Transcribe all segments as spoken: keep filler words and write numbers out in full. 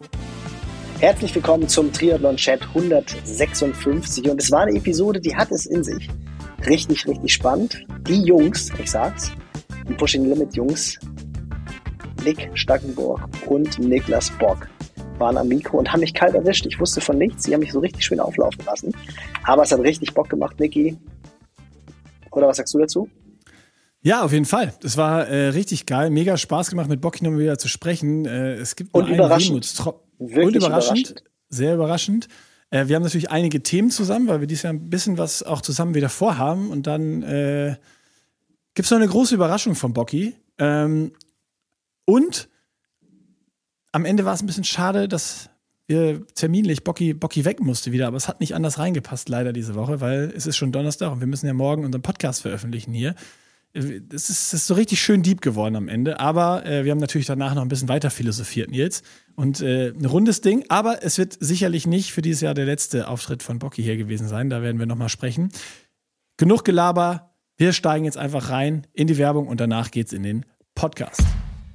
Herzlich willkommen zum Triathlon-Chat hundertsechsundfünfzig und es war eine Episode, die hat es in sich. Richtig, richtig spannend. Die Jungs, ich sag's, die Pushing Limit Jungs, Nick Stackenburg und Niklas Bock, waren am Mikro und haben mich kalt erwischt. Ich wusste von nichts, sie haben mich so richtig schön auflaufen lassen. Aber es hat richtig Bock gemacht, Niki. Oder was sagst du dazu? Ja, auf jeden Fall. Das war äh, richtig geil. Mega Spaß gemacht, mit Bocki nochmal wieder zu sprechen. Äh, es gibt und überraschend. Wirklich und überraschend. überraschend. Sehr überraschend. Äh, wir haben natürlich einige Themen zusammen, weil wir dieses Jahr ein bisschen was auch zusammen wieder vorhaben. Und dann äh, gibt es noch eine große Überraschung von Bocki. Ähm, und am Ende war es ein bisschen schade, dass wir terminlich Bocki, Bocki weg musste wieder. Aber es hat nicht anders reingepasst leider diese Woche, weil es ist schon Donnerstag und wir müssen ja morgen unseren Podcast veröffentlichen hier. Das ist, das ist so richtig schön deep geworden am Ende, aber äh, wir haben natürlich danach noch ein bisschen weiter philosophiert, Nils. Und äh, ein rundes Ding, aber es wird sicherlich nicht für dieses Jahr der letzte Auftritt von Bocki hier gewesen sein, da werden wir nochmal sprechen. Genug Gelaber, wir steigen jetzt einfach rein in die Werbung und danach geht's in den Podcast.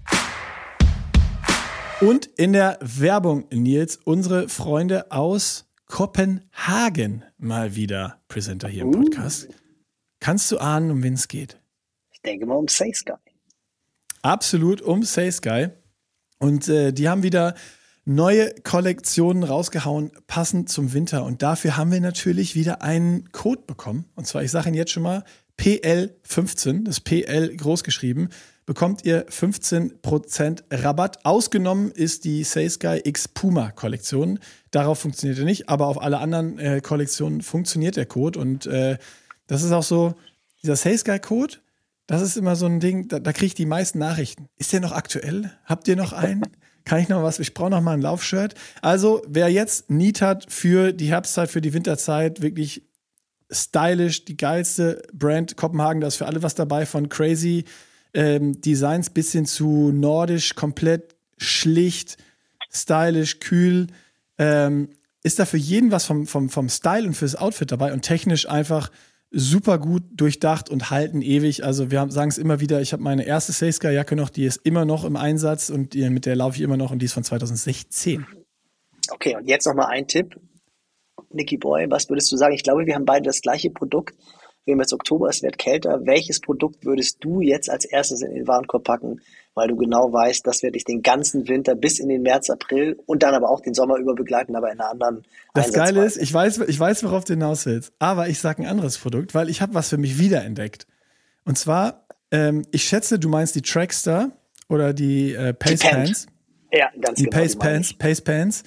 Und in der Werbung, Nils, unsere Freunde aus Kopenhagen mal wieder Presenter hier im Podcast. Kannst du ahnen, um wen es geht? Ich denke mal um SaySky. Absolut um SaySky. Und äh, die haben wieder neue Kollektionen rausgehauen, passend zum Winter. Und dafür haben wir natürlich wieder einen Code bekommen. Und zwar, ich sage ihn jetzt schon mal, P L fünfzehn, das P L groß geschrieben, bekommt ihr fünfzehn Prozent Rabatt. Ausgenommen ist die SaySky X Puma Kollektion. Darauf funktioniert er nicht, aber auf alle anderen äh, Kollektionen funktioniert der Code. Und äh, das ist auch so, dieser SaySky-Code, das ist immer so ein Ding, da, da kriege ich die meisten Nachrichten. Ist der noch aktuell? Habt ihr noch einen? Kann ich noch was? Ich brauche noch mal ein Laufshirt. Also, wer jetzt Need hat für die Herbstzeit, für die Winterzeit, wirklich stylisch, die geilste Brand Kopenhagen, da ist für alle was dabei, von crazy ähm, Designs bis hin zu nordisch, komplett schlicht, stylisch, kühl. Ähm, ist da für jeden was vom, vom, vom Style und fürs Outfit dabei und technisch einfach super gut durchdacht und halten ewig. Also wir sagen es immer wieder, ich habe meine erste SaySky-Jacke noch, die ist immer noch im Einsatz und die, mit der laufe ich immer noch und die ist von zwanzig sechzehn. Okay, und jetzt noch mal ein Tipp. Nicky Boy, was würdest du sagen? Ich glaube, wir haben beide das gleiche Produkt. Wir haben jetzt Oktober, es wird kälter. Welches Produkt würdest du jetzt als erstes in den Warenkorb packen? Weil du genau weißt, das werde ich den ganzen Winter bis in den März, April und dann aber auch den Sommer über begleiten, aber in einer anderen Das Geile ist, ich weiß, ich weiß, worauf du hinaus willst, aber ich sage ein anderes Produkt, weil ich habe was für mich wiederentdeckt. Und zwar, ähm, ich schätze, du meinst die Trackstar oder die äh, Pace die Pants. Ja, ganz die genau. Pace die Pants, Pace Pants.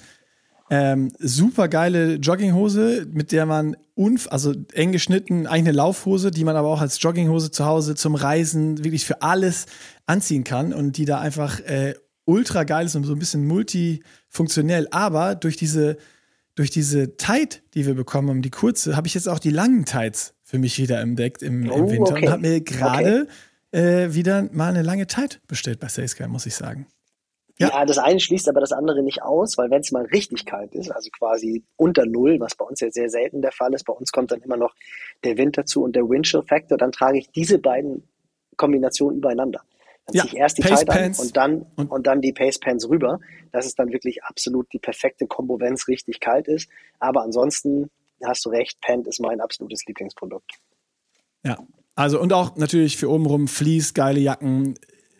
Ähm, super geile Jogginghose, mit der man, unf- also eng geschnitten, eigentlich eine Laufhose, die man aber auch als Jogginghose zu Hause zum Reisen wirklich für alles anziehen kann und die da einfach äh, ultra geil ist und so ein bisschen multifunktionell. Aber durch diese, durch diese Tight, die wir bekommen haben, die kurze, habe ich jetzt auch die langen Tights für mich wieder entdeckt im, oh, im Winter okay. und habe mir gerade okay. äh, wieder mal eine lange Tight bestellt bei SaySky, muss ich sagen. Ja. ja, das eine schließt aber das andere nicht aus, weil wenn es mal richtig kalt ist, also quasi unter Null, was bei uns ja sehr selten der Fall ist, bei uns kommt dann immer noch der Wind dazu und der Windchill Factor, dann trage ich diese beiden Kombinationen übereinander. Dann ja, ziehe ich erst die Tight an und dann, und, und dann die Pace Pants rüber. Das ist dann wirklich absolut die perfekte Kombo, wenn es richtig kalt ist. Aber ansonsten hast du recht, Pant ist mein absolutes Lieblingsprodukt. Ja, also und auch natürlich für obenrum Fleece, geile Jacken,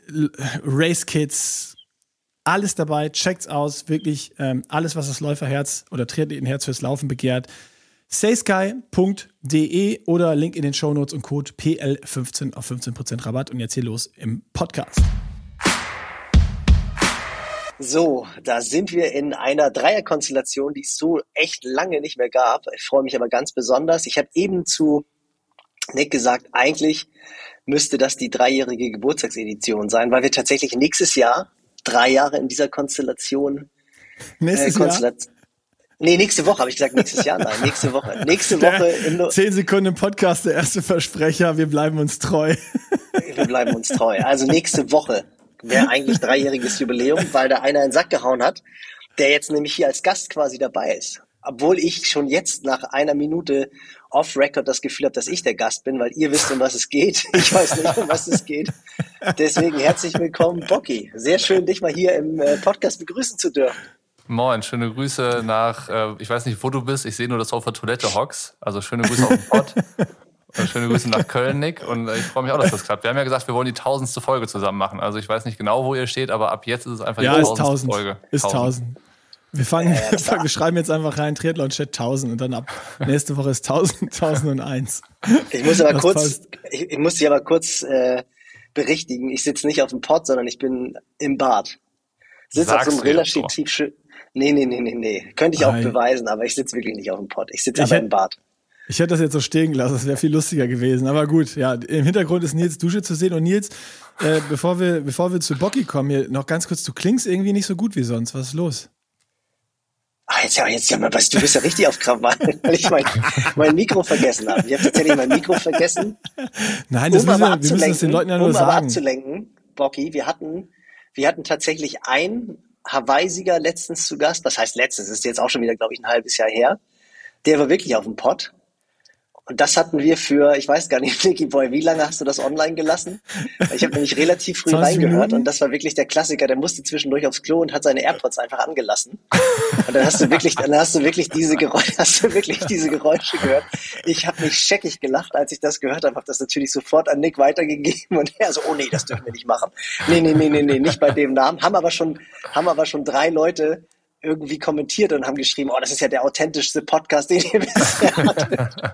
Race Kits, alles dabei, checkt's aus, wirklich ähm, alles, was das Läuferherz oder Triathletenherz fürs Laufen begehrt. saysky punkt de oder Link in den Shownotes und Code P L fünfzehn auf fünfzehn Prozent Rabatt. Und jetzt hier los im Podcast. So, da sind wir in einer Dreierkonstellation, die es so echt lange nicht mehr gab. Ich freue mich aber ganz besonders. Ich habe eben zu Nick gesagt, eigentlich müsste das die dreijährige Geburtstagsedition sein, weil wir tatsächlich nächstes Jahr drei Jahre in dieser Konstellation. Nächstes äh, Konstellation, Jahr? Nee, nächste Woche habe ich gesagt, nächstes Jahr, nein, nächste Woche. Nächste Woche. Im Zehn Sekunden im Podcast, der erste Versprecher, wir bleiben uns treu. Wir bleiben uns treu. Also nächste Woche wäre eigentlich dreijähriges Jubiläum, weil da einer in den Sack gehauen hat, der jetzt nämlich hier als Gast quasi dabei ist. Obwohl ich schon jetzt nach einer Minute off-Record das Gefühl habe, dass ich der Gast bin, weil ihr wisst, um was es geht. Ich weiß nicht, um was es geht. Deswegen herzlich willkommen, Bocki. Sehr schön, dich mal hier im Podcast begrüßen zu dürfen. Moin, schöne Grüße nach, äh, ich weiß nicht, wo du bist, ich sehe nur, dass du auf der Toilette hockst. Also schöne Grüße auf den Pott. Und schöne Grüße nach Köln, Nick. Und äh, ich freue mich auch, dass das klappt. Wir haben ja gesagt, wir wollen die tausendste Folge zusammen machen. Also ich weiß nicht genau, wo ihr steht, aber ab jetzt ist es einfach ja, die tausendste tausendste Folge. Ist tausend. Wir fangen, ja, wir schreiben jetzt einfach rein, Triathlon-Chat tausend und dann ab nächste Woche ist tausend, tausendeins. Ich muss aber das kurz, ich, ich muss dich aber kurz äh, berichtigen. Ich sitze nicht auf dem Pott, sondern ich bin im Bad. Sitze auf so einem relativ schön. Nee, nee, nee, nee, nee. Könnte ich auch Nein. beweisen, aber ich sitze wirklich nicht auf dem Pott. Ich sitze aber hätte, im Bad. Ich hätte das jetzt so stehen gelassen, das wäre viel lustiger gewesen. Aber gut, ja, im Hintergrund ist Nils Dusche zu sehen. Und Nils, äh, bevor wir, bevor wir zu Bocky kommen, hier noch ganz kurz, du klingst irgendwie nicht so gut wie sonst. Was ist los? Ach, jetzt ja, jetzt ja mal was, du bist ja richtig auf Krawall, weil ich mein, mein Mikro vergessen habe. Ich habe tatsächlich mein Mikro vergessen. Nein, das um müssen wir, wir müssen das den Leuten ja nur um sagen. Um aber abzulenken, Bocky, wir hatten, wir hatten tatsächlich einen Hawaii-Sieger letztens zu Gast. Das heißt letztens, das ist jetzt auch schon wieder, glaube ich, ein halbes Jahr her. Der war wirklich auf dem Pott. Und das hatten wir für, ich weiß gar nicht, Nicky Boy, wie lange hast du das online gelassen? Ich habe nämlich relativ früh reingehört Minuten? Und das war wirklich der Klassiker, der musste zwischendurch aufs Klo und hat seine AirPods einfach angelassen. Und dann hast du wirklich, dann hast du wirklich diese Geräusche, hast du wirklich diese Geräusche gehört. Ich habe mich scheckig gelacht, als ich das gehört habe, habe das natürlich sofort an Nick weitergegeben und er so, oh nee, das dürfen wir nicht machen. Nee, nee, nee, nee, nee, nicht bei dem Namen. Haben aber schon, haben aber schon drei Leute irgendwie kommentiert und haben geschrieben, oh, das ist ja der authentischste Podcast, den ihr bisher hattet.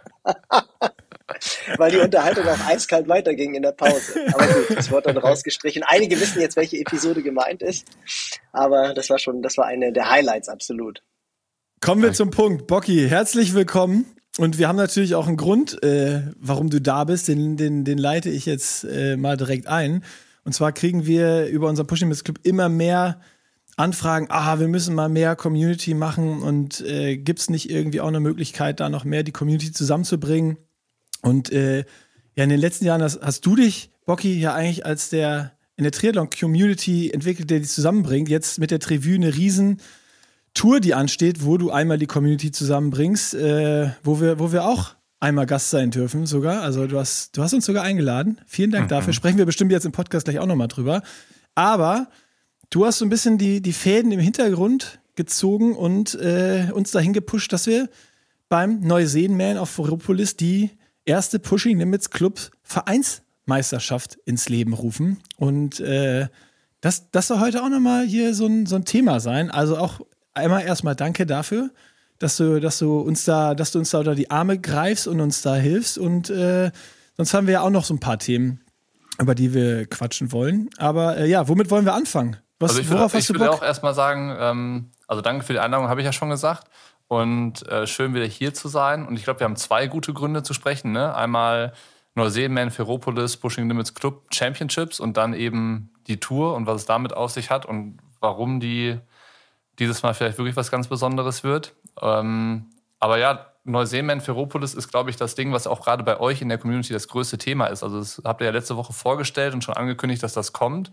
Weil die Unterhaltung auch eiskalt weiterging in der Pause. Aber gut, das wurde dann rausgestrichen. Einige wissen jetzt, welche Episode gemeint ist, aber das war schon, das war eine der Highlights, absolut. Kommen wir zum Punkt. Bocky, herzlich willkommen. Und wir haben natürlich auch einen Grund, äh, warum du da bist. Den, den, den leite ich jetzt äh, mal direkt ein. Und zwar kriegen wir über unseren Pushing Limits Club immer mehr Anfragen, ah, wir müssen mal mehr Community machen und äh, gibt es nicht irgendwie auch eine Möglichkeit, da noch mehr die Community zusammenzubringen? Und äh, ja, in den letzten Jahren hast, hast du dich, Bocky, ja eigentlich als der in der Triathlon-Community entwickelt, der die zusammenbringt. Jetzt mit der Trevue eine riesen Tour, die ansteht, wo du einmal die Community zusammenbringst, äh, wo wir, wo wir auch einmal Gast sein dürfen sogar. Also du hast, du hast uns sogar eingeladen. Vielen Dank mhm. dafür. Sprechen wir bestimmt jetzt im Podcast gleich auch nochmal drüber. Aber du hast so ein bisschen die, die Fäden im Hintergrund gezogen und äh, uns dahin gepusht, dass wir beim Neuseen-Man auf Ferropolis die erste Pushing Limits Club Vereinsmeisterschaft ins Leben rufen. Und äh, das, das soll heute auch nochmal hier so ein, so ein Thema sein. Also auch einmal erstmal danke dafür, dass du, dass du uns da, dass du uns da unter die Arme greifst und uns da hilfst. Und äh, sonst haben wir ja auch noch so ein paar Themen, über die wir quatschen wollen. Aber äh, ja, womit wollen wir anfangen? Was, also ich worauf würde, hast du ich würde Bock? auch erstmal sagen, ähm, also danke für die Einladung, habe ich ja schon gesagt. Und äh, schön wieder hier zu sein. Und ich glaube, wir haben zwei gute Gründe zu sprechen. Ne? Einmal Neuseen-Man Ferropolis Pushing Limits Club Championships und dann eben die Tour und was es damit auf sich hat und warum die dieses Mal vielleicht wirklich was ganz Besonderes wird. Ähm, aber ja, Neuseen-Man Ferropolis ist, glaube ich, das Ding, was auch gerade bei euch in der Community das größte Thema ist. Also das habt ihr ja letzte Woche vorgestellt und schon angekündigt, dass das kommt.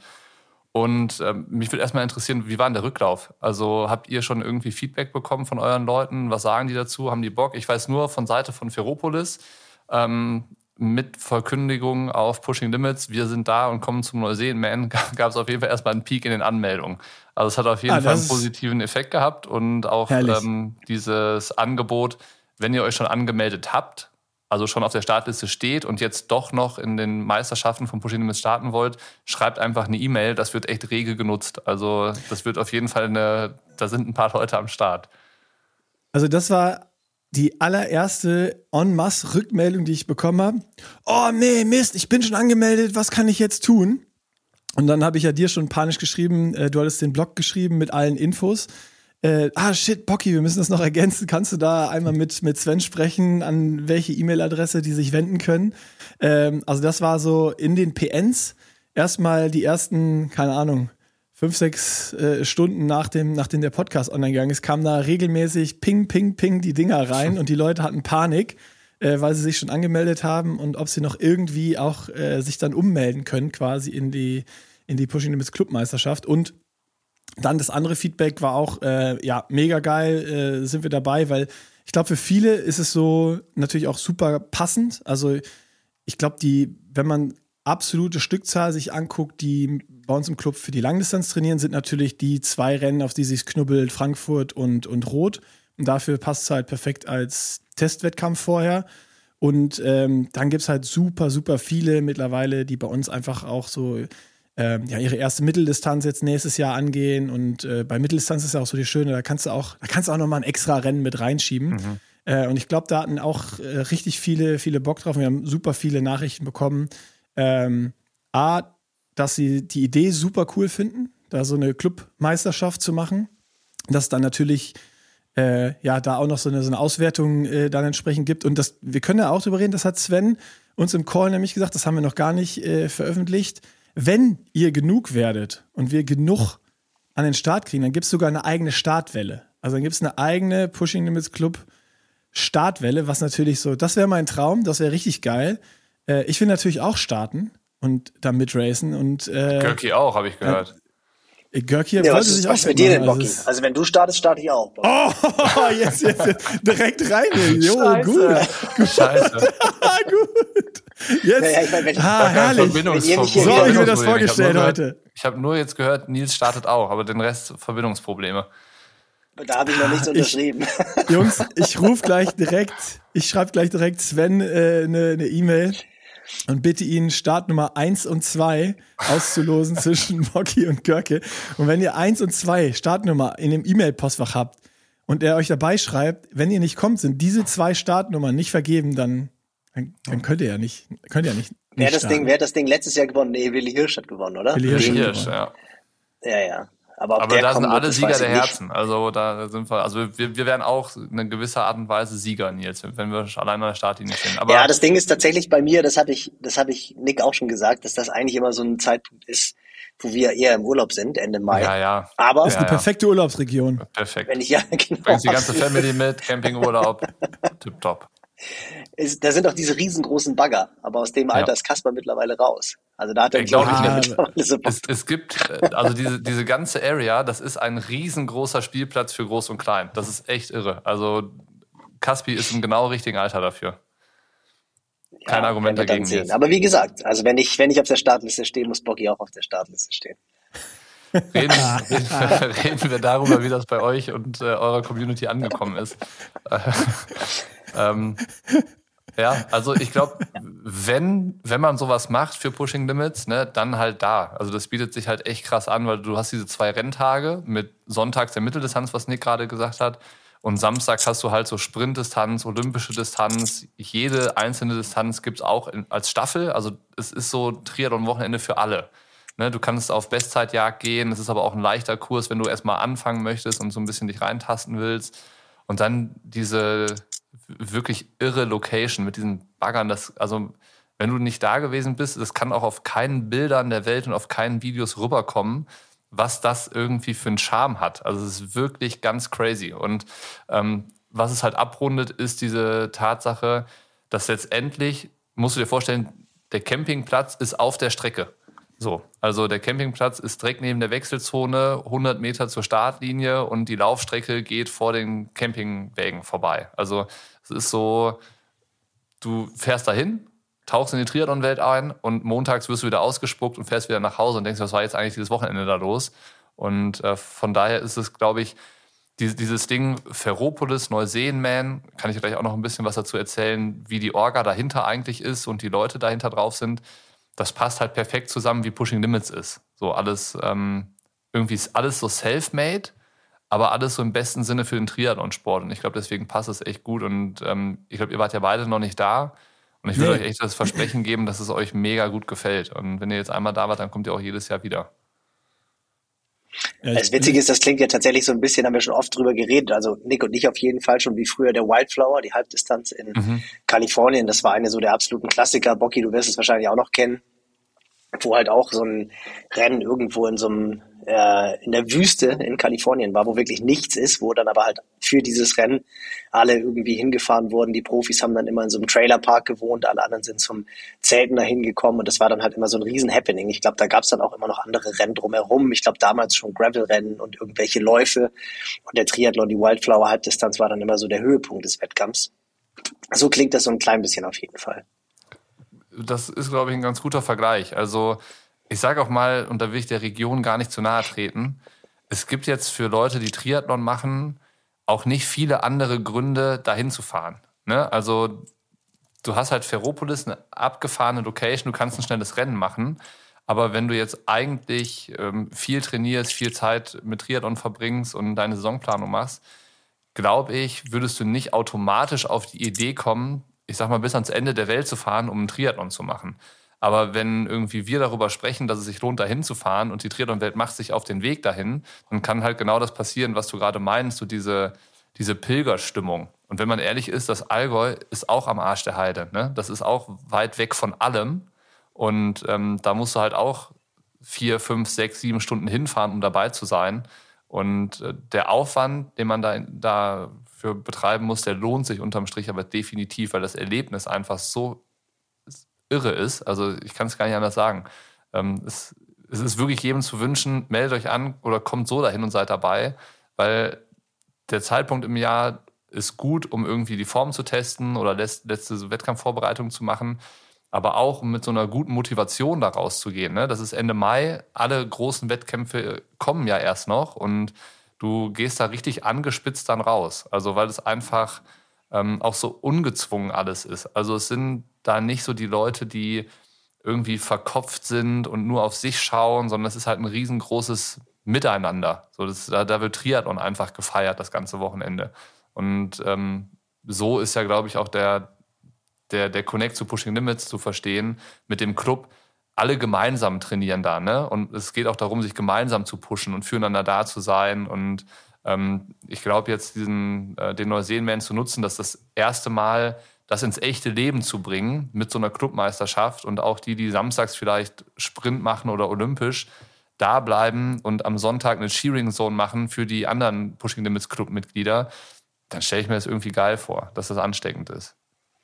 Und ähm, mich würde erstmal interessieren, wie war denn der Rücklauf? Also habt ihr schon irgendwie Feedback bekommen von euren Leuten? Was sagen die dazu? Haben die Bock? Ich weiß nur von Seite von Ferropolis ähm, mit Verkündigung auf Pushing Limits, wir sind da und kommen zum Neuseen-Man, gab es auf jeden Fall erstmal einen Peak in den Anmeldungen. Also es hat auf jeden ah, Fall einen positiven Effekt gehabt und auch ähm, dieses Angebot, wenn ihr euch schon angemeldet habt, also schon auf der Startliste steht und jetzt doch noch in den Meisterschaften von Pushing Limits starten wollt, schreibt einfach eine E-Mail. Das wird echt rege genutzt. Also das wird auf jeden Fall eine, da sind ein paar Leute am Start. Also das war die allererste En-masse-Rückmeldung, die ich bekommen habe. Oh nee, Mist, ich bin schon angemeldet, was kann ich jetzt tun? Und dann habe ich ja dir schon panisch geschrieben, äh, du hattest den Blog geschrieben mit allen Infos. Äh, ah, shit, Bocky, wir müssen das noch ergänzen. Kannst du da einmal mit, mit Sven sprechen, an welche E-Mail-Adresse die sich wenden können? Ähm, also das war so in den P Ns erstmal die ersten, keine Ahnung, fünf, sechs äh, Stunden nach dem, nachdem der Podcast online gegangen ist, kamen da regelmäßig ping, ping, ping die Dinger rein und die Leute hatten Panik, äh, weil sie sich schon angemeldet haben und ob sie noch irgendwie auch äh, sich dann ummelden können quasi in die, in die Pushing Limits Clubmeisterschaft. Und dann das andere Feedback war auch, äh, ja, mega geil, äh, sind wir dabei, weil ich glaube, für viele ist es so natürlich auch super passend. Also ich glaube, die, wenn man absolute Stückzahl sich anguckt, die bei uns im Club für die Langdistanz trainieren, sind natürlich die zwei Rennen, auf die sich knubbelt, Frankfurt und, und Rot. Und dafür passt es halt perfekt als Testwettkampf vorher. Und ähm, dann gibt es halt super, super viele mittlerweile, die bei uns einfach auch so ähm, ja, ihre erste Mitteldistanz jetzt nächstes Jahr angehen. Und äh, bei Mitteldistanz ist ja auch so die Schöne, da kannst du auch, da kannst du auch nochmal ein extra Rennen mit reinschieben. Mhm. Äh, und ich glaube, da hatten auch äh, richtig viele, viele Bock drauf. Wir haben super viele Nachrichten bekommen. Ähm, A, dass sie die Idee super cool finden, da so eine Clubmeisterschaft zu machen. Dass dann natürlich Äh, ja, da auch noch so eine, so eine Auswertung äh, dann entsprechend gibt. Und das, wir können ja auch drüber reden, das hat Sven uns im Call nämlich gesagt, das haben wir noch gar nicht äh, veröffentlicht. Wenn ihr genug werdet und wir genug an den Start kriegen, dann gibt es sogar eine eigene Startwelle. Also dann gibt es eine eigene Pushing Limits Club Startwelle, was natürlich so, das wäre mein Traum, das wäre richtig geil. Äh, ich will natürlich auch starten und da mitracen. Und, äh, Görki auch, habe ich gehört. Äh, Görki ja, wollte was sich ist, auch was ist mit dir denn, also Bocky? Also wenn du startest, starte ich auch. Bocky. Oh, jetzt, jetzt, jetzt, direkt rein. Jo, Scheiße. gut. gut. Scheiße. gut. Jetzt. Naja, ich mein, wenn ich, ah, herrlich. wenn ihr nicht So hier habe ich mir wieder- das vorgestellt ich heute. Ich habe nur jetzt gehört, Nils startet auch, aber den Rest Verbindungsprobleme. Da habe ich noch nichts Ich- unterschrieben. Jungs, ich rufe gleich direkt, ich schreibe gleich direkt Sven eine äh, ne, ne E-Mail und bitte ihn Startnummer eins und zwei auszulosen zwischen Bocky und Görke. Und wenn ihr eins und zwei Startnummer in dem E-Mail-Postfach habt und er euch dabei schreibt, wenn ihr nicht kommt, sind diese zwei Startnummern nicht vergeben, dann, dann, dann könnt ihr ja nicht, könnt ihr ja nicht, nicht Wer hat das starten. Ding, wer hat das Ding letztes Jahr gewonnen? Nee, Willi Hirsch hat gewonnen, oder? Willi Hirsch. Den- Hirsch, ja. Ja, ja. Aber, ob Aber der da kommen sind wird, alle das Sieger weiß der ich nicht. Herzen. Also da sind wir, also wir, wir werden auch in einer gewisser Art und Weise Sieger, Nils, wenn wir allein an der Startlinie stehen. Aber Ja, das Ding ist tatsächlich bei mir, das hatte ich, das hatte ich Nick auch schon gesagt, dass das eigentlich immer so ein Zeitpunkt ist, wo wir eher im Urlaub sind, Ende Mai. ja, ja, Aber Das ist eine Ja, ja. perfekte Urlaubsregion. perfekt. wenn ich ja genau, Bringst die ganze Family mit, Campingurlaub, tipptopp. ist, da sind auch diese riesengroßen Bagger, aber aus dem Alter Ja. ist Kasper mittlerweile raus. Also da hat er, Ich glaub, glaube ich, ich- ja mittlerweile so Bock. Es, es gibt, äh, also diese, diese ganze Area, das ist ein riesengroßer Spielplatz für Groß und Klein. Das ist echt irre. Also Caspi ist im genau richtigen Alter dafür. Kein Ja, Argument werden wir dann dagegen sehen. jetzt. Aber wie gesagt, also wenn ich, wenn ich auf der Startliste stehe, muss Bocky auch auf der Startliste stehen. Reden, reden, wir, reden wir darüber, wie das bei euch und äh, eurer Community angekommen ist. Äh, ähm, ja, also ich glaube, wenn, wenn man sowas macht für Pushing Limits, ne, dann halt da. Also das bietet sich halt echt krass an, weil du hast diese zwei Renntage mit sonntags der Mitteldistanz, was Nick gerade gesagt hat, und Samstag hast du halt so Sprintdistanz, olympische Distanz. Jede einzelne Distanz gibt's auch in, als Staffel. Also es ist so Triathlon-Wochenende für alle. Ne, du kannst auf Bestzeitjagd gehen, es ist aber auch ein leichter Kurs, wenn du erstmal anfangen möchtest und so ein bisschen dich reintasten willst. Und dann diese wirklich irre Location mit diesen Baggern, das, also wenn du nicht da gewesen bist, das kann auch auf keinen Bildern der Welt und auf keinen Videos rüberkommen, was das irgendwie für einen Charme hat. Also es ist wirklich ganz crazy. Und ähm, was es halt abrundet, ist diese Tatsache, dass letztendlich, musst du dir vorstellen, der Campingplatz ist auf der Strecke. So, also der Campingplatz ist direkt neben der Wechselzone, hundert Meter zur Startlinie und die Laufstrecke geht vor den Campingwägen vorbei. Also es ist so, du fährst dahin, tauchst in die Triathlon-Welt ein und montags wirst du wieder ausgespuckt und fährst wieder nach Hause und denkst, was war jetzt eigentlich dieses Wochenende da los? Und äh, von daher ist es, glaube ich, die, dieses Ding Ferropolis, Neuseen-Man, kann ich gleich auch noch ein bisschen was dazu erzählen, wie die Orga dahinter eigentlich ist und die Leute dahinter drauf sind. Das passt halt perfekt zusammen, wie Pushing Limits ist. So alles, ähm, irgendwie ist alles so self-made, aber alles so im besten Sinne für den Triathlon-Sport. Und ich glaube, deswegen passt es echt gut. Und ähm, ich glaube, ihr wart ja beide noch nicht da. Und ich will Nee. euch echt das Versprechen geben, dass es euch mega gut gefällt. Und wenn ihr jetzt einmal da wart, dann kommt ihr auch jedes Jahr wieder. Ja, Das Witzige ist, das klingt ja tatsächlich so ein bisschen, haben wir schon oft drüber geredet, also Nick und ich auf jeden Fall schon wie früher der Wildflower, die Halbdistanz in Mhm. Kalifornien, das war eine so der absoluten Klassiker. Bocky, du wirst es wahrscheinlich auch noch kennen, wo halt auch so ein Rennen irgendwo in so einem, äh, in der Wüste in Kalifornien war, wo wirklich nichts ist, wo dann aber halt für dieses Rennen alle irgendwie hingefahren wurden. Die Profis haben dann immer in so einem Trailerpark gewohnt, alle anderen sind zum Zelten dahin gekommen und das war dann halt immer so ein riesen Happening. Ich glaube, da gab es dann auch immer noch andere Rennen drumherum. Ich glaube, damals schon Gravel-Rennen und irgendwelche Läufe und der Triathlon, die Wildflower-Halbdistanz war dann immer so der Höhepunkt des Wettkampfs. So klingt das so ein klein bisschen auf jeden Fall. das ist, glaube ich, ein ganz guter Vergleich. Also ich sage auch mal, und da will ich der Region gar nicht zu nahe treten, es gibt jetzt für Leute, die Triathlon machen, auch nicht viele andere Gründe, dahin zu fahren. Ne? Also du hast halt Ferropolis, eine abgefahrene Location, du kannst ein schnelles Rennen machen. Aber wenn du jetzt eigentlich ähm, viel trainierst, viel Zeit mit Triathlon verbringst und deine Saisonplanung machst, glaube ich, würdest du nicht automatisch auf die Idee kommen, ich sag mal, bis ans Ende der Welt zu fahren, um einen Triathlon zu machen. Aber wenn irgendwie wir darüber sprechen, dass es sich lohnt, dahin zu fahren und die Triathlon-Welt macht sich auf den Weg dahin, dann kann halt genau das passieren, was du gerade meinst, so diese, diese Pilgerstimmung. Und wenn man ehrlich ist, das Allgäu ist auch am Arsch der Heide. Ne? Das ist auch weit weg von allem. Und ähm, da musst du halt auch vier, fünf, sechs, sieben Stunden hinfahren, um dabei zu sein. Und äh, der Aufwand, den man da dafür betreiben muss, der lohnt sich unterm Strich aber definitiv, weil das Erlebnis einfach so irre ist. Also ich kann es gar nicht anders sagen. Ähm, es, es ist wirklich jedem zu wünschen, meldet euch an oder kommt so dahin und seid dabei, weil der Zeitpunkt im Jahr ist gut, um irgendwie die Form zu testen oder letzte Wettkampfvorbereitung zu machen, aber auch um mit so einer guten Motivation da rauszugehen. Ne? Das ist Ende Mai, alle großen Wettkämpfe kommen ja erst noch und du gehst da richtig angespitzt dann raus. Also weil es einfach ähm, auch so ungezwungen alles ist. Also es sind da nicht so die Leute, die irgendwie verkopft sind und nur auf sich schauen, sondern es ist halt ein riesengroßes Miteinander. So, das, da, da wird Triathlon einfach gefeiert, das ganze Wochenende. Und ähm, so ist ja, glaube ich, auch der, der, der Connect zu Pushing Limits zu verstehen mit dem Club. Alle gemeinsam trainieren da, ne? Und es geht auch darum, sich gemeinsam zu pushen und füreinander da zu sein. Und ähm, ich glaube jetzt, diesen, äh, den Neuseenman zu nutzen, dass das erste Mal das ins echte Leben zu bringen mit so einer Clubmeisterschaft und auch die, die samstags vielleicht Sprint machen oder olympisch, da bleiben und am Sonntag eine Cheering Zone machen für die anderen Pushing Limits Club-Mitglieder, dann stelle ich mir das irgendwie geil vor, dass das ansteckend ist.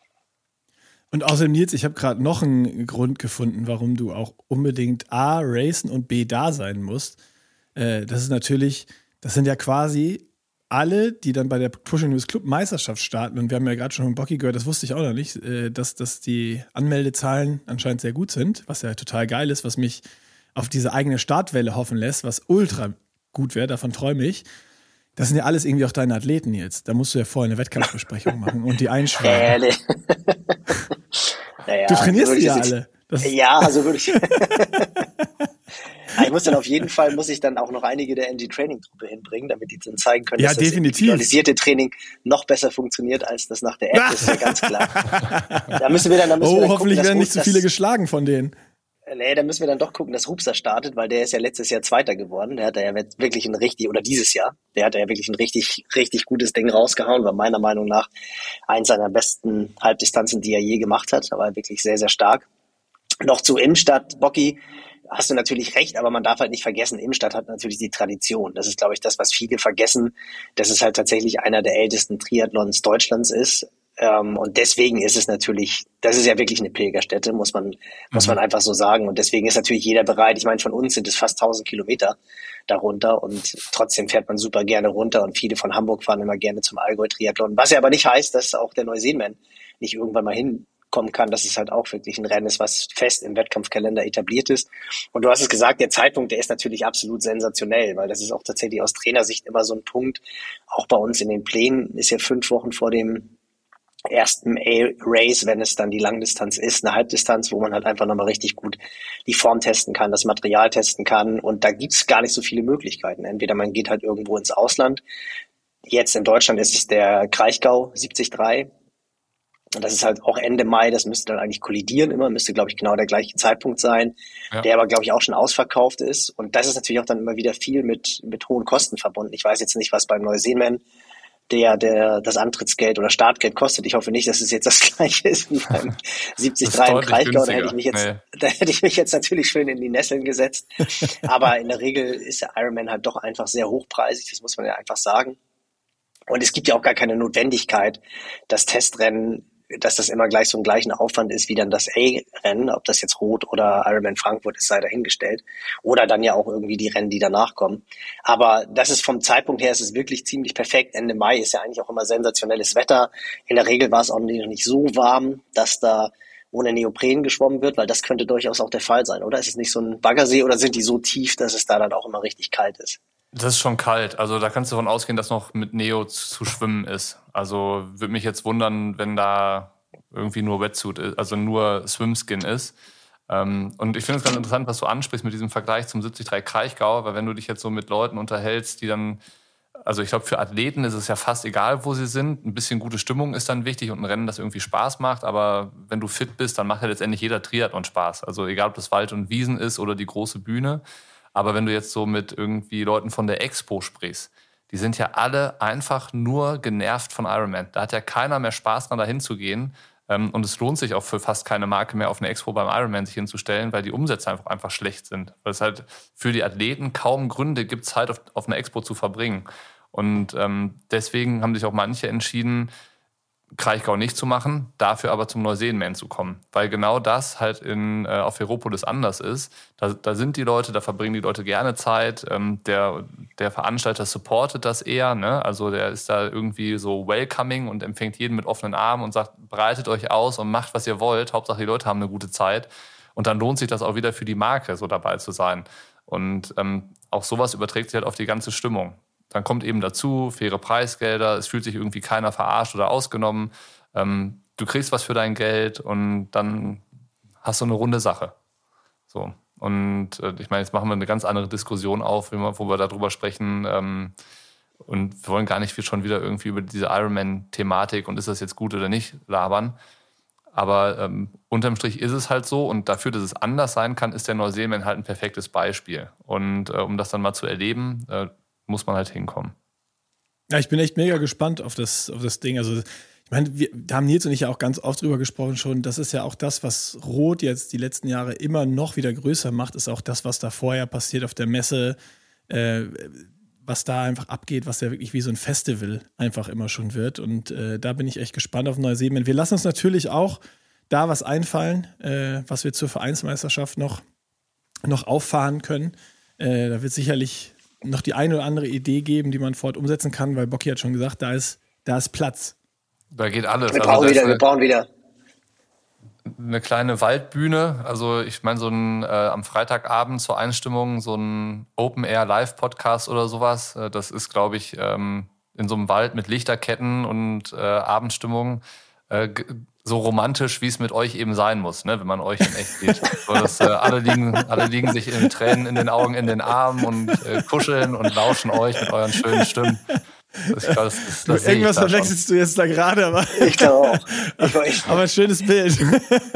Und außerdem, Nils, ich habe gerade noch einen Grund gefunden, warum du auch unbedingt A, racen und B, da sein musst. Äh, das ist natürlich, das sind ja quasi alle, die dann bei der Pushing Limits Club Meisterschaft starten, und wir haben ja gerade schon von Bocky gehört, das wusste ich auch noch nicht, äh, dass, dass die Anmeldezahlen anscheinend sehr gut sind, was ja total geil ist, was mich auf diese eigene Startwelle hoffen lässt, was ultra gut wäre, davon träume ich. Das sind ja alles irgendwie auch deine Athleten jetzt. Da musst du ja vorher eine Wettkampfbesprechung machen und die einschreiben. Äh, naja, du trainierst so die ja jetzt, alle. Das ja, so würde ich. Ich muss dann auf jeden Fall, muss ich dann auch noch einige der N G-Training-Truppe hinbringen, damit die dann zeigen können, ja, dass das definitiv. individualisierte Training noch besser funktioniert als das nach der App. Das ist ja ganz klar. Da müssen wir dann, da müssen oh, wir dann hoffentlich gucken, werden nicht dass, zu viele geschlagen von denen. Nee, da müssen wir dann doch gucken, dass Rupser startet, weil der ist ja letztes Jahr Zweiter geworden. Der hat ja wirklich ein richtig, oder dieses Jahr, der hat ja wirklich ein richtig, richtig gutes Ding rausgehauen, war meiner Meinung nach eins seiner besten Halbdistanzen, die er je gemacht hat. Er war wirklich sehr, sehr stark. Noch zu Imstadt, Bocky, hast du natürlich recht, aber man darf halt nicht vergessen, Imstadt hat natürlich die Tradition. Das ist, glaube ich, das, was viele vergessen, dass es halt tatsächlich einer der ältesten Triathlons Deutschlands ist. Und deswegen ist es natürlich, das ist ja wirklich eine Pilgerstätte, muss man, mhm. muss man einfach so sagen. Und deswegen ist natürlich jeder bereit. Ich meine, von uns sind es fast tausend Kilometer darunter und trotzdem fährt man super gerne runter und viele von Hamburg fahren immer gerne zum Allgäu-Triathlon. Was ja aber nicht heißt, dass auch der Neuseenman nicht irgendwann mal hinkommen kann. Das ist halt auch wirklich ein Rennen ist, was fest im Wettkampfkalender etabliert ist. Und du hast es gesagt, der Zeitpunkt, der ist natürlich absolut sensationell, weil das ist auch tatsächlich aus Trainersicht immer so ein Punkt. Auch bei uns in den Plänen ist ja fünf Wochen vor dem ersten A-Race, wenn es dann die Langdistanz ist, eine Halbdistanz, wo man halt einfach nochmal richtig gut die Form testen kann, das Material testen kann. Und da gibt's gar nicht so viele Möglichkeiten. Entweder man geht halt irgendwo ins Ausland. Jetzt in Deutschland ist es der Kraichgau siebzig drei. Und das ist halt auch Ende Mai, das müsste dann eigentlich kollidieren immer, müsste, glaube ich, genau der gleiche Zeitpunkt sein, ja. Der aber, glaube ich, auch schon ausverkauft ist. Und das ist natürlich auch dann immer wieder viel mit, mit hohen Kosten verbunden. Ich weiß jetzt nicht, was beim Neuseenman der, der das Antrittsgeld oder Startgeld kostet. Ich hoffe nicht, dass es jetzt das gleiche ist wie beim siebzig drei im Kraichgau. Da hätte ich mich jetzt, nee. da hätte ich mich jetzt natürlich schön in die Nesseln gesetzt. Aber in der Regel ist der Ironman halt doch einfach sehr hochpreisig. Das muss man ja einfach sagen. Und es gibt ja auch gar keine Notwendigkeit, das Testrennen, dass das immer gleich so einen gleichen Aufwand ist wie dann das A-Rennen, ob das jetzt Rot oder Ironman Frankfurt ist, sei dahingestellt. Oder dann ja auch irgendwie die Rennen, die danach kommen. Aber das ist vom Zeitpunkt her, ist es wirklich ziemlich perfekt. Ende Mai ist ja eigentlich auch immer sensationelles Wetter. In der Regel war es auch nicht so warm, dass da ohne Neopren geschwommen wird? Weil das könnte durchaus auch der Fall sein, oder? Ist es nicht so ein Baggersee oder sind die so tief, dass es da dann auch immer richtig kalt ist? Das ist schon kalt. Also da kannst du davon ausgehen, dass noch mit Neo zu, zu schwimmen ist. Also würde mich jetzt wundern, wenn da irgendwie nur Wetsuit ist, also nur Swimskin ist. Ähm, und ich finde es ganz interessant, was du ansprichst mit diesem Vergleich zum siebzig drei Kraichgau, weil wenn du dich jetzt so mit Leuten unterhältst, die dann, also ich glaube, für Athleten ist es ja fast egal, wo sie sind. Ein bisschen gute Stimmung ist dann wichtig und ein Rennen, das irgendwie Spaß macht. Aber wenn du fit bist, dann macht ja letztendlich jeder Triathlon Spaß. Also egal, ob das Wald und Wiesen ist oder die große Bühne. Aber wenn du jetzt so mit irgendwie Leuten von der Expo sprichst, die sind ja alle einfach nur genervt von Ironman. Da hat ja keiner mehr Spaß dran, da hinzugehen. Und es lohnt sich auch für fast keine Marke mehr auf eine Expo beim Ironman sich hinzustellen, weil die Umsätze einfach, einfach schlecht sind. Weil es halt für die Athleten kaum Gründe gibt, Zeit auf, auf einer Expo zu verbringen. Und ähm, deswegen haben sich auch manche entschieden, Kraichgau nicht zu machen, dafür aber zum Neuseenman zu kommen. Weil genau das halt in, äh, auf Ferropolis anders ist. Da, da sind die Leute, da verbringen die Leute gerne Zeit. Ähm, der, der Veranstalter supportet das eher. Ne? Also der ist da irgendwie so welcoming und empfängt jeden mit offenen Armen und sagt, breitet euch aus und macht, was ihr wollt. Hauptsache, die Leute haben eine gute Zeit. Und dann lohnt sich das auch wieder für die Marke, so dabei zu sein. Und ähm, auch sowas überträgt sich halt auf die ganze Stimmung. Dann kommt eben dazu, faire Preisgelder, es fühlt sich irgendwie keiner verarscht oder ausgenommen. Ähm, du kriegst was für dein Geld und dann hast du eine runde Sache. So. Und äh, ich meine, jetzt machen wir eine ganz andere Diskussion auf, wo wir darüber sprechen. Ähm, und wir wollen gar nicht schon wieder irgendwie über diese Ironman-Thematik und ist das jetzt gut oder nicht labern. Aber ähm, unterm Strich ist es halt so und dafür, dass es anders sein kann, ist der Neuseeland halt ein perfektes Beispiel. Und äh, um das dann mal zu erleben, äh, muss man halt hinkommen. Ja, ich bin echt mega gespannt auf das, auf das Ding. Also, ich meine, wir, da haben Nils und ich ja auch ganz oft drüber gesprochen schon. Das ist ja auch das, was Rot jetzt die letzten Jahre immer noch wieder größer macht, ist auch das, was da vorher passiert auf der Messe, äh, was da einfach abgeht, was ja wirklich wie so ein Festival einfach immer schon wird. Und äh, da bin ich echt gespannt auf Neuseeland. Wir lassen uns natürlich auch da was einfallen, äh, was wir zur Vereinsmeisterschaft noch, noch auffahren können. Äh, da wird sicherlich noch die eine oder andere Idee geben, die man fort umsetzen kann, weil Bocky hat schon gesagt, da ist, da ist Platz. Da geht alles. Wir brauchen also wieder, eine, wir brauchen wieder. Eine kleine Waldbühne, also ich meine so ein äh, am Freitagabend zur Einstimmung so ein Open-Air-Live-Podcast oder sowas, äh, das ist, glaube ich, ähm, in so einem Wald mit Lichterketten und äh, Abendstimmung äh, g- so romantisch, wie es mit euch eben sein muss, ne, wenn man euch in echt sieht. So, dass, äh, alle, liegen, alle liegen sich in Tränen in den Augen, in den Armen und äh, kuscheln und lauschen euch mit euren schönen Stimmen. Das, das, das, das du, irgendwas verwechselst du jetzt da gerade, aber. Ich glaube auch. Ich, ich, aber schönes Bild. ich,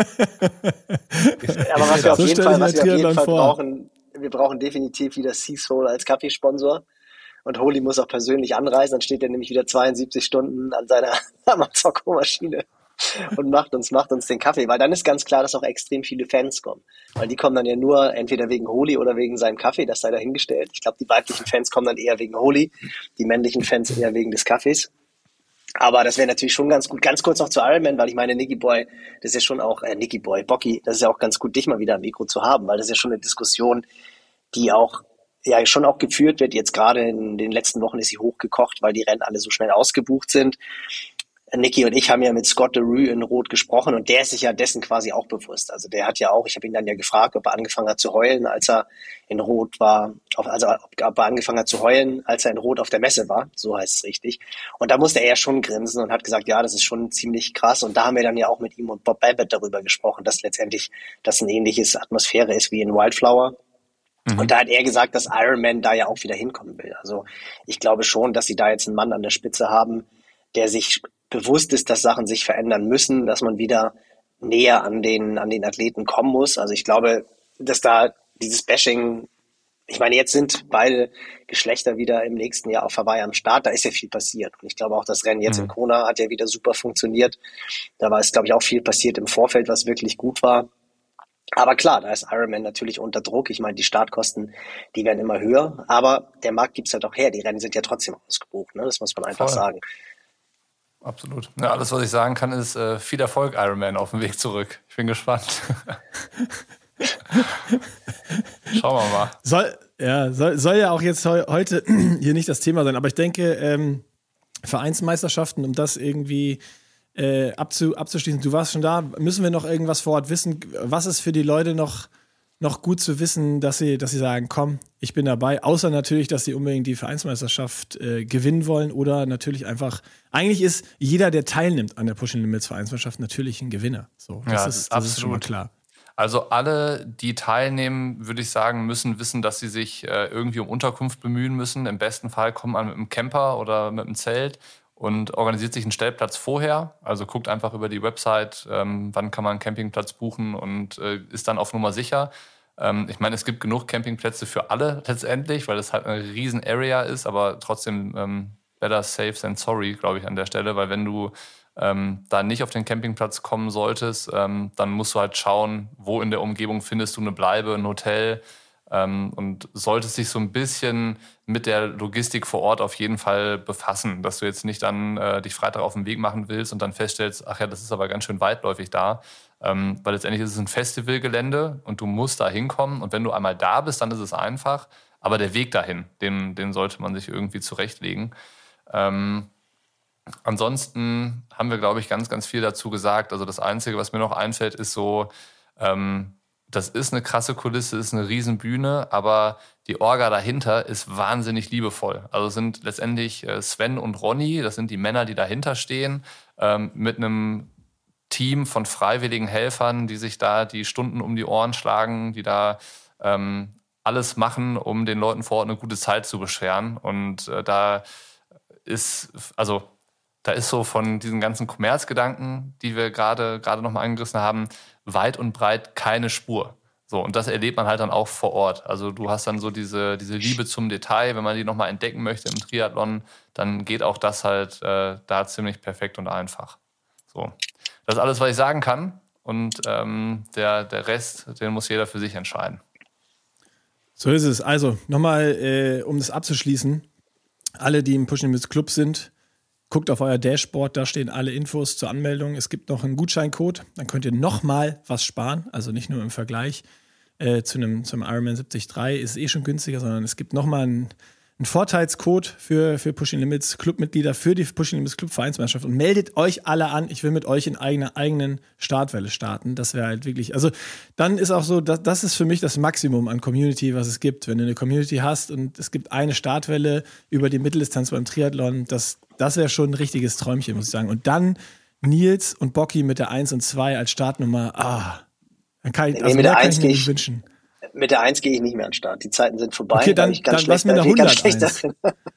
aber was wir auf so jeden Fall, was wir auf jeden Fall vor. brauchen, wir brauchen definitiv wieder Sea Soul als Kaffeesponsor. Und Holy muss auch persönlich anreisen, dann steht er nämlich wieder zweiundsiebzig Stunden an seiner Amazon-Maschine und macht uns, macht uns den Kaffee. Weil dann ist ganz klar, dass auch extrem viele Fans kommen. Weil die kommen dann ja nur entweder wegen Holy oder wegen seinem Kaffee, das sei dahingestellt. Ich glaube, die weiblichen Fans kommen dann eher wegen Holy, die männlichen Fans eher wegen des Kaffees. Aber das wäre natürlich schon ganz gut. Ganz kurz noch zu Ironman, weil ich meine, Nicky Boy, das ist ja schon auch, äh, Nicky Boy, Bocky, das ist ja auch ganz gut, dich mal wieder am Mikro zu haben, weil das ist ja schon eine Diskussion, die auch ja schon auch geführt wird. Jetzt gerade in den letzten Wochen ist sie hochgekocht, weil die Rennen alle so schnell ausgebucht sind. Nicky und ich haben ja mit Scott DeRue in Rot gesprochen und der ist sich ja dessen quasi auch bewusst. Also der hat ja auch, ich habe ihn dann ja gefragt, ob er angefangen hat zu heulen, als er in Rot war, also ob er angefangen hat zu heulen, als er in Rot auf der Messe war, so heißt es richtig. Und da musste er ja schon grinsen und hat gesagt, ja, das ist schon ziemlich krass. Und da haben wir dann ja auch mit ihm und Bob Babbitt darüber gesprochen, dass letztendlich das eine ähnliche Atmosphäre ist wie in Wildflower. Mhm. Und da hat er gesagt, dass Ironman da ja auch wieder hinkommen will. Also ich glaube schon, dass sie da jetzt einen Mann an der Spitze haben, der sich bewusst ist, dass Sachen sich verändern müssen, dass man wieder näher an den, an den Athleten kommen muss. Also ich glaube, dass da dieses Bashing, ich meine, jetzt sind beide Geschlechter wieder im nächsten Jahr auf Hawaii am Start, da ist ja viel passiert. Und ich glaube auch, das Rennen jetzt mhm. in Kona hat ja wieder super funktioniert. Da war es, glaube ich, auch viel passiert im Vorfeld, was wirklich gut war. Aber klar, da ist Ironman natürlich unter Druck. Ich meine, die Startkosten, die werden immer höher. Aber der Markt gibt's halt auch her. Die Rennen sind ja trotzdem ausgebucht. Ne? Das muss man einfach Voll. sagen. Absolut. Ja, alles, was ich sagen kann, ist äh, viel Erfolg, Ironman, auf dem Weg zurück. Ich bin gespannt. Schauen wir mal. Soll, ja, soll, soll ja auch jetzt he- heute hier nicht das Thema sein, aber ich denke, ähm, Vereinsmeisterschaften, um das irgendwie äh, abzu, abzuschließen, du warst schon da, müssen wir noch irgendwas vor Ort wissen? Was ist für die Leute noch, noch gut zu wissen, dass sie, dass sie sagen, komm, ich bin dabei, außer natürlich, dass sie unbedingt die Vereinsmeisterschaft äh, gewinnen wollen oder natürlich einfach, eigentlich ist jeder, der teilnimmt an der Pushing Limits Vereinsmeisterschaft, natürlich ein Gewinner. So, das, ja, ist, das ist schon mal klar. Also alle, die teilnehmen, würde ich sagen, müssen wissen, dass sie sich äh, irgendwie um Unterkunft bemühen müssen. Im besten Fall kommt man mit einem Camper oder mit einem Zelt und organisiert sich einen Stellplatz vorher. Also guckt einfach über die Website, ähm, wann kann man einen Campingplatz buchen und äh, ist dann auf Nummer sicher. Ähm, ich meine, es gibt genug Campingplätze für alle letztendlich, weil das halt eine riesen Area ist, aber trotzdem ähm, better safe than sorry, glaube ich, an der Stelle, weil wenn du ähm, da nicht auf den Campingplatz kommen solltest, ähm, dann musst du halt schauen, wo in der Umgebung findest du eine Bleibe, ein Hotel, ähm, und solltest dich so ein bisschen mit der Logistik vor Ort auf jeden Fall befassen, dass du jetzt nicht dann äh, dich Freitag auf den Weg machen willst und dann feststellst, ach ja, das ist aber ganz schön weitläufig da, ähm, weil letztendlich ist es ein Festivalgelände und du musst da hinkommen und wenn du einmal da bist, dann ist es einfach, aber der Weg dahin, den, den sollte man sich irgendwie zurechtlegen. Ähm, Ansonsten haben wir, glaube ich, ganz, ganz viel dazu gesagt. Also das Einzige, was mir noch einfällt, ist so, ähm, das ist eine krasse Kulisse, ist eine Riesenbühne, aber die Orga dahinter ist wahnsinnig liebevoll. Also es sind letztendlich Sven und Ronny, das sind die Männer, die dahinter stehen, ähm, mit einem Team von freiwilligen Helfern, die sich da die Stunden um die Ohren schlagen, die da ähm, alles machen, um den Leuten vor Ort eine gute Zeit zu bescheren. Und äh, da ist, also Da ist so von diesen ganzen Kommerzgedanken, die wir gerade gerade noch mal angerissen haben, weit und breit keine Spur. So, und das erlebt man halt dann auch vor Ort. Also du hast dann so diese, diese Liebe zum Detail, wenn man die noch mal entdecken möchte im Triathlon, dann geht auch das halt äh, da ziemlich perfekt und einfach. So, das ist alles, was ich sagen kann. Und ähm, der, der Rest, den muss jeder für sich entscheiden. So ist es. Also, nochmal, äh, um das abzuschließen, alle, die im Pushing Limits Club sind, guckt auf euer Dashboard, da stehen alle Infos zur Anmeldung. Es gibt noch einen Gutscheincode, dann könnt ihr nochmal was sparen, also nicht nur im Vergleich äh, zu einem zum Ironman siebzig Komma drei, ist eh schon günstiger, sondern es gibt nochmal einen, einen Vorteilscode für, für Pushing Limits Clubmitglieder, für die Pushing Limits Club Vereinsmeisterschaft und meldet euch alle an. Ich will mit euch in eigener eigenen Startwelle starten. Das wäre halt wirklich, also dann ist auch so, das, das ist für mich das Maximum an Community, was es gibt. Wenn du eine Community hast und es gibt eine Startwelle über die Mitteldistanz beim Triathlon, das Das wäre schon ein richtiges Träumchen, muss ich sagen. Und dann Nils und Bocky mit der eins und zwei als Startnummer. Ah, dann kann ich, nee, also mit der eins kann ich mir ich, nicht wünschen. Mit der eins gehe ich nicht mehr an den Start. Die Zeiten sind vorbei. Okay, dann, ich ganz dann lass mir eine ganz hundert.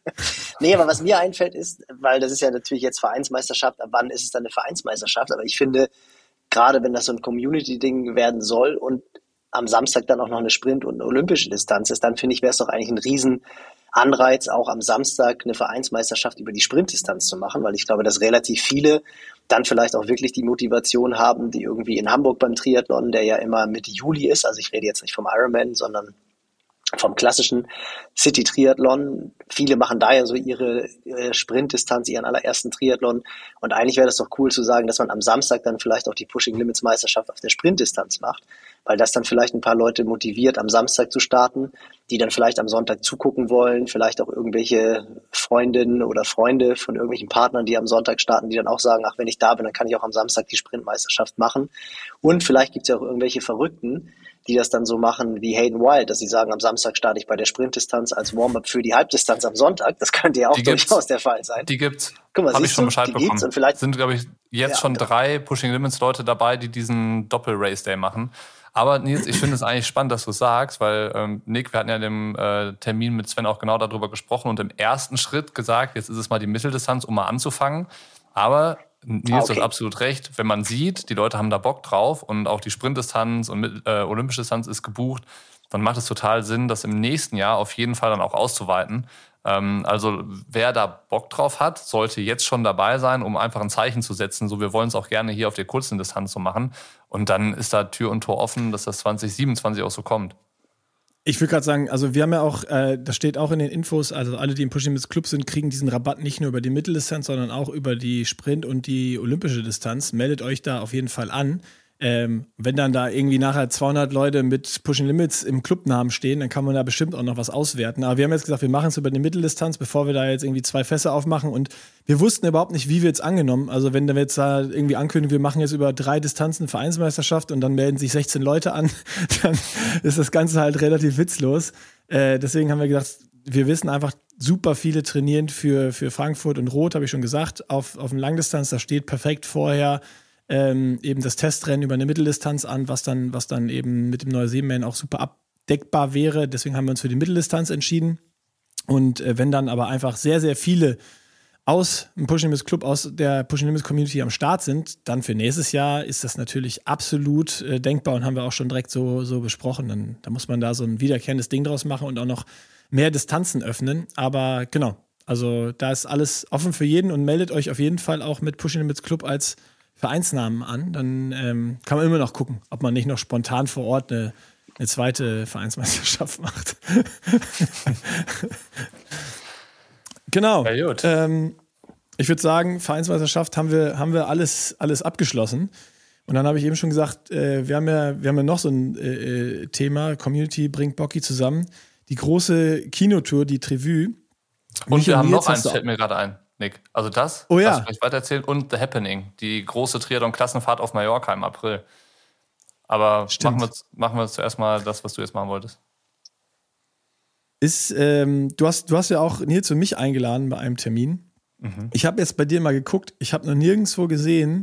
Nee, aber was mir einfällt ist, weil das ist ja natürlich jetzt Vereinsmeisterschaft, ab wann ist es dann eine Vereinsmeisterschaft? Aber ich finde, gerade wenn das so ein Community-Ding werden soll und am Samstag dann auch noch eine Sprint- und eine olympische Distanz ist, dann finde ich, wäre es doch eigentlich ein riesen Anreiz, auch am Samstag eine Vereinsmeisterschaft über die Sprintdistanz zu machen, weil ich glaube, dass relativ viele dann vielleicht auch wirklich die Motivation haben, die irgendwie in Hamburg beim Triathlon, der ja immer Mitte Juli ist, also ich rede jetzt nicht vom Ironman, sondern vom klassischen City-Triathlon. Viele machen da ja so ihre, ihre Sprintdistanz, ihren allerersten Triathlon. Und eigentlich wäre das doch cool zu sagen, dass man am Samstag dann vielleicht auch die Pushing-Limits-Meisterschaft auf der Sprintdistanz macht, weil das dann vielleicht ein paar Leute motiviert, am Samstag zu starten, die dann vielleicht am Sonntag zugucken wollen, vielleicht auch irgendwelche Freundinnen oder Freunde von irgendwelchen Partnern, die am Sonntag starten, die dann auch sagen, ach, wenn ich da bin, dann kann ich auch am Samstag die Sprintmeisterschaft machen. Und vielleicht gibt es ja auch irgendwelche Verrückten, die das dann so machen wie Hayden Wild, dass sie sagen, am Samstag starte ich bei der Sprintdistanz als Warm-up für die Halbdistanz am Sonntag. Das könnte ja auch durchaus der Fall sein. Die gibt's. Guck mal, habe ich schon du, Bescheid bekommen. Und vielleicht sind, glaube ich, jetzt ja, schon ja. drei Pushing-Limits-Leute dabei, die diesen Doppel-Race-Day machen. Aber Nils, ich finde es eigentlich spannend, dass du es sagst, weil ähm, Nick, wir hatten ja in dem äh, Termin mit Sven auch genau darüber gesprochen und im ersten Schritt gesagt, jetzt ist es mal die Mitteldistanz, um mal anzufangen. Aber Nils, ah, okay. Du hast absolut recht. Wenn man sieht, die Leute haben da Bock drauf und auch die Sprintdistanz und mit, äh, olympische Distanz ist gebucht, dann macht es total Sinn, das im nächsten Jahr auf jeden Fall dann auch auszuweiten. Ähm, also wer da Bock drauf hat, sollte jetzt schon dabei sein, um einfach ein Zeichen zu setzen. So, wir wollen es auch gerne hier auf der kurzen Distanz so machen. Und dann ist da Tür und Tor offen, dass das zwanzig siebenundzwanzig auch so kommt. Ich will gerade sagen, also wir haben ja auch, äh, das steht auch in den Infos, also alle, die im Pushing Limits Club sind, kriegen diesen Rabatt nicht nur über die Mitteldistanz, sondern auch über die Sprint und die olympische Distanz. Meldet euch da auf jeden Fall an. Ähm, wenn dann da irgendwie nachher zweihundert Leute mit Pushing Limits im Clubnamen stehen, dann kann man da bestimmt auch noch was auswerten. Aber wir haben jetzt gesagt, wir machen es über die Mitteldistanz, bevor wir da jetzt irgendwie zwei Fässer aufmachen. Und wir wussten überhaupt nicht, wie wir jetzt angenommen. Also wenn wir jetzt da irgendwie ankündigen, wir machen jetzt über drei Distanzen Vereinsmeisterschaft und dann melden sich sechzehn Leute an, dann ist das Ganze halt relativ witzlos. Äh, deswegen haben wir gedacht, wir wissen einfach, super viele trainieren für, für Frankfurt und Rot, habe ich schon gesagt, auf, auf dem Langdistanz. Da steht perfekt vorher Ähm, eben das Testrennen über eine Mitteldistanz an, was dann, was dann eben mit dem Neuseeman auch super abdeckbar wäre. Deswegen haben wir uns für die Mitteldistanz entschieden. Und äh, wenn dann aber einfach sehr, sehr viele aus dem Pushing Limits Club, aus der Pushing Limits Community am Start sind, dann für nächstes Jahr ist das natürlich absolut äh, denkbar und haben wir auch schon direkt so, so besprochen. Dann, da muss man da so ein wiederkehrendes Ding draus machen und auch noch mehr Distanzen öffnen. Aber genau, also da ist alles offen für jeden und meldet euch auf jeden Fall auch mit Pushing Limits Club als Vereinsnamen an, dann ähm, kann man immer noch gucken, ob man nicht noch spontan vor Ort eine, eine zweite Vereinsmeisterschaft macht. Genau. Ja, gut. Ähm, ich würde sagen, Vereinsmeisterschaft haben wir, haben wir alles, alles abgeschlossen. Und dann habe ich eben schon gesagt, äh, wir, haben ja, wir haben ja noch so ein äh, Thema, Community bringt Bocky zusammen. Die große Kinotour, die Trevue. Und Mich wir haben Nils noch hast eins, du- fällt mir gerade ein, Nick. Also das, Oh ja. das vielleicht weitererzählen und The Happening, die große Triathlon-Klassenfahrt auf Mallorca im April. Aber Stimmt. machen wir, machen wir zuerst mal das, was du jetzt machen wolltest. Ist, ähm, du, hast, du hast ja auch Nils und mich eingeladen bei einem Termin. Mhm. Ich habe jetzt bei dir mal geguckt, ich habe noch nirgendwo gesehen,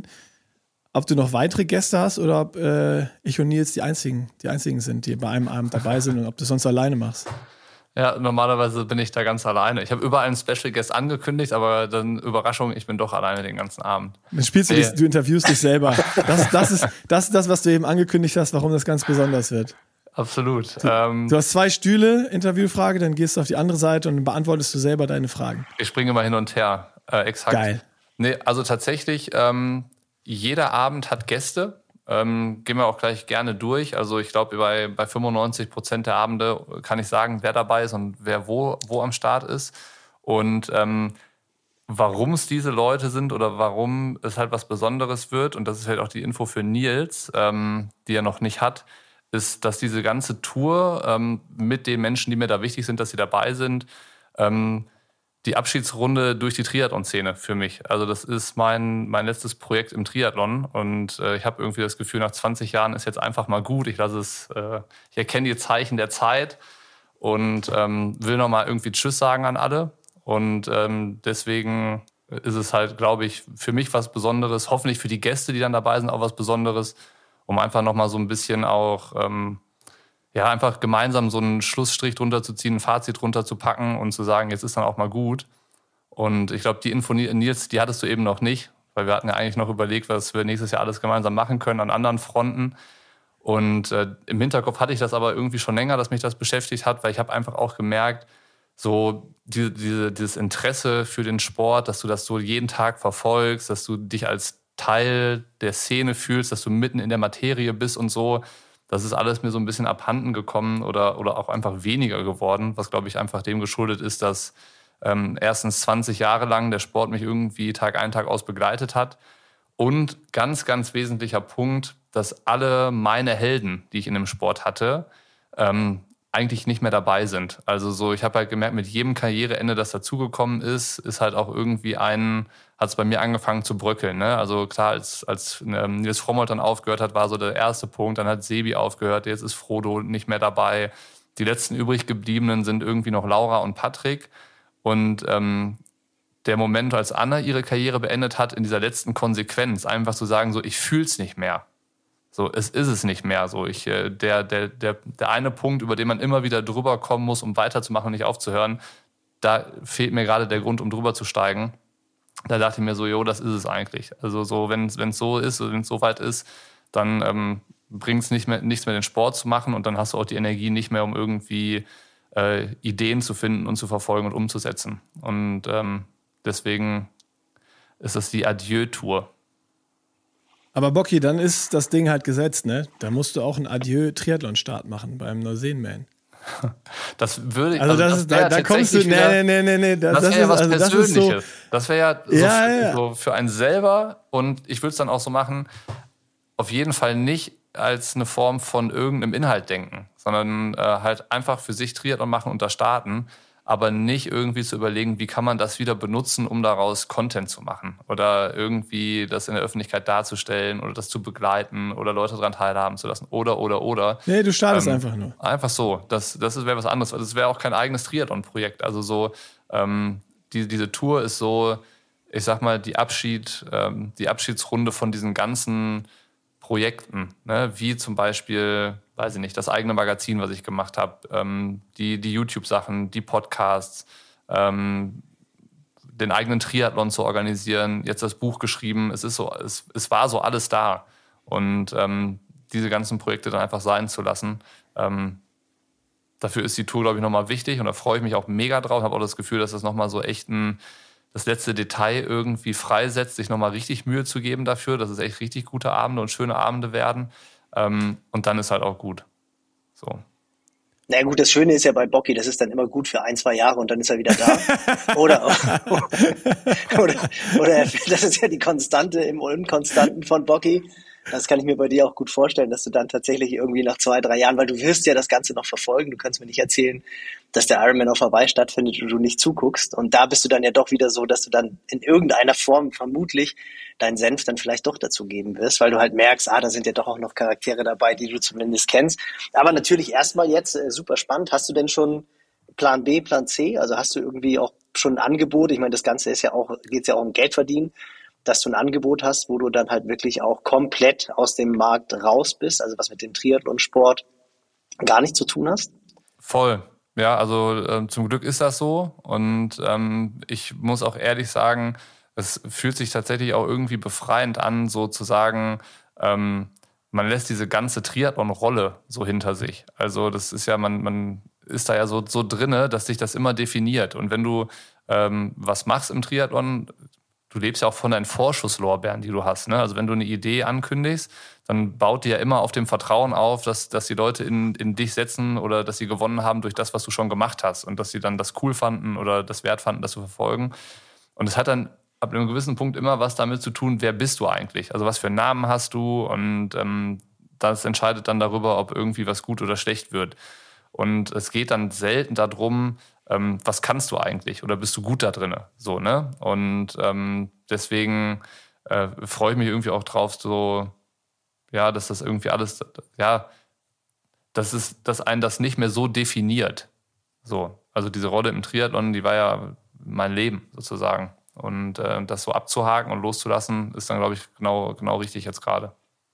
ob du noch weitere Gäste hast oder ob äh, ich und Nils die einzigen, die einzigen sind, die bei einem Abend dabei sind und ob du es sonst alleine machst. Ja, normalerweise bin ich da ganz alleine. Ich habe überall einen Special Guest angekündigt, aber dann Überraschung, ich bin doch alleine den ganzen Abend. Dann spielst du, Nee. dich, du interviewst dich selber. Das, das, ist, das ist das, was du eben angekündigt hast, warum das ganz besonders wird. Absolut. Ähm, Du hast zwei Stühle, Interviewfrage, dann gehst du auf die andere Seite und dann beantwortest du selber deine Fragen. ich springe mal hin und her. Äh, exakt. Geil. Nee, also tatsächlich, ähm, jeder Abend hat Gäste. Ähm, gehen wir auch gleich gerne durch. Also ich glaube, bei, bei fünfundneunzig Prozent der Abende kann ich sagen, wer dabei ist und wer wo, wo am Start ist. Und ähm, warum es diese Leute sind oder warum es halt was Besonderes wird, und das ist halt auch die Info für Nils, ähm, die er noch nicht hat, ist, dass diese ganze Tour ähm, mit den Menschen, die mir da wichtig sind, dass sie dabei sind, ähm, die Abschiedsrunde durch die Triathlon-Szene für mich. Also das ist mein, mein letztes Projekt im Triathlon und äh, ich habe irgendwie das Gefühl, nach zwanzig Jahren ist jetzt einfach mal gut. Ich lasse es, äh, ich erkenne die Zeichen der Zeit und ähm, will nochmal irgendwie Tschüss sagen an alle. Und ähm, deswegen ist es halt, glaube ich, für mich was Besonderes, hoffentlich für die Gäste, die dann dabei sind, auch was Besonderes, um einfach nochmal so ein bisschen auch, ähm, ja, einfach gemeinsam so einen Schlussstrich drunter zu ziehen, ein Fazit drunter zu packen und zu sagen, jetzt ist dann auch mal gut. Und ich glaube, die Info, Nils, die hattest du eben noch nicht, weil wir hatten ja eigentlich noch überlegt, was wir nächstes Jahr alles gemeinsam machen können an anderen Fronten. Und äh, im Hinterkopf hatte ich das aber irgendwie schon länger, dass mich das beschäftigt hat, weil ich habe einfach auch gemerkt, so die, diese, dieses Interesse für den Sport, dass du das so jeden Tag verfolgst, dass du dich als Teil der Szene fühlst, dass du mitten in der Materie bist und so. Das ist alles mir so ein bisschen abhanden gekommen oder, oder auch einfach weniger geworden, was, glaube ich, einfach dem geschuldet ist, dass ähm, erstens zwanzig Jahre lang der Sport mich irgendwie Tag ein, Tag aus begleitet hat. Und ganz, ganz wesentlicher Punkt, dass alle meine Helden, die ich in dem Sport hatte, ähm, eigentlich nicht mehr dabei sind. Also so, ich habe halt gemerkt, mit jedem Karriereende, das dazugekommen ist, ist halt auch irgendwie ein, hat es bei mir angefangen zu bröckeln. Ne? Also klar, als, als ähm, Nils Frommholt dann aufgehört hat, war so der erste Punkt. Dann hat Sebi aufgehört, jetzt ist Frodo nicht mehr dabei. Die letzten übrig gebliebenen sind irgendwie noch Laura und Patrick. Und ähm, der Moment, als Anna ihre Karriere beendet hat, in dieser letzten Konsequenz, einfach zu sagen, so, ich fühl's nicht mehr. So, es ist es nicht mehr so. Ich, der, der, der, der eine Punkt, über den man immer wieder drüber kommen muss, um weiterzumachen und nicht aufzuhören, da fehlt mir gerade der Grund, um drüber zu steigen. Da dachte ich mir so, jo, das ist es eigentlich. Also so, wenn es so ist, wenn es so weit ist, dann ähm, bringt es nicht mehr, nichts mehr, den Sport zu machen und dann hast du auch die Energie nicht mehr, um irgendwie äh, Ideen zu finden und zu verfolgen und umzusetzen. Und ähm, deswegen ist das die Adieu-Tour. Aber Bocky, dann ist das Ding halt gesetzt, ne? Da musst du auch einen Adieu-Triathlon-Start machen beim Neuseeland-Man. Das würde ich, Also, das, das ist, da, da kommst du, nee, nee, nee, nee, nee. Das, Das wäre das ja ist, was also, das ist Persönliches. so, Das wäre ja, so, Ja, für, ja. so für einen selber und ich würde es dann auch so machen, auf jeden Fall nicht als eine Form von irgendeinem Inhalt denken, sondern äh, halt einfach für sich Triathlon machen und da starten, aber nicht irgendwie zu überlegen, wie kann man das wieder benutzen, um daraus Content zu machen oder irgendwie das in der Öffentlichkeit darzustellen oder das zu begleiten oder Leute daran teilhaben zu lassen oder, oder, oder. Nee, du startest ähm, einfach nur. Einfach so. Das, das wäre was anderes. Das wäre auch kein eigenes Triathlon-Projekt. Also so, ähm, die, diese Tour ist so, ich sag mal, die Abschied, ähm, die Abschiedsrunde von diesen ganzen Projekten, ne? Wie zum Beispiel, weiß ich nicht, das eigene Magazin, was ich gemacht habe, ähm, die, die YouTube-Sachen, die Podcasts, ähm, den eigenen Triathlon zu organisieren, jetzt das Buch geschrieben, es ist so, es, es war so alles da. Und ähm, diese ganzen Projekte dann einfach sein zu lassen, ähm, dafür ist die Tour, glaube ich, nochmal wichtig und da freue ich mich auch mega drauf. Ich habe auch das Gefühl, dass das nochmal so echt ein das letzte Detail irgendwie freisetzt, sich nochmal richtig Mühe zu geben dafür, dass es echt richtig gute Abende und schöne Abende werden. Ähm, und dann ist halt auch gut. So. Na gut, das Schöne ist ja bei Bocky, das ist dann immer gut für ein, zwei Jahre und dann ist er wieder da. oder, oder, oder das ist ja die Konstante im Unkonstanten von Bocky. Das kann ich mir bei dir auch gut vorstellen, dass du dann tatsächlich irgendwie nach zwei, drei Jahren, weil du wirst ja das Ganze noch verfolgen, du kannst mir nicht erzählen, dass der Ironman auf Hawaii stattfindet und du nicht zuguckst. Und da bist du dann ja doch wieder so, dass du dann in irgendeiner Form vermutlich deinen Senf dann vielleicht doch dazu geben wirst, weil du halt merkst, ah, da sind ja doch auch noch Charaktere dabei, die du zumindest kennst. Aber natürlich erstmal jetzt äh, super spannend. Hast du denn schon Plan B, Plan C? Also hast du irgendwie auch schon ein Angebot? Ich meine, das Ganze ist ja auch, geht's ja auch um Geld verdienen, dass du ein Angebot hast, wo du dann halt wirklich auch komplett aus dem Markt raus bist, also was mit dem Triathlonsport gar nichts zu tun hast? Voll. Ja, also äh, zum Glück ist das so und ähm, ich muss auch ehrlich sagen, es fühlt sich tatsächlich auch irgendwie befreiend an, so zu sagen, ähm, man lässt diese ganze Triathlon-Rolle so hinter sich. Also das ist ja, man, man ist da ja so, so drinne, dass sich das immer definiert. Und wenn du ähm, was machst im Triathlon, du lebst ja auch von deinen Vorschusslorbeeren, die du hast. Ne? Also wenn du eine Idee ankündigst, dann baut die ja immer auf dem Vertrauen auf, dass, dass die Leute in, in dich setzen oder dass sie gewonnen haben durch das, was du schon gemacht hast und dass sie dann das cool fanden oder das wert fanden, das zu verfolgen. Und es hat dann ab einem gewissen Punkt immer was damit zu tun, wer bist du eigentlich? Also was für einen Namen hast du? Und ähm, das entscheidet dann darüber, ob irgendwie was gut oder schlecht wird. Und es geht dann selten darum, ähm, was kannst du eigentlich oder bist du gut da drin? So, ne? Und ähm, deswegen äh, freue ich mich irgendwie auch drauf, so, ja, dass das irgendwie alles, ja, dass es, dass einen das nicht mehr so definiert. So, also diese Rolle im Triathlon, die war ja mein Leben sozusagen. Und äh, das so abzuhaken und loszulassen, ist dann, glaube ich, genau, genau richtig jetzt gerade.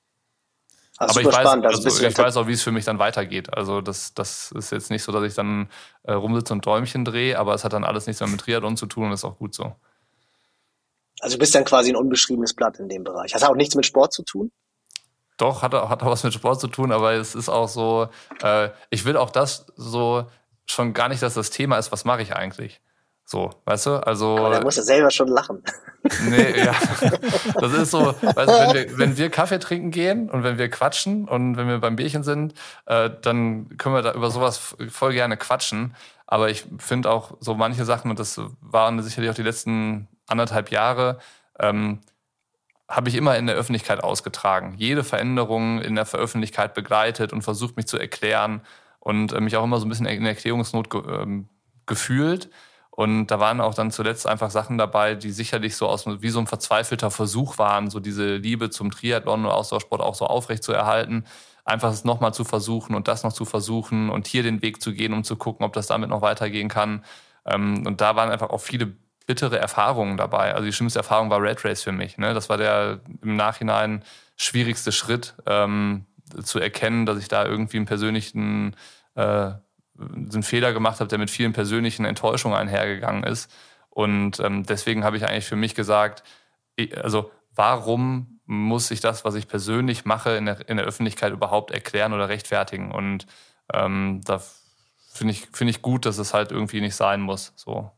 Also aber ich, weiß, spannend. also also ich weiß auch, wie es für mich dann weitergeht. Also das, das ist jetzt nicht so, dass ich dann äh, rumsitze und Däumchen drehe, aber es hat dann alles nichts mehr mit Triathlon zu tun und ist auch gut so. Also du bist dann quasi ein unbeschriebenes Blatt in dem Bereich. Hast du auch nichts mit Sport zu tun? Doch, hat, hat auch was mit Sport zu tun, aber es ist auch so, äh, ich will auch das so schon gar nicht, dass das Thema ist, was mache ich eigentlich? So, weißt du? Also. Aber da musst du selber schon lachen. Nee, ja. Das ist so, weißt du, wenn wir, wenn wir Kaffee trinken gehen und wenn wir quatschen und wenn wir beim Bierchen sind, äh, dann können wir da über sowas voll gerne quatschen. Aber ich finde auch so manche Sachen, und das waren sicherlich auch die letzten anderthalb Jahre, ähm, habe ich immer in der Öffentlichkeit ausgetragen. Jede Veränderung in der Öffentlichkeit begleitet und versucht, mich zu erklären und äh, mich auch immer so ein bisschen in Erklärungsnot ge- ähm, gefühlt. Und da waren auch dann zuletzt einfach Sachen dabei, die sicherlich so aus wie so ein verzweifelter Versuch waren, so diese Liebe zum Triathlon und Ausdauersport auch so aufrecht zu erhalten. Einfach es nochmal zu versuchen und das noch zu versuchen und hier den Weg zu gehen, um zu gucken, ob das damit noch weitergehen kann. Und da waren einfach auch viele bittere Erfahrungen dabei. Also die schlimmste Erfahrung war Red Race für mich. Das war der im Nachhinein schwierigste Schritt, ähm, zu erkennen, dass ich da irgendwie einen persönlichen äh, einen Fehler gemacht habe, der mit vielen persönlichen Enttäuschungen einhergegangen ist. Und ähm, deswegen habe ich eigentlich für mich gesagt, ich, also warum muss ich das, was ich persönlich mache, in der, in der Öffentlichkeit überhaupt erklären oder rechtfertigen? Und ähm, da finde ich, finde ich gut, dass es halt irgendwie nicht sein muss. So.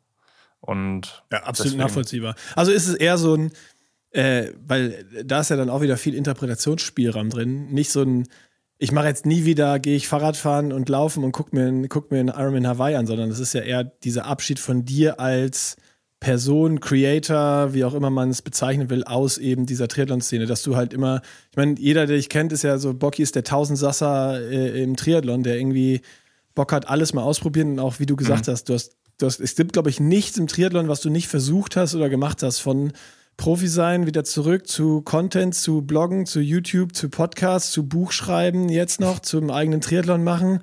Und ja, absolut deswegen. Nachvollziehbar. Also ist es eher so ein, äh, weil da ist ja dann auch wieder viel Interpretationsspielraum drin, nicht so ein ich mache jetzt nie wieder, gehe ich Fahrrad fahren und laufen und guck mir, guck mir einen Ironman Hawaii an, sondern es ist ja eher dieser Abschied von dir als Person, Creator, wie auch immer man es bezeichnen will, aus eben dieser Triathlon-Szene, dass du halt immer, ich meine, jeder, der dich kennt, ist ja so, Bocky ist der Tausendsasser äh, im Triathlon, der irgendwie Bock hat, alles mal ausprobieren und auch, wie du gesagt mhm. hast, du hast, du hast, es gibt, glaube ich, nichts im Triathlon, was du nicht versucht hast oder gemacht hast, von Profi sein, wieder zurück zu Content, zu Bloggen, zu YouTube, zu Podcasts, zu Buchschreiben, jetzt noch zum eigenen Triathlon machen,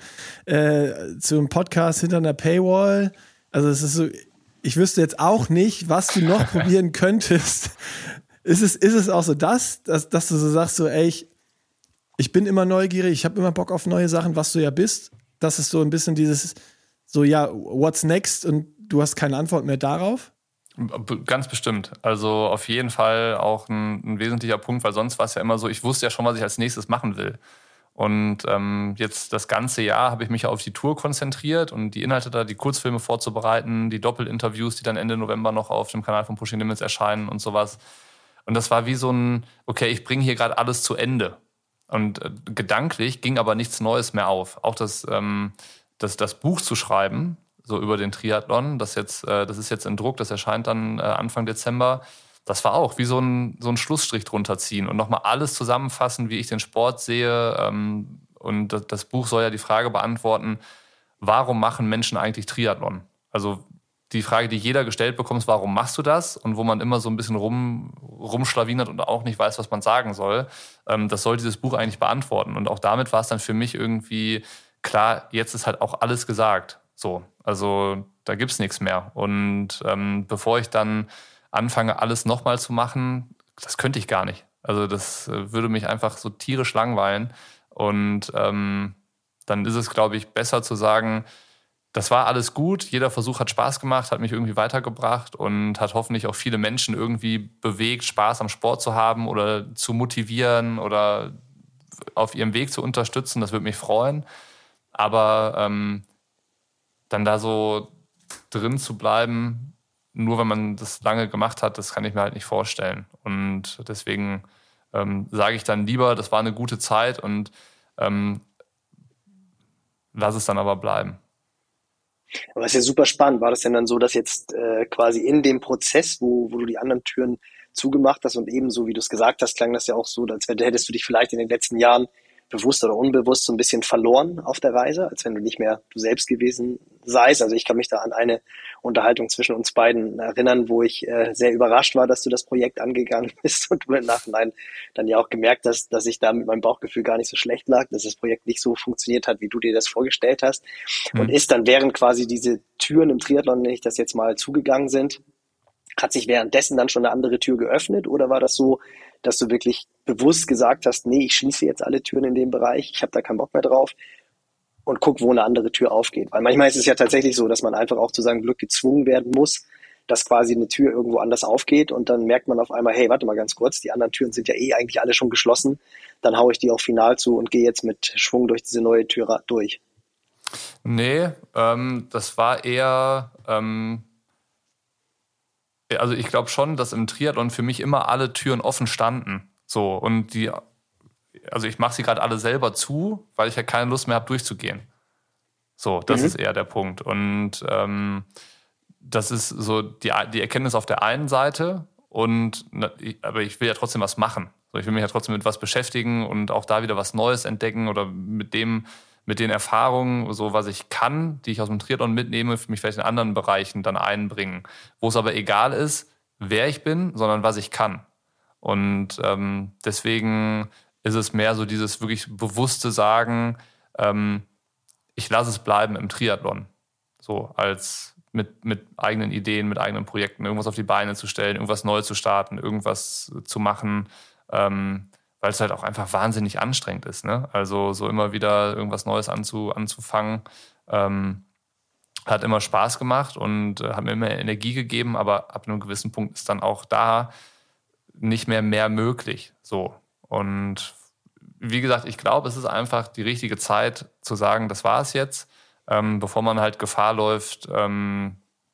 äh, zum Podcast hinter einer Paywall. Also es ist so, ich wüsste jetzt auch nicht, was du noch probieren könntest. Ist es, ist es auch so das, dass, dass du so sagst, so ey, ich, ich bin immer neugierig, ich habe immer Bock auf neue Sachen, was du ja bist. Das ist so ein bisschen dieses, so ja, what's next und du hast keine Antwort mehr darauf? Ganz bestimmt. Also auf jeden Fall auch ein, ein wesentlicher Punkt, weil sonst war es ja immer so, ich wusste ja schon, was ich als nächstes machen will. Und ähm, jetzt das ganze Jahr habe ich mich auf die Tour konzentriert und die Inhalte da, die Kurzfilme vorzubereiten, die Doppelinterviews, die dann Ende November noch auf dem Kanal von Pushing Limits erscheinen und sowas. Und das war wie so ein, okay, ich bringe hier gerade alles zu Ende. Und äh, gedanklich ging aber nichts Neues mehr auf. Auch das, ähm, das, das Buch zu schreiben, so über den Triathlon, das, jetzt, äh, das ist jetzt in Druck, das erscheint dann äh, Anfang Dezember. Das war auch wie so ein, so ein Schlussstrich drunter ziehen und nochmal alles zusammenfassen, wie ich den Sport sehe. Ähm, und das, das Buch soll ja die Frage beantworten, warum machen Menschen eigentlich Triathlon? Also die Frage, die jeder gestellt bekommt, ist, warum machst du das? Und wo man immer so ein bisschen rum, rumschlawinert und auch nicht weiß, was man sagen soll. Ähm, das soll dieses Buch eigentlich beantworten. Und auch damit war es dann für mich irgendwie klar, jetzt ist halt auch alles gesagt. So, also da gibt's nichts mehr. Und ähm, bevor ich dann anfange, alles nochmal zu machen, das könnte ich gar nicht. Also das äh, würde mich einfach so tierisch langweilen. Und ähm, dann ist es, glaube ich, besser zu sagen, das war alles gut, jeder Versuch hat Spaß gemacht, hat mich irgendwie weitergebracht und hat hoffentlich auch viele Menschen irgendwie bewegt, Spaß am Sport zu haben oder zu motivieren oder auf ihrem Weg zu unterstützen. Das würde mich freuen. Aber ähm, dann da so drin zu bleiben, nur wenn man das lange gemacht hat, das kann ich mir halt nicht vorstellen. Und deswegen ähm, sage ich dann lieber, das war eine gute Zeit und ähm, lass es dann aber bleiben. Aber es ist ja super spannend. War das denn dann so, dass jetzt äh, quasi in dem Prozess, wo, wo du die anderen Türen zugemacht hast und ebenso, wie du es gesagt hast, klang das ja auch so, als hättest du dich vielleicht in den letzten Jahren bewusst oder unbewusst so ein bisschen verloren auf der Reise, als wenn du nicht mehr du selbst gewesen seist. Also ich kann mich da an eine Unterhaltung zwischen uns beiden erinnern, wo ich äh, sehr überrascht war, dass du das Projekt angegangen bist und du im Nachhinein dann ja auch gemerkt hast, dass ich da mit meinem Bauchgefühl gar nicht so schlecht lag, dass das Projekt nicht so funktioniert hat, wie du dir das vorgestellt hast. Mhm. Und ist dann, während quasi diese Türen im Triathlon, wenn ich das jetzt mal zugegangen sind, hat sich währenddessen dann schon eine andere Tür geöffnet oder war das so, dass du wirklich bewusst gesagt hast, nee, ich schließe jetzt alle Türen in dem Bereich, ich habe da keinen Bock mehr drauf und guck, wo eine andere Tür aufgeht. Weil manchmal ist es ja tatsächlich so, dass man einfach auch zu seinem Glück gezwungen werden muss, dass quasi eine Tür irgendwo anders aufgeht und dann merkt man auf einmal, hey, warte mal ganz kurz, die anderen Türen sind ja eh eigentlich alle schon geschlossen, dann haue ich die auch final zu und gehe jetzt mit Schwung durch diese neue Tür durch. Nee, ähm, das war eher... Ähm Also ich glaube schon, dass im Triathlon für mich immer alle Türen offen standen. So, und die, also ich mache sie gerade alle selber zu, weil ich ja keine Lust mehr habe, durchzugehen. So, das mhm. ist eher der Punkt. Und ähm, das ist so die, die Erkenntnis auf der einen Seite. Und aber ich will ja trotzdem was machen. So, ich will mich ja trotzdem mit was beschäftigen und auch da wieder was Neues entdecken oder mit dem, mit den Erfahrungen, so was ich kann, die ich aus dem Triathlon mitnehme, für mich vielleicht in anderen Bereichen dann einbringen. Wo es aber egal ist, wer ich bin, sondern was ich kann. Und ähm, deswegen ist es mehr so dieses wirklich bewusste Sagen, ähm, ich lasse es bleiben im Triathlon. So als mit, mit eigenen Ideen, mit eigenen Projekten, irgendwas auf die Beine zu stellen, irgendwas neu zu starten, irgendwas zu machen, ähm, weil es halt auch einfach wahnsinnig anstrengend ist. Ne? Also so immer wieder irgendwas Neues anzu, anzufangen, ähm, hat immer Spaß gemacht und äh, hat mir immer Energie gegeben, aber ab einem gewissen Punkt ist dann auch da nicht mehr mehr möglich. So. Und wie gesagt, ich glaube, es ist einfach die richtige Zeit zu sagen, das war es jetzt, ähm, bevor man halt Gefahr läuft, ähm,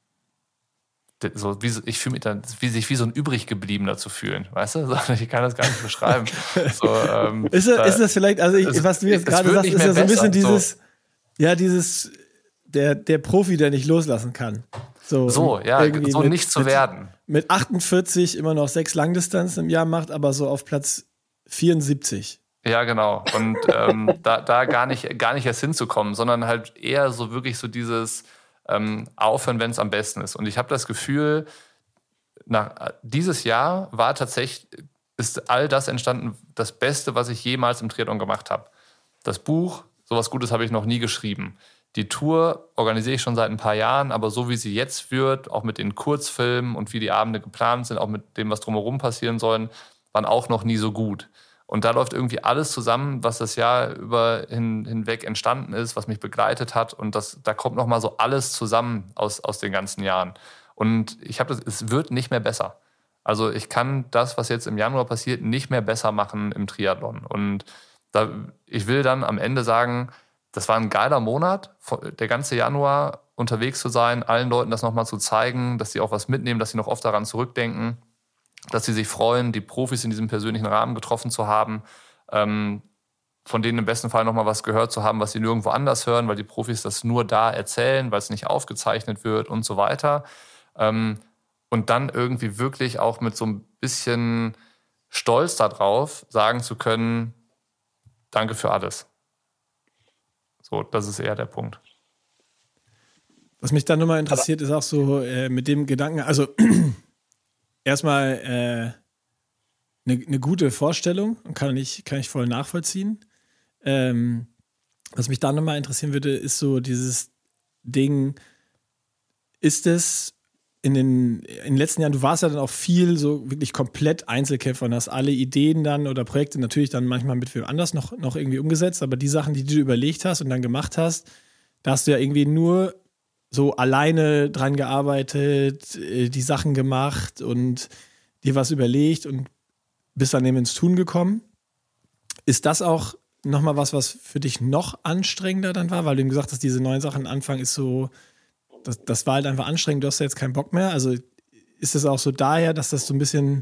so wie, ich fühle mich dann, wie sich wie so ein Übriggebliebener zu fühlen, weißt du? Ich kann das gar nicht beschreiben. So, ähm, ist, das, ist das vielleicht, also ich, es, was du jetzt gerade sagst, ist ja so ein bisschen besser, dieses, so. ja, dieses, der, der Profi, der nicht loslassen kann. So, so ja, so mit, nicht zu mit, werden. Mit achtundvierzig immer noch sechs Langdistanzen im Jahr macht, aber so auf Platz vierundsiebzig. Ja, genau. Und ähm, da, da gar nicht, gar nicht erst hinzukommen, sondern halt eher so wirklich so dieses ähm, Aufhören, wenn es am besten ist. Und ich habe das Gefühl, nach, dieses Jahr war tatsächlich, ist all das entstanden, das Beste, was ich jemals im Triathlon gemacht habe. Das Buch, sowas Gutes habe ich noch nie geschrieben. Die Tour organisiere ich schon seit ein paar Jahren, aber so wie sie jetzt wird, auch mit den Kurzfilmen und wie die Abende geplant sind, auch mit dem, was drumherum passieren soll, waren auch noch nie so gut. Und da läuft irgendwie alles zusammen, was das Jahr über hin, hinweg entstanden ist, was mich begleitet hat. Und das, da kommt nochmal so alles zusammen aus, aus den ganzen Jahren. Und ich habe das, es wird nicht mehr besser. Also ich kann das, was jetzt im Januar passiert, nicht mehr besser machen im Triathlon. Und da, ich will dann am Ende sagen, das war ein geiler Monat, der ganze Januar unterwegs zu sein, allen Leuten das nochmal zu zeigen, dass sie auch was mitnehmen, dass sie noch oft daran zurückdenken, dass sie sich freuen, die Profis in diesem persönlichen Rahmen getroffen zu haben, ähm, von denen im besten Fall nochmal was gehört zu haben, was sie nirgendwo anders hören, weil die Profis das nur da erzählen, weil es nicht aufgezeichnet wird und so weiter. Ähm, und dann irgendwie wirklich auch mit so ein bisschen Stolz darauf sagen zu können, danke für alles. So, das ist eher der Punkt. Was mich dann nochmal interessiert, Aber ist auch so äh, mit dem Gedanken, also erstmal eine äh, ne, ne gute Vorstellung und kann ich, kann ich voll nachvollziehen. Ähm, was mich dann nochmal interessieren würde, ist so dieses Ding, ist es in den, in den letzten Jahren, du warst ja dann auch viel so wirklich komplett Einzelkämpfer und hast alle Ideen dann oder Projekte natürlich dann manchmal mit wem anders noch, noch irgendwie umgesetzt, aber die Sachen, die du überlegt hast und dann gemacht hast, da hast du ja irgendwie nur so alleine dran gearbeitet, die Sachen gemacht und dir was überlegt und bist dann eben ins Tun gekommen. Ist das auch nochmal was, was für dich noch anstrengender dann war? Weil du eben gesagt hast, diese neuen Sachen Anfang ist so, das, das war halt einfach anstrengend, du hast ja jetzt keinen Bock mehr. Also ist es auch so daher, dass das so ein bisschen,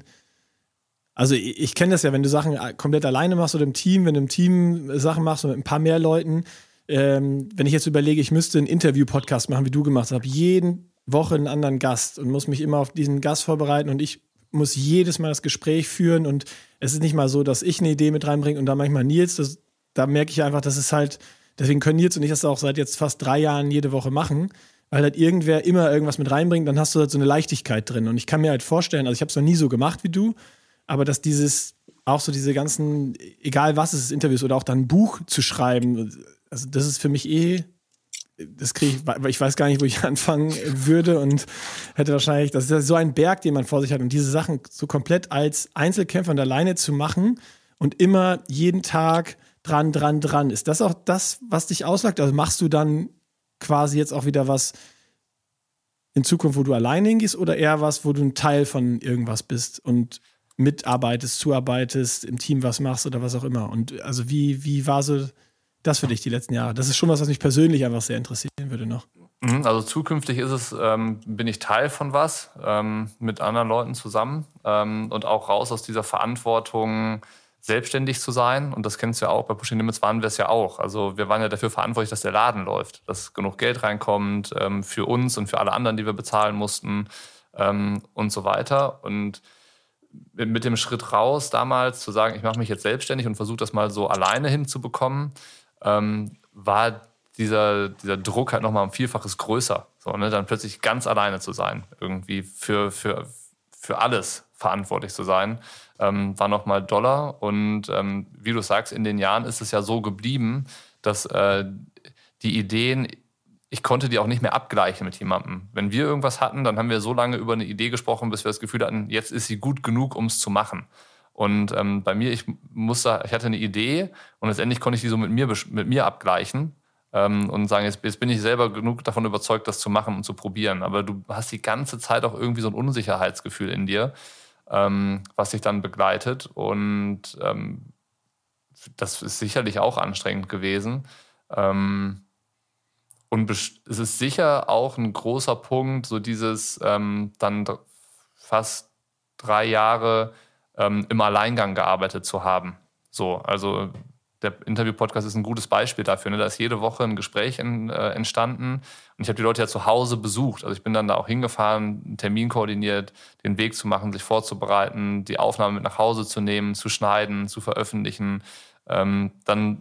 also ich, ich kenne das ja, wenn du Sachen komplett alleine machst oder im Team, wenn du im Team Sachen machst und mit ein paar mehr Leuten, Ähm, wenn ich jetzt überlege, ich müsste einen Interview-Podcast machen, wie du gemacht hast, habe jede Woche einen anderen Gast und muss mich immer auf diesen Gast vorbereiten und ich muss jedes Mal das Gespräch führen und es ist nicht mal so, dass ich eine Idee mit reinbringe und dann manchmal Nils, das, da merke ich einfach, dass es halt, deswegen können Nils und ich das auch seit jetzt fast drei Jahren jede Woche machen, weil halt irgendwer immer irgendwas mit reinbringt, dann hast du halt so eine Leichtigkeit drin und ich kann mir halt vorstellen, also ich habe es noch nie so gemacht wie du, aber dass dieses, auch so diese ganzen, egal was es ist, Interviews oder auch dann ein Buch zu schreiben, also das ist für mich eh, das kriege ich, weil ich weiß gar nicht, wo ich anfangen würde und hätte wahrscheinlich, das ist ja so ein Berg, den man vor sich hat und diese Sachen so komplett als Einzelkämpfer und alleine zu machen und immer jeden Tag dran, dran, dran. Ist das auch das, was dich aussagt? Also machst du dann quasi jetzt auch wieder was in Zukunft, wo du alleine hingehst oder eher was, wo du ein Teil von irgendwas bist und mitarbeitest, zuarbeitest, im Team was machst oder was auch immer? Und also wie, wie war so das für dich die letzten Jahre? Das ist schon was, was mich persönlich einfach sehr interessieren würde noch. Also zukünftig ist es, ähm, bin ich Teil von was, ähm, mit anderen Leuten zusammen ähm, und auch raus aus dieser Verantwortung, selbstständig zu sein. Und das kennst du ja auch, bei Pushing Limits waren wir es ja auch. Also wir waren ja dafür verantwortlich, dass der Laden läuft, dass genug Geld reinkommt ähm, für uns und für alle anderen, die wir bezahlen mussten ähm, und so weiter. Und mit dem Schritt raus damals zu sagen, ich mache mich jetzt selbstständig und versuche das mal so alleine hinzubekommen, ähm, war dieser, dieser Druck halt nochmal ein Vielfaches größer. So, ne? Dann plötzlich ganz alleine zu sein, irgendwie für, für, für alles verantwortlich zu sein, ähm, war nochmal doller. Und ähm, wie du sagst, in den Jahren ist es ja so geblieben, dass äh, die Ideen, ich konnte die auch nicht mehr abgleichen mit jemandem. Wenn wir irgendwas hatten, dann haben wir so lange über eine Idee gesprochen, bis wir das Gefühl hatten, jetzt ist sie gut genug, um es zu machen. Und ähm, bei mir, ich musste, ich hatte eine Idee und letztendlich konnte ich die so mit mir, mit mir abgleichen ähm, und sagen, jetzt, jetzt bin ich selber genug davon überzeugt, das zu machen und zu probieren. Aber du hast die ganze Zeit auch irgendwie so ein Unsicherheitsgefühl in dir, ähm, was dich dann begleitet. Und ähm, das ist sicherlich auch anstrengend gewesen. Ähm, und es ist sicher auch ein großer Punkt, so dieses ähm, dann fast drei Jahre im Alleingang gearbeitet zu haben. So, also der Interview-Podcast ist ein gutes Beispiel dafür. Ne? Da ist jede Woche ein Gespräch in, äh, entstanden und ich habe die Leute ja zu Hause besucht. Also ich bin dann da auch hingefahren, einen Termin koordiniert, den Weg zu machen, sich vorzubereiten, die Aufnahme mit nach Hause zu nehmen, zu schneiden, zu veröffentlichen, ähm, dann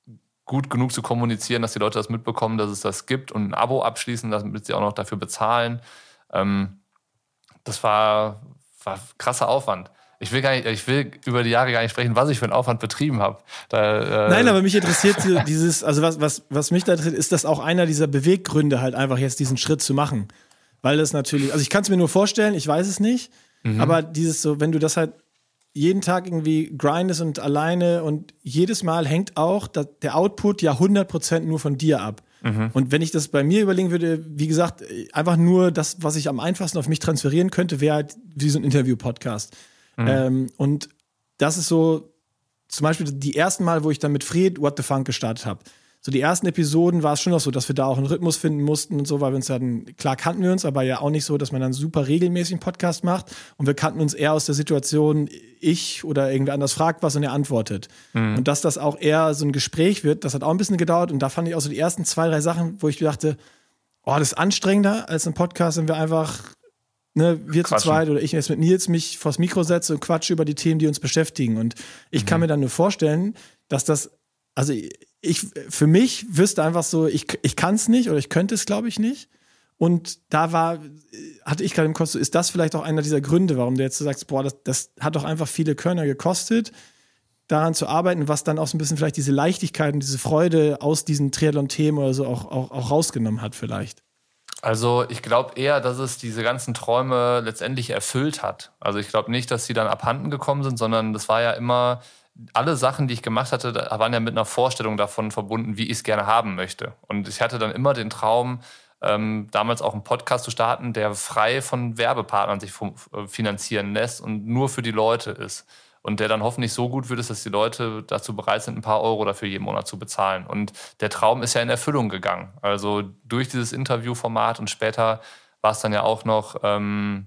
gut genug zu kommunizieren, dass die Leute das mitbekommen, dass es das gibt und ein Abo abschließen, damit sie auch noch dafür bezahlen. Ähm, das war, war krasser Aufwand. Ich will gar nicht, ich will über die Jahre gar nicht sprechen, was ich für einen Aufwand betrieben habe. Da, äh Nein, aber mich interessiert dieses, also was, was, was mich da interessiert, ist das auch einer dieser Beweggründe, halt einfach jetzt diesen Schritt zu machen. Weil das natürlich, also ich kann es mir nur vorstellen, ich weiß es nicht, mhm. aber dieses so, wenn du das halt jeden Tag irgendwie grindest und alleine und jedes Mal hängt auch der Output ja hundert Prozent nur von dir ab. Mhm. Und wenn ich das bei mir überlegen würde, wie gesagt, einfach nur das, was ich am einfachsten auf mich transferieren könnte, wäre halt wie so ein Interview-Podcast. Mhm. Ähm, und das ist so zum Beispiel die ersten Mal, wo ich dann mit Fred What the Funk gestartet habe. So die ersten Episoden war es schon noch so, dass wir da auch einen Rhythmus finden mussten und so, weil wir uns dann, klar kannten wir uns, aber ja auch nicht so, dass man dann super regelmäßig einen Podcast macht. Und wir kannten uns eher aus der Situation, ich oder irgendwer anders fragt was und er antwortet. Mhm. Und dass das auch eher so ein Gespräch wird, das hat auch ein bisschen gedauert. Und da fand ich auch so die ersten zwei, drei Sachen, wo ich dachte, oh, das ist anstrengender als ein Podcast, wenn wir einfach, ne, wir Quatschen. Zu zweit oder ich jetzt mit Nils mich vors Mikro setze und quatsche über die Themen, die uns beschäftigen. Und ich mhm. kann mir dann nur vorstellen, dass das, also ich, für mich wüsste einfach so, ich, ich kann es nicht oder ich könnte es, glaube ich, nicht. Und da war, hatte ich gerade im Kopf, so, ist das vielleicht auch einer dieser Gründe, warum du jetzt so sagst, boah, das, das hat doch einfach viele Körner gekostet, daran zu arbeiten, was dann auch so ein bisschen vielleicht diese Leichtigkeit und diese Freude aus diesen Triathlon-Themen oder so auch, auch, auch rausgenommen hat vielleicht. Also ich glaube eher, dass es diese ganzen Träume letztendlich erfüllt hat. Also ich glaube nicht, dass sie dann abhanden gekommen sind, sondern das war ja immer, alle Sachen, die ich gemacht hatte, da waren ja mit einer Vorstellung davon verbunden, wie ich es gerne haben möchte. Und ich hatte dann immer den Traum, ähm, damals auch einen Podcast zu starten, der frei von Werbepartnern sich finanzieren lässt und nur für die Leute ist. Und der dann hoffentlich so gut wird, dass die Leute dazu bereit sind, ein paar Euro dafür jeden Monat zu bezahlen. Und der Traum ist ja in Erfüllung gegangen. Also durch dieses Interviewformat und später war es dann ja auch noch, ähm,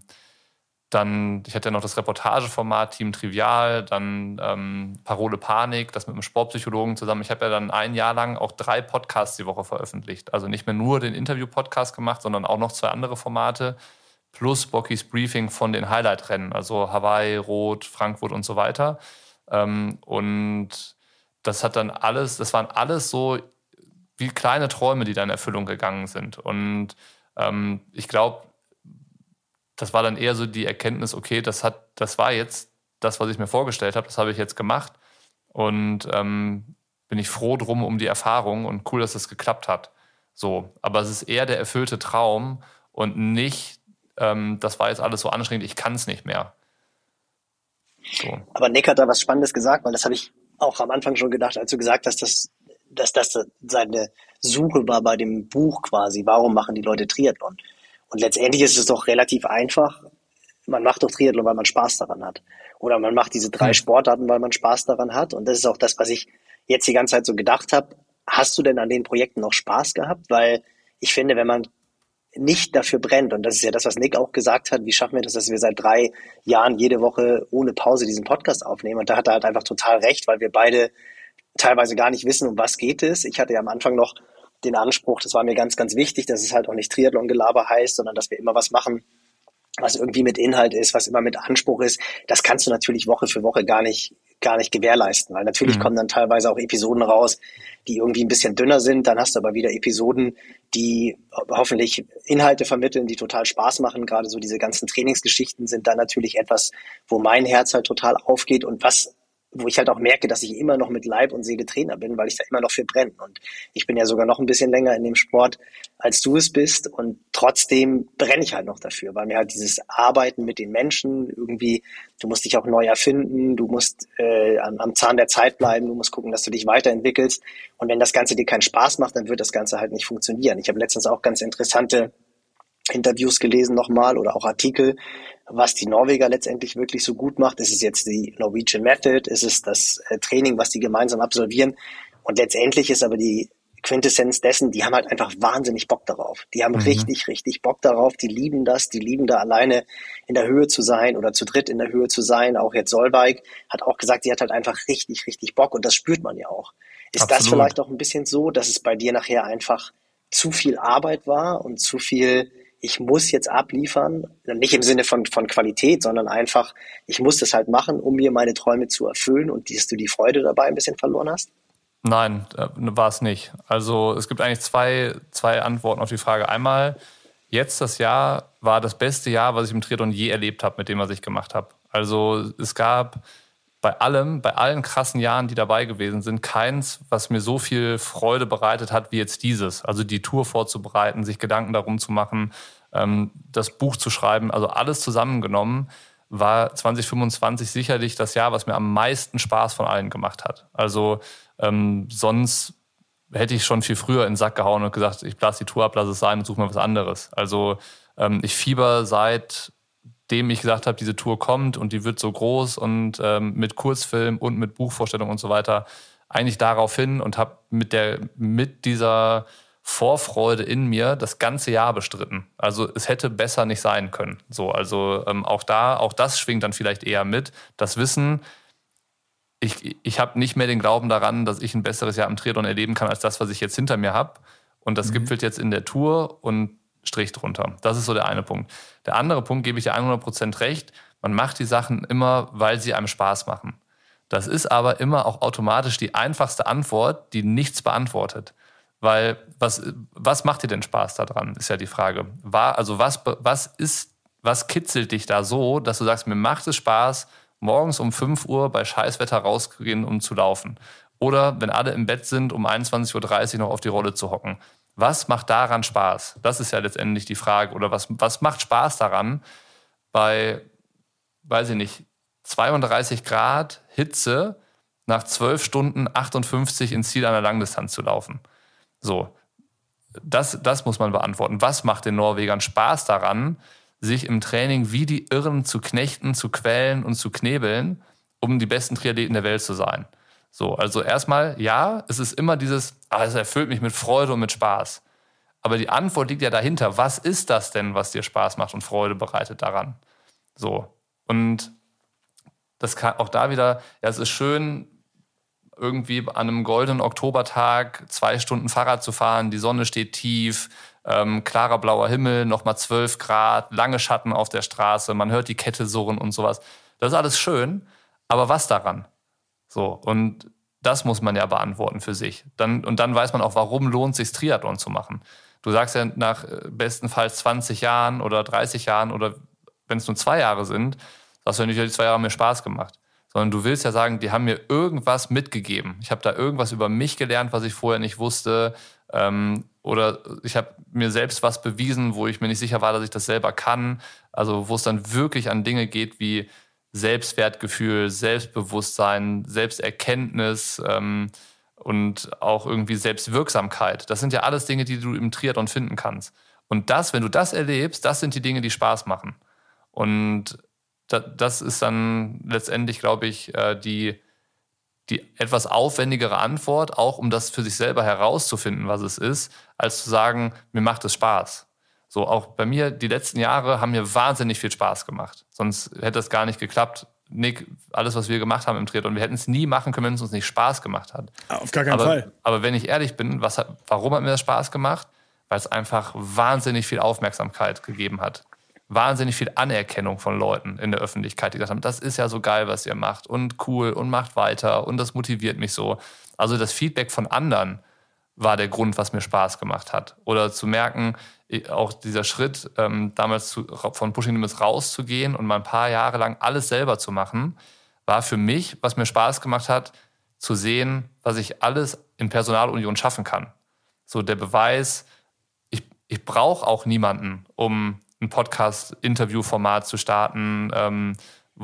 dann, ich hatte ja noch das Reportageformat Team Trivial, dann ähm, Parole Panik, das mit einem Sportpsychologen zusammen. Ich habe ja dann ein Jahr lang auch drei Podcasts die Woche veröffentlicht. Also nicht mehr nur den Interview-Podcast gemacht, sondern auch noch zwei andere Formate. Plus Bockys Briefing von den Highlight-Rennen, also Hawaii, Rot, Frankfurt und so weiter. Ähm, und das hat dann alles, das waren alles so wie kleine Träume, die dann in Erfüllung gegangen sind. Und ähm, ich glaube, das war dann eher so die Erkenntnis, okay, das hat, das war jetzt das, was ich mir vorgestellt habe, das habe ich jetzt gemacht. Und ähm, bin ich froh drum um die Erfahrung und cool, dass es geklappt hat. So, aber es ist eher der erfüllte Traum und nicht, ähm, das war jetzt alles so anstrengend, ich kann es nicht mehr. So. Aber Nick hat da was Spannendes gesagt, weil das habe ich auch am Anfang schon gedacht, als du gesagt hast, dass, dass das seine Suche war bei dem Buch quasi, warum machen die Leute Triathlon? Und letztendlich ist es doch relativ einfach. Man macht doch Triathlon, weil man Spaß daran hat. Oder man macht diese drei Sportarten, weil man Spaß daran hat. Und das ist auch das, was ich jetzt die ganze Zeit so gedacht habe. Hast du denn an den Projekten noch Spaß gehabt? Weil ich finde, wenn man nicht dafür brennt, und das ist ja das, was Nick auch gesagt hat, wie schaffen wir das, dass wir seit drei Jahren jede Woche ohne Pause diesen Podcast aufnehmen? Und da hat er halt einfach total recht, weil wir beide teilweise gar nicht wissen, um was geht es. Ich hatte ja am Anfang noch den Anspruch, das war mir ganz, ganz wichtig, dass es halt auch nicht Triathlon-Gelaber heißt, sondern dass wir immer was machen, was irgendwie mit Inhalt ist, was immer mit Anspruch ist. Das kannst du natürlich Woche für Woche gar nicht, gar nicht gewährleisten, weil natürlich mhm. kommen dann teilweise auch Episoden raus, die irgendwie ein bisschen dünner sind. Dann hast du aber wieder Episoden, die hoffentlich Inhalte vermitteln, die total Spaß machen. Gerade so diese ganzen Trainingsgeschichten sind dann natürlich etwas, wo mein Herz halt total aufgeht und was wo ich halt auch merke, dass ich immer noch mit Leib und Seele Trainer bin, weil ich da immer noch für brenne. Und ich bin ja sogar noch ein bisschen länger in dem Sport, als du es bist. Und trotzdem brenne ich halt noch dafür, weil mir halt dieses Arbeiten mit den Menschen irgendwie, du musst dich auch neu erfinden, du musst äh, am, am Zahn der Zeit bleiben, du musst gucken, dass du dich weiterentwickelst. Und wenn das Ganze dir keinen Spaß macht, dann wird das Ganze halt nicht funktionieren. Ich habe letztens auch ganz interessante Interviews gelesen nochmal oder auch Artikel, was die Norweger letztendlich wirklich so gut macht. Ist es jetzt die Norwegian Method? Ist es das Training, was die gemeinsam absolvieren? Und letztendlich ist aber die Quintessenz dessen, die haben halt einfach wahnsinnig Bock darauf. Die haben Mhm. richtig, richtig Bock darauf. Die lieben das. Die lieben da alleine in der Höhe zu sein oder zu dritt in der Höhe zu sein. Auch jetzt Solveig hat auch gesagt, sie hat halt einfach richtig, richtig Bock und das spürt man ja auch. Ist das Absolut. vielleicht auch ein bisschen so, dass es bei dir nachher einfach zu viel Arbeit war und zu viel, ich muss jetzt abliefern, nicht im Sinne von, von Qualität, sondern einfach, ich muss das halt machen, um mir meine Träume zu erfüllen und dass du die Freude dabei ein bisschen verloren hast? Nein, äh, war es nicht. Also es gibt eigentlich zwei, zwei Antworten auf die Frage. Einmal, jetzt das Jahr war das beste Jahr, was ich im Triathlon je erlebt habe, mit dem, was ich gemacht habe. Also es gab bei allem, bei allen krassen Jahren, die dabei gewesen sind, keins, was mir so viel Freude bereitet hat wie jetzt dieses. Also die Tour vorzubereiten, sich Gedanken darum zu machen, ähm, das Buch zu schreiben, also alles zusammengenommen, war zwanzig fünfundzwanzig sicherlich das Jahr, was mir am meisten Spaß von allen gemacht hat. Also ähm, sonst hätte ich schon viel früher in den Sack gehauen und gesagt, ich blase die Tour ab, lass es sein und suche mir was anderes. Also ähm, ich fieber seitdem ich gesagt habe, diese Tour kommt und die wird so groß und ähm, mit Kurzfilm und mit Buchvorstellung und so weiter eigentlich darauf hin und habe mit der mit dieser Vorfreude in mir das ganze Jahr bestritten. Also es hätte besser nicht sein können. So, also ähm, auch da, auch das schwingt dann vielleicht eher mit. Das Wissen, ich, ich habe nicht mehr den Glauben daran, dass ich ein besseres Jahr im Triathlon erleben kann, als das, was ich jetzt hinter mir habe. Und das mhm. gipfelt jetzt in der Tour und Strich drunter. Das ist so der eine Punkt. Der andere Punkt, gebe ich dir hundert Prozent recht, man macht die Sachen immer, weil sie einem Spaß machen. Das ist aber immer auch automatisch die einfachste Antwort, die nichts beantwortet. Weil, was, was macht dir denn Spaß daran, ist ja die Frage. War, also was, was, ist, was kitzelt dich da so, dass du sagst, mir macht es Spaß, morgens um fünf Uhr bei Scheißwetter rauszugehen, um zu laufen. Oder wenn alle im Bett sind, um einundzwanzig Uhr dreißig noch auf die Rolle zu hocken. Was macht daran Spaß? Das ist ja letztendlich die Frage. Oder was, was macht Spaß daran, bei, weiß ich nicht, zweiunddreißig Grad Hitze nach zwölf Stunden achtundfünfzig ins Ziel einer Langdistanz zu laufen? So, das, das muss man beantworten. Was macht den Norwegern Spaß daran, sich im Training wie die Irren zu knechten, zu quälen und zu knebeln, um die besten Triathleten der Welt zu sein? So, also erstmal, ja, es ist immer dieses, ah, es erfüllt mich mit Freude und mit Spaß. Aber die Antwort liegt ja dahinter. Was ist das denn, was dir Spaß macht und Freude bereitet daran? So, und das kann auch da wieder, ja, es ist schön, irgendwie an einem goldenen Oktobertag zwei Stunden Fahrrad zu fahren, die Sonne steht tief, ähm, klarer blauer Himmel, nochmal zwölf Grad, lange Schatten auf der Straße, man hört die Kette surren und sowas. Das ist alles schön, aber was daran? So, und das muss man ja beantworten für sich. Dann, und dann weiß man auch, warum lohnt es sich, Triathlon zu machen. Du sagst ja nach bestenfalls zwanzig Jahren oder dreißig Jahren oder wenn es nur zwei Jahre sind, sagst du ja nicht, die zwei Jahre haben mir Spaß gemacht. Sondern du willst ja sagen, die haben mir irgendwas mitgegeben. Ich habe da irgendwas über mich gelernt, was ich vorher nicht wusste. Ähm, oder ich habe mir selbst was bewiesen, wo ich mir nicht sicher war, dass ich das selber kann. Also wo es dann wirklich an Dinge geht wie Selbstwertgefühl, Selbstbewusstsein, Selbsterkenntnis ähm, und auch irgendwie Selbstwirksamkeit. Das sind ja alles Dinge, die du im Triathlon finden kannst. Und das, wenn du das erlebst, das sind die Dinge, die Spaß machen. Und das ist dann letztendlich, glaube ich, die, die etwas aufwendigere Antwort, auch um das für sich selber herauszufinden, was es ist, als zu sagen, mir macht es Spaß. So, auch bei mir, die letzten Jahre haben mir wahnsinnig viel Spaß gemacht. Sonst hätte es gar nicht geklappt. Nick, alles, was wir gemacht haben im Triathlon, wir hätten es nie machen können, wenn es uns nicht Spaß gemacht hat. Auf gar keinen aber, Fall. Aber wenn ich ehrlich bin, was hat, warum hat mir das Spaß gemacht? Weil es einfach wahnsinnig viel Aufmerksamkeit gegeben hat. Wahnsinnig viel Anerkennung von Leuten in der Öffentlichkeit, die gesagt haben, das ist ja so geil, was ihr macht und cool und macht weiter und das motiviert mich so. Also das Feedback von anderen war der Grund, was mir Spaß gemacht hat. Oder zu merken, auch dieser Schritt, ähm, damals zu, von Pushing Limits rauszugehen und mal ein paar Jahre lang alles selber zu machen, war für mich, was mir Spaß gemacht hat, zu sehen, was ich alles in Personalunion schaffen kann. So der Beweis, ich, ich brauche auch niemanden, um ein Podcast-Interview-Format zu starten, ähm,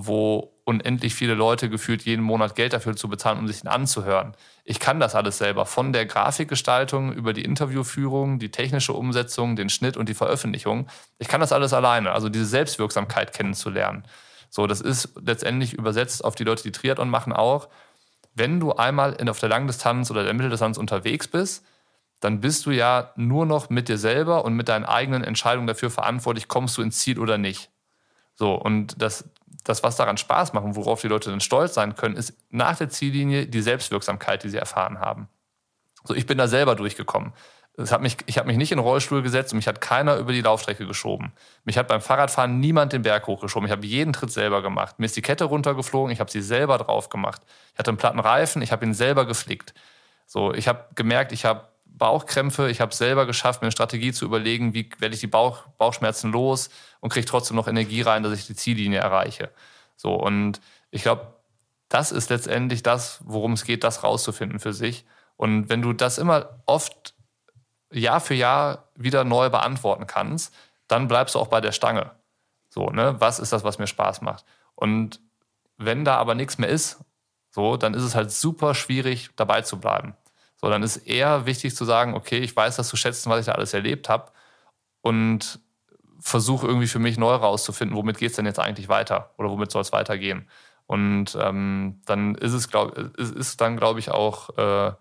wo unendlich viele Leute gefühlt jeden Monat Geld dafür zu bezahlen, um sich den anzuhören. Ich kann das alles selber, von der Grafikgestaltung über die Interviewführung, die technische Umsetzung, den Schnitt und die Veröffentlichung. Ich kann das alles alleine, also diese Selbstwirksamkeit kennenzulernen. So, das ist letztendlich übersetzt auf die Leute, die Triathlon machen auch. Wenn du einmal in, auf der Langdistanz oder der Mitteldistanz unterwegs bist, dann bist du ja nur noch mit dir selber und mit deinen eigenen Entscheidungen dafür verantwortlich, kommst du ins Ziel oder nicht. So, und das, das, was daran Spaß macht und worauf die Leute dann stolz sein können, ist nach der Ziellinie die Selbstwirksamkeit, die sie erfahren haben. So, ich bin da selber durchgekommen. Es hat mich, ich habe mich nicht in den Rollstuhl gesetzt und mich hat keiner über die Laufstrecke geschoben. Mich hat beim Fahrradfahren niemand den Berg hochgeschoben. Ich habe jeden Tritt selber gemacht. Mir ist die Kette runtergeflogen, ich habe sie selber drauf gemacht. Ich hatte einen platten Reifen, ich habe ihn selber geflickt. So, ich habe gemerkt, ich habe Bauchkrämpfe, ich habe selber geschafft, mir eine Strategie zu überlegen, wie werde ich die Bauch, Bauchschmerzen los und kriege trotzdem noch Energie rein, dass ich die Ziellinie erreiche. So, und ich glaube, das ist letztendlich das, worum es geht, das rauszufinden für sich. Und wenn du das immer oft Jahr für Jahr wieder neu beantworten kannst, dann bleibst du auch bei der Stange. So, ne? Was ist das, was mir Spaß macht? Und wenn da aber nichts mehr ist, so, dann ist es halt super schwierig, dabei zu bleiben. So, dann ist eher wichtig zu sagen, okay, ich weiß das zu schätzen, was ich da alles erlebt habe und versuche irgendwie für mich neu rauszufinden, womit geht es denn jetzt eigentlich weiter oder womit soll es weitergehen. Und ähm, dann ist es, glaub, ist, ist dann, glaube ich, auch äh,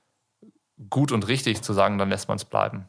gut und richtig zu sagen, dann lässt man es bleiben.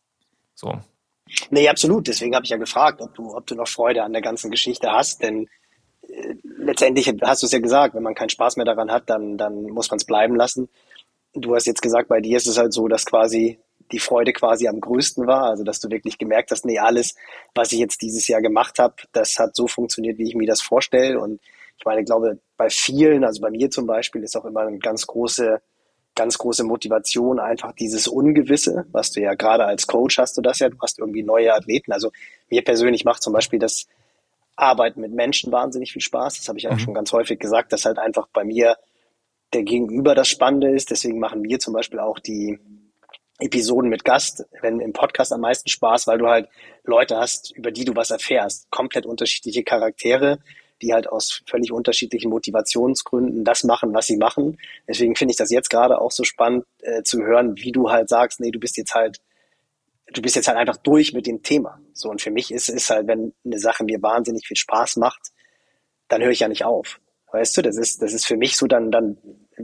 So. Nee, absolut. Deswegen habe ich ja gefragt, ob du, ob du noch Freude an der ganzen Geschichte hast, denn äh, letztendlich hast du es ja gesagt, wenn man keinen Spaß mehr daran hat, dann, dann muss man es bleiben lassen. Du hast jetzt gesagt, bei dir ist es halt so, dass quasi die Freude quasi am größten war, also dass du wirklich gemerkt hast, nee, alles, was ich jetzt dieses Jahr gemacht habe, das hat so funktioniert, wie ich mir das vorstelle. Und ich meine, ich glaube, bei vielen, also bei mir zum Beispiel, ist auch immer eine ganz große, ganz große Motivation einfach dieses Ungewisse, was du ja gerade als Coach hast du das ja, du hast irgendwie neue Athleten. Also mir persönlich macht zum Beispiel das Arbeiten mit Menschen wahnsinnig viel Spaß. Das habe ich auch mhm. schon ganz häufig gesagt, dass halt einfach bei mir der Gegenüber das Spannende ist. Deswegen machen wir zum Beispiel auch die Episoden mit Gast, wenn im Podcast am meisten Spaß, weil du halt Leute hast, über die du was erfährst. Komplett unterschiedliche Charaktere, die halt aus völlig unterschiedlichen Motivationsgründen das machen, was sie machen. Deswegen finde ich das jetzt gerade auch so spannend äh, zu hören, wie du halt sagst, nee, du bist jetzt halt, du bist jetzt halt einfach durch mit dem Thema. So, und für mich ist es halt, wenn eine Sache mir wahnsinnig viel Spaß macht, dann höre ich ja nicht auf. Weißt du, das ist, das ist für mich so, dann, dann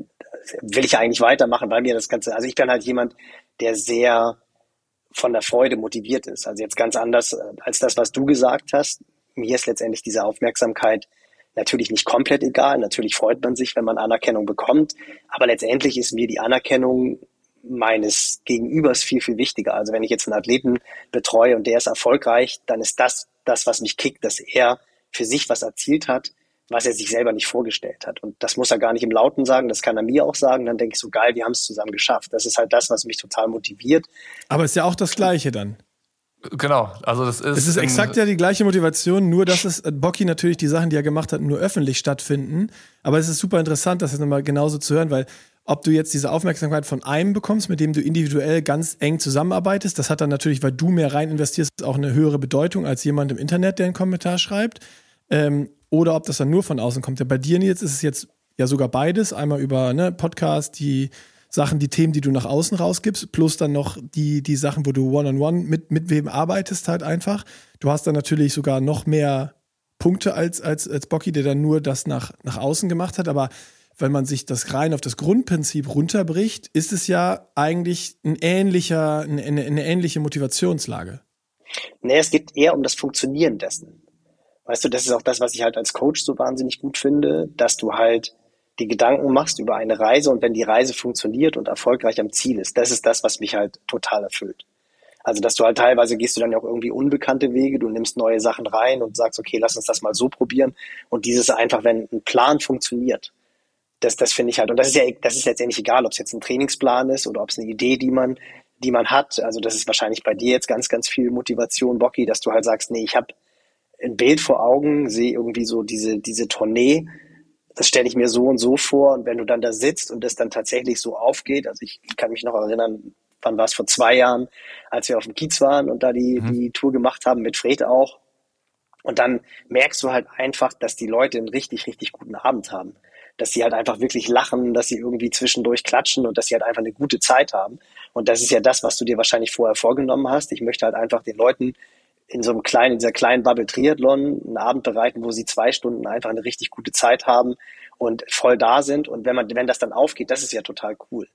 will ich ja eigentlich weitermachen, weil mir das Ganze, also ich bin halt jemand, der sehr von der Freude motiviert ist. Also jetzt ganz anders als das, was du gesagt hast. Mir ist letztendlich diese Aufmerksamkeit natürlich nicht komplett egal. Natürlich freut man sich, wenn man Anerkennung bekommt. Aber letztendlich ist mir die Anerkennung meines Gegenübers viel, viel wichtiger. Also wenn ich jetzt einen Athleten betreue und der ist erfolgreich, dann ist das das, was mich kickt, dass er für sich was erzielt hat, was er sich selber nicht vorgestellt hat. Und das muss er gar nicht im Lauten sagen, das kann er mir auch sagen. Dann denke ich so, geil, wir haben es zusammen geschafft. Das ist halt das, was mich total motiviert. Aber es ist ja auch das Gleiche dann. Genau, also das ist... Es ist exakt ja die gleiche Motivation, nur dass es Bocky natürlich die Sachen, die er gemacht hat, nur öffentlich stattfinden. Aber es ist super interessant, das jetzt nochmal genauso zu hören, weil ob du jetzt diese Aufmerksamkeit von einem bekommst, mit dem du individuell ganz eng zusammenarbeitest, das hat dann natürlich, weil du mehr rein investierst, auch eine höhere Bedeutung als jemand im Internet, der einen Kommentar schreibt. Ähm, oder ob das dann nur von außen kommt. Ja, bei dir jetzt ist es jetzt ja sogar beides. Einmal über ne, Podcast, die Sachen, die Themen, die du nach außen rausgibst, plus dann noch die, die Sachen, wo du one-on-one mit, mit wem arbeitest halt einfach. Du hast dann natürlich sogar noch mehr Punkte als, als, als Bocky, der dann nur das nach, nach außen gemacht hat. Aber wenn man sich das rein auf das Grundprinzip runterbricht, ist es ja eigentlich ein ähnlicher, eine, eine ähnliche Motivationslage. Nee, es geht eher um das Funktionieren dessen. Weißt du, das ist auch das, was ich halt als Coach so wahnsinnig gut finde, dass du halt die Gedanken machst über eine Reise und wenn die Reise funktioniert und erfolgreich am Ziel ist, das ist das, was mich halt total erfüllt. Also, dass du halt teilweise gehst du dann ja auch irgendwie unbekannte Wege, du nimmst neue Sachen rein und sagst, okay, lass uns das mal so probieren und dieses einfach, wenn ein Plan funktioniert, das, das finde ich halt, und das ist ja, das ist letztendlich egal, ob es jetzt ein Trainingsplan ist oder ob es eine Idee, die man, die man hat, also das ist wahrscheinlich bei dir jetzt ganz, ganz viel Motivation, Bocky, dass du halt sagst, nee, ich habe ein Bild vor Augen, sehe irgendwie so diese, diese Tournee, das stelle ich mir so und so vor und wenn du dann da sitzt und das dann tatsächlich so aufgeht, also ich kann mich noch erinnern, wann war es, vor zwei Jahren, als wir auf dem Kiez waren und da die, mhm. die Tour gemacht haben, mit Fred auch und dann merkst du halt einfach, dass die Leute einen richtig, richtig guten Abend haben, dass sie halt einfach wirklich lachen, dass sie irgendwie zwischendurch klatschen und dass sie halt einfach eine gute Zeit haben und das ist ja das, was du dir wahrscheinlich vorher vorgenommen hast. Ich möchte halt einfach den Leuten in so einem kleinen, in dieser kleinen Bubble Triathlon einen Abend bereiten, wo sie zwei Stunden einfach eine richtig gute Zeit haben und voll da sind. Und wenn man, wenn das dann aufgeht, das ist ja total cool.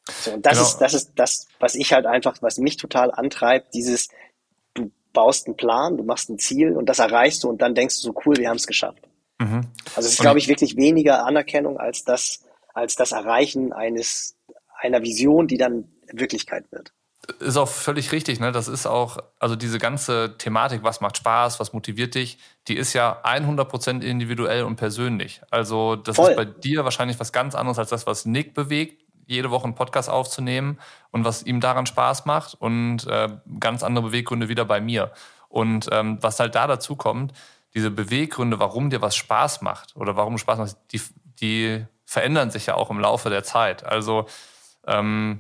So, und das Genau. ist, das ist das, was ich halt einfach, was mich total antreibt, dieses, du baust einen Plan, du machst ein Ziel und das erreichst du und dann denkst du so, cool, wir haben es geschafft. Mhm. Also es ist, Und glaube ich, wirklich weniger Anerkennung als das, als das Erreichen eines, einer Vision, die dann Wirklichkeit wird. Ist auch völlig richtig, ne? Das ist auch, also diese ganze Thematik, was macht Spaß, was motiviert dich, die ist ja hundert Prozent individuell und persönlich. Also das Voll. ist bei dir wahrscheinlich was ganz anderes als das, was Nick bewegt, jede Woche einen Podcast aufzunehmen und was ihm daran Spaß macht und äh, ganz andere Beweggründe wieder bei mir. Und ähm, was halt da dazu kommt, diese Beweggründe, warum dir was Spaß macht oder warum Spaß macht, die, die verändern sich ja auch im Laufe der Zeit. Also ähm,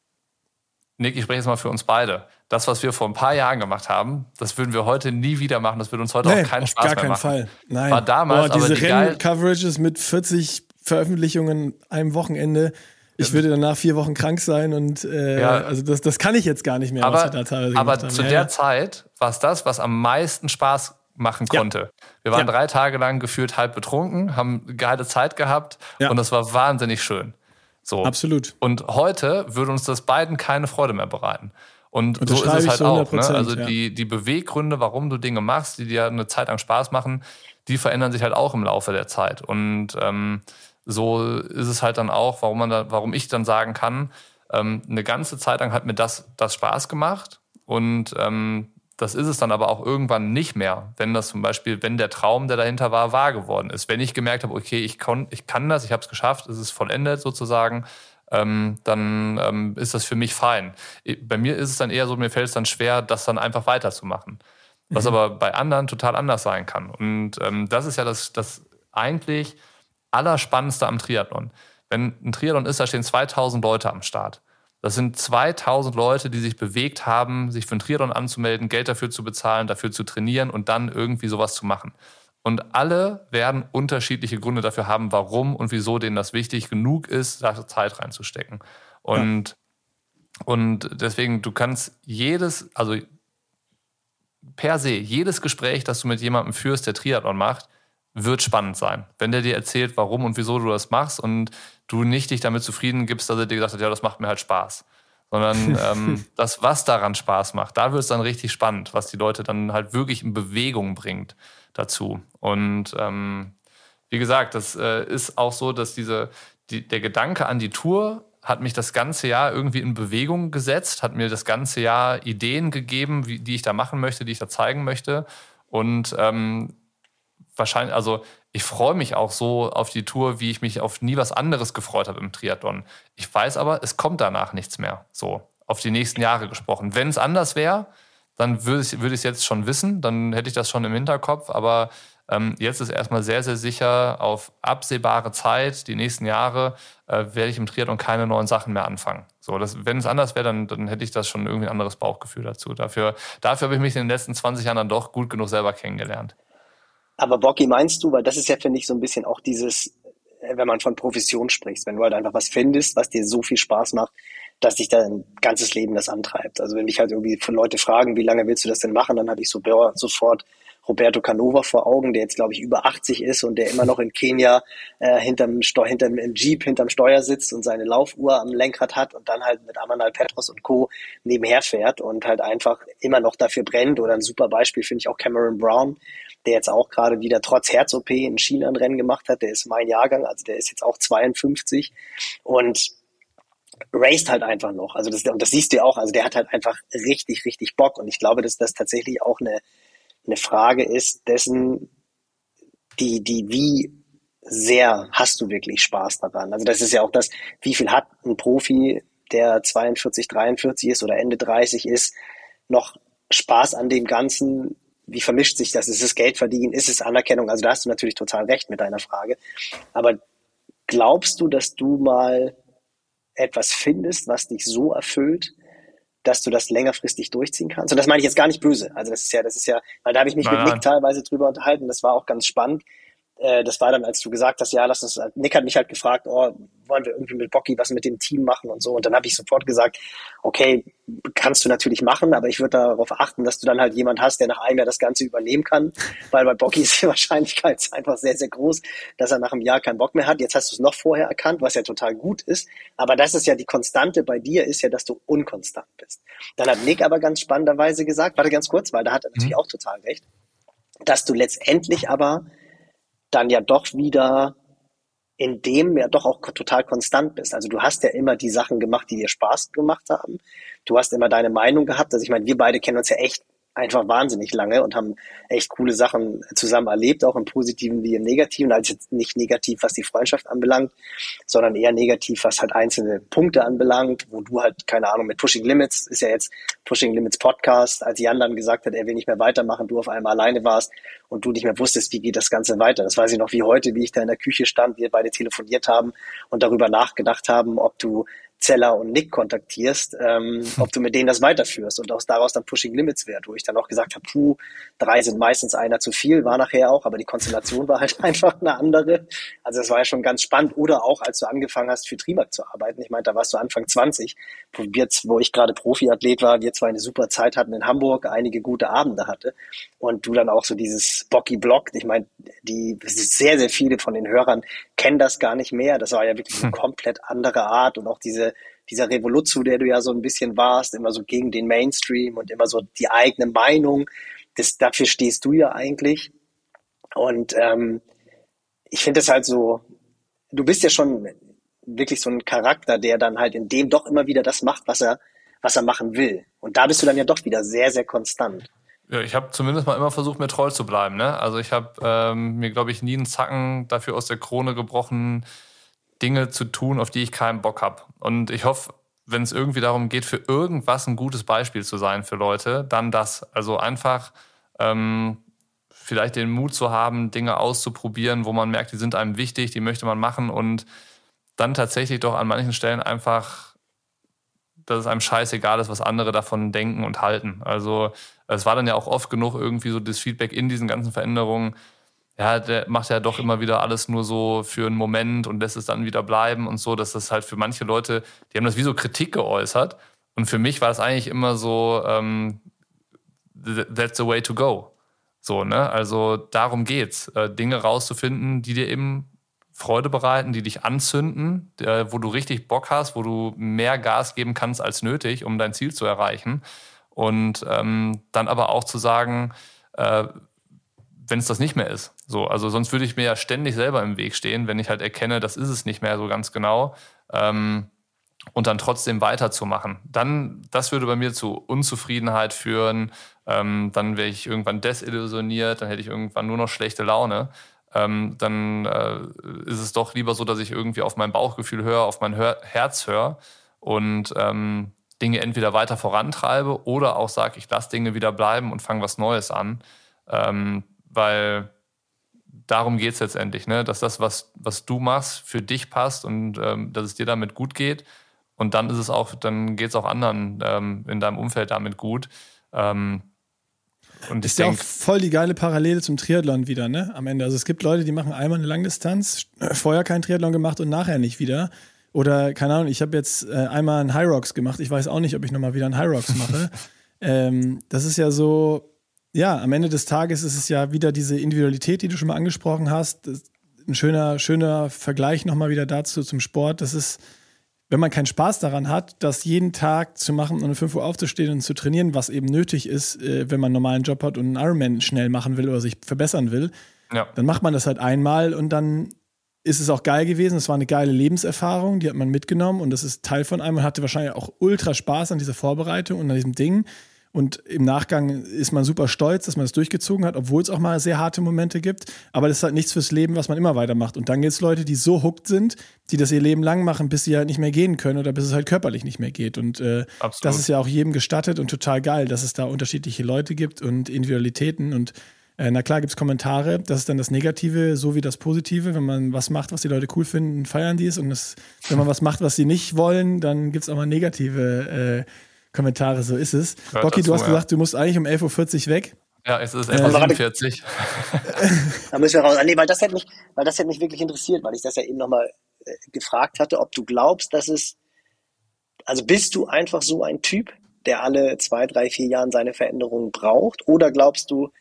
Nick, ich spreche jetzt mal für uns beide. Das, was wir vor ein paar Jahren gemacht haben, das würden wir heute nie wieder machen. Das würde uns heute nee, auch keinen auf Spaß gar mehr keinen machen. Fall. Nein. War damals Boah, diese aber die geil- Rennen-Coverages mit vierzig Veröffentlichungen einem Wochenende. Ich würde danach vier Wochen krank sein und äh, Ja. also das, das kann ich jetzt gar nicht mehr, was wir Aber, da teilweise aber gemacht haben. zu Ja, der ja. Zeit war es das, was am meisten Spaß machen Ja. konnte. Wir waren Ja. drei Tage lang gefühlt halb betrunken, haben eine geile Zeit gehabt Ja. und das war wahnsinnig schön. So. Absolut. Und heute würde uns das beiden keine Freude mehr bereiten. Und so ist Unterschreibe es ich halt zu auch. hundert Ne? Prozent, Also ja. die, die Beweggründe, warum du Dinge machst, die dir eine Zeit lang Spaß machen, die verändern sich halt auch im Laufe der Zeit. Und ähm, so ist es halt dann auch, warum man da, warum ich dann sagen kann, ähm, eine ganze Zeit lang hat mir das, das Spaß gemacht. Und ähm, das ist es dann aber auch irgendwann nicht mehr, wenn das zum Beispiel, wenn der Traum, der dahinter war, wahr geworden ist. Wenn ich gemerkt habe, okay, ich, kon, ich kann das, ich habe es geschafft, es ist vollendet sozusagen, ähm, dann ähm, ist das für mich fein. Bei mir ist es dann eher so, mir fällt es dann schwer, das dann einfach weiterzumachen. Was Mhm. aber bei anderen total anders sein kann. Und ähm, das ist ja das, das eigentlich Allerspannendste am Triathlon. Wenn ein Triathlon ist, da stehen zweitausend Leute am Start. Das sind zweitausend Leute, die sich bewegt haben, sich für einen Triathlon anzumelden, Geld dafür zu bezahlen, dafür zu trainieren und dann irgendwie sowas zu machen. Und alle werden unterschiedliche Gründe dafür haben, warum und wieso denen das wichtig genug ist, da Zeit reinzustecken. Und, ja. und deswegen, du kannst jedes, also per se, jedes Gespräch, das du mit jemandem führst, der Triathlon macht, wird spannend sein. Wenn der dir erzählt, warum und wieso du das machst und du nicht dich damit zufrieden gibst, dass er dir gesagt hat, ja, das macht mir halt Spaß. Sondern ähm, das, was daran Spaß macht, da wird es dann richtig spannend, was die Leute dann halt wirklich in Bewegung bringt dazu. Und ähm, wie gesagt, das äh, ist auch so, dass diese, die, der Gedanke an die Tour hat mich das ganze Jahr irgendwie in Bewegung gesetzt, hat mir das ganze Jahr Ideen gegeben, wie, die ich da machen möchte, die ich da zeigen möchte. Und ähm, wahrscheinlich, also ich freue mich auch so auf die Tour, wie ich mich auf nie was anderes gefreut habe im Triathlon. Ich weiß aber, es kommt danach nichts mehr, so auf die nächsten Jahre gesprochen. Wenn es anders wäre, dann würde ich es jetzt schon wissen, dann hätte ich das schon im Hinterkopf, aber ähm, jetzt ist erstmal sehr, sehr sicher auf absehbare Zeit, die nächsten Jahre, äh, werde ich im Triathlon keine neuen Sachen mehr anfangen. So, das, wenn es anders wäre, dann, dann hätte ich das schon irgendwie ein anderes Bauchgefühl dazu. Dafür, dafür habe ich mich in den letzten zwanzig Jahren dann doch gut genug selber kennengelernt. Aber Bocky, meinst du, weil das ist ja, finde ich, so ein bisschen auch dieses, wenn man von Profession spricht, wenn du halt einfach was findest, was dir so viel Spaß macht, dass dich dein ganzes Leben das antreibt. Also wenn mich halt irgendwie von Leute fragen, wie lange willst du das denn machen, dann habe ich so boah, sofort Roberto Canova vor Augen, der jetzt, glaube ich, über achtzig ist und der immer noch in Kenia äh, hinterm, Steu- hinterm im Jeep hinterm Steuer sitzt und seine Laufuhr am Lenkrad hat und dann halt mit Amanal Petros und Co. nebenher fährt und halt einfach immer noch dafür brennt. Oder ein super Beispiel finde ich auch Cameron Brown, der jetzt auch gerade wieder trotz Herz-O P in China ein Rennen gemacht hat. Der ist mein Jahrgang, also der ist jetzt auch zweiundfünfzig und raced halt einfach noch. Also das, und das siehst du ja auch, also der hat halt einfach richtig, richtig Bock. Und ich glaube, dass das tatsächlich auch eine, eine Frage ist, dessen, die, die, wie sehr hast du wirklich Spaß daran? Also das ist ja auch das, wie viel hat ein Profi, der zweiundvierzig, dreiundvierzig ist oder Ende dreißig ist, noch Spaß an dem Ganzen? Wie vermischt sich das? Ist es Geld verdienen? Ist es Anerkennung? Also da hast du natürlich total recht mit deiner Frage. Aber glaubst du, dass du mal etwas findest, was dich so erfüllt, dass du das längerfristig durchziehen kannst? Und das meine ich jetzt gar nicht böse. Also das ist ja, das ist ja, weil da habe ich mich Nein, mit nein. Nick teilweise drüber unterhalten. Das war auch ganz spannend. Äh, Das war dann, als du gesagt hast, ja, lass uns, Nick hat mich halt gefragt, oh, wollen wir irgendwie mit Bocky was mit dem Team machen und so. Und dann habe ich sofort gesagt, okay, kannst du natürlich machen, aber ich würde darauf achten, dass du dann halt jemand hast, der nach einem Jahr das Ganze übernehmen kann, weil bei Bocky ist die Wahrscheinlichkeit einfach sehr, sehr groß, dass er nach einem Jahr keinen Bock mehr hat. Jetzt hast du es noch vorher erkannt, was ja total gut ist, aber das ist ja die Konstante bei dir, ist ja, dass du unkonstant bist. Dann hat Nick aber ganz spannenderweise gesagt, warte ganz kurz, weil da hat er natürlich auch total recht, dass du letztendlich aber dann ja doch wieder in dem ja doch auch total konstant bist. Also du hast ja immer die Sachen gemacht, die dir Spaß gemacht haben. Du hast immer deine Meinung gehabt. Also ich meine, wir beide kennen uns ja echt einfach wahnsinnig lange und haben echt coole Sachen zusammen erlebt, auch im Positiven wie im Negativen. Also jetzt nicht negativ, was die Freundschaft anbelangt, sondern eher negativ, was halt einzelne Punkte anbelangt, wo du halt, keine Ahnung, mit Pushing Limits, ist ja jetzt Pushing Limits Podcast, als Jan dann gesagt hat, er will nicht mehr weitermachen, du auf einmal alleine warst und du nicht mehr wusstest, wie geht das Ganze weiter. Das weiß ich noch wie heute, wie ich da in der Küche stand, wir beide telefoniert haben und darüber nachgedacht haben, ob du Zeller und Nick kontaktierst, ähm, ob du mit denen das weiterführst und aus daraus dann Pushing Limits wird, wo ich dann auch gesagt habe, puh, drei sind meistens einer zu viel, war nachher auch, aber die Konstellation war halt einfach eine andere. Also das war ja schon ganz spannend. Oder auch, als du angefangen hast, für Trimark zu arbeiten. Ich meine, da warst du Anfang zwanzig, wo, wir, wo ich gerade Profiathlet war, wir zwei eine super Zeit hatten in Hamburg, einige gute Abende hatte und du dann auch so dieses Bocky-Block, ich meine, die sehr, sehr viele von den Hörern kennen das gar nicht mehr. Das war ja wirklich eine komplett andere Art und auch diese dieser Revolut, zu der du ja so ein bisschen warst, immer so gegen den Mainstream und immer so die eigene Meinung, das, dafür stehst du ja eigentlich. Und ähm, ich finde es halt so, du bist ja schon wirklich so ein Charakter, der dann halt in dem doch immer wieder das macht, was er, was er machen will. Und da bist du dann ja doch wieder sehr, sehr konstant. Ja, ich habe zumindest mal immer versucht, mir treu zu bleiben. Ne? Also ich habe ähm, mir, glaube ich, nie einen Zacken dafür aus der Krone gebrochen, Dinge zu tun, auf die ich keinen Bock habe. Und ich hoffe, wenn es irgendwie darum geht, für irgendwas ein gutes Beispiel zu sein für Leute, dann das. Also einfach ähm, vielleicht den Mut zu haben, Dinge auszuprobieren, wo man merkt, die sind einem wichtig, die möchte man machen und dann tatsächlich doch an manchen Stellen einfach, dass es einem scheißegal ist, was andere davon denken und halten. Also es war dann ja auch oft genug irgendwie so das Feedback in diesen ganzen Veränderungen, ja, der macht ja doch immer wieder alles nur so für einen Moment und lässt es dann wieder bleiben und so, dass das halt für manche Leute, die haben das wie so Kritik geäußert und für mich war das eigentlich immer so, ähm, that's the way to go. So, ne? Also darum geht's, äh, Dinge rauszufinden, die dir eben Freude bereiten, die dich anzünden, der, wo du richtig Bock hast, wo du mehr Gas geben kannst als nötig, um dein Ziel zu erreichen und ähm, dann aber auch zu sagen, äh, wenn es das nicht mehr ist. So, also sonst würde ich mir ja ständig selber im Weg stehen, wenn ich halt erkenne, das ist es nicht mehr so ganz genau, ähm, und dann trotzdem weiterzumachen. Dann, das würde bei mir zu Unzufriedenheit führen, ähm, dann wäre ich irgendwann desillusioniert, dann hätte ich irgendwann nur noch schlechte Laune. Ähm, dann äh, ist es doch lieber so, dass ich irgendwie auf mein Bauchgefühl höre, auf mein Hör- Herz höre und ähm, Dinge entweder weiter vorantreibe oder auch sage, ich lasse Dinge wieder bleiben und fange was Neues an. Ähm, weil darum geht es letztendlich, ne? Dass das, was, was du machst, für dich passt und ähm, dass es dir damit gut geht. Und dann ist es auch, dann geht es auch anderen ähm, in deinem Umfeld damit gut. Ähm, und ist ich ja denk, auch voll die geile Parallele zum Triathlon wieder, ne? Am Ende. Also es gibt Leute, die machen einmal eine Langdistanz, vorher keinen Triathlon gemacht und nachher nicht wieder. Oder, keine Ahnung, ich habe jetzt äh, einmal einen High Rocks gemacht. Ich weiß auch nicht, ob ich nochmal wieder einen High Rocks mache. ähm, das ist ja so. Ja, am Ende des Tages ist es ja wieder diese Individualität, die du schon mal angesprochen hast. Das ist ein schöner, schöner Vergleich nochmal wieder dazu zum Sport. Das ist, wenn man keinen Spaß daran hat, das jeden Tag zu machen und um fünf Uhr aufzustehen und zu trainieren, was eben nötig ist, wenn man einen normalen Job hat und einen Ironman schnell machen will oder sich verbessern will, ja. Dann macht man das halt einmal und dann ist es auch geil gewesen. Es war eine geile Lebenserfahrung, die hat man mitgenommen und das ist Teil von einem. Man hatte wahrscheinlich auch ultra Spaß an dieser Vorbereitung und an diesem Ding. Und im Nachgang ist man super stolz, dass man das durchgezogen hat, obwohl es auch mal sehr harte Momente gibt. Aber das ist halt nichts fürs Leben, was man immer weitermacht. Und dann gibt es Leute, die so hooked sind, die das ihr Leben lang machen, bis sie halt nicht mehr gehen können oder bis es halt körperlich nicht mehr geht. Und äh, das ist ja auch jedem gestattet und total geil, dass es da unterschiedliche Leute gibt und Individualitäten. Und äh, na klar gibt es Kommentare, das ist dann das Negative so wie das Positive. Wenn man was macht, was die Leute cool finden, feiern die es. Und das, wenn man was macht, was sie nicht wollen, dann gibt es auch mal negative äh, Kommentare, so ist es. Hört Bocky, dazu, du hast ja. gesagt, du musst eigentlich um elf Uhr vierzig weg. Ja, es ist elf Uhr siebenundvierzig. Da müssen wir raus. Nee, weil das hätte mich, weil das hätte mich wirklich interessiert, weil ich das ja eben nochmal äh, gefragt hatte, ob du glaubst, dass es, also bist du einfach so ein Typ, der alle zwei, drei, vier Jahren seine Veränderungen braucht, oder glaubst du,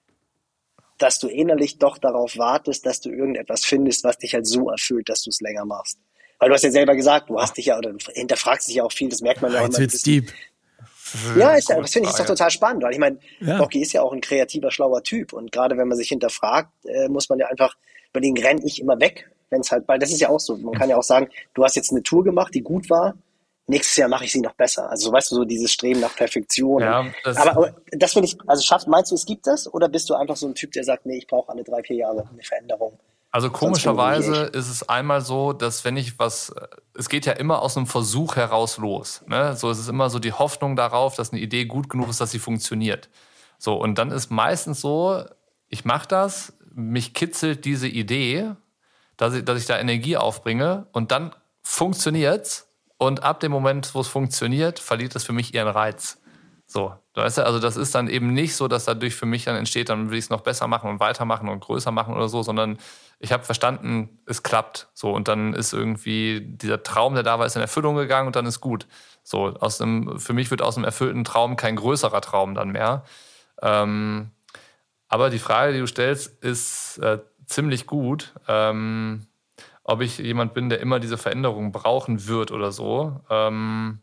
dass du innerlich doch darauf wartest, dass du irgendetwas findest, was dich halt so erfüllt, dass du es länger machst? Weil du hast ja selber gesagt, du hast dich ja, oder du hinterfragst dich ja auch viel, das merkt man ja auch Jetzt immer. wird's deep. Ja, ist, das finde ich ist doch total spannend, weil ich meine, Ja. Bocky ist ja auch ein kreativer, schlauer Typ, und gerade wenn man sich hinterfragt, äh, muss man ja einfach überlegen, renne ich immer weg, wenn es halt, weil das ist ja auch so, man kann ja auch sagen, du hast jetzt eine Tour gemacht, die gut war, nächstes Jahr mache ich sie noch besser. Also weißt du, so dieses Streben nach Perfektion. Ja, das, aber, aber das finde ich, also schaffst, meinst du, es gibt das, oder bist du einfach so ein Typ, der sagt, nee, ich brauche alle drei, vier Jahre eine Veränderung? Also komischerweise ist es einmal so, dass wenn ich was, es geht ja immer aus einem Versuch heraus los. Ne? So, es ist immer so die Hoffnung darauf, dass eine Idee gut genug ist, dass sie funktioniert. So, und dann ist meistens so, ich mache das, mich kitzelt diese Idee, dass ich, dass ich da Energie aufbringe, und dann funktioniert's, und ab dem Moment, wo es funktioniert, verliert es für mich ihren Reiz. So, weißt du, also das ist dann eben nicht so, dass dadurch für mich dann entsteht, dann will ich es noch besser machen und weitermachen und größer machen oder so, sondern ich habe verstanden, es klappt. So, und dann ist irgendwie dieser Traum, der da war, ist in Erfüllung gegangen, und dann ist gut. So, aus einem, für mich wird aus einem erfüllten Traum kein größerer Traum dann mehr. Ähm, aber die Frage, die du stellst, ist äh, ziemlich gut. Ähm, ob ich jemand bin, der immer diese Veränderung brauchen wird oder so. Ähm,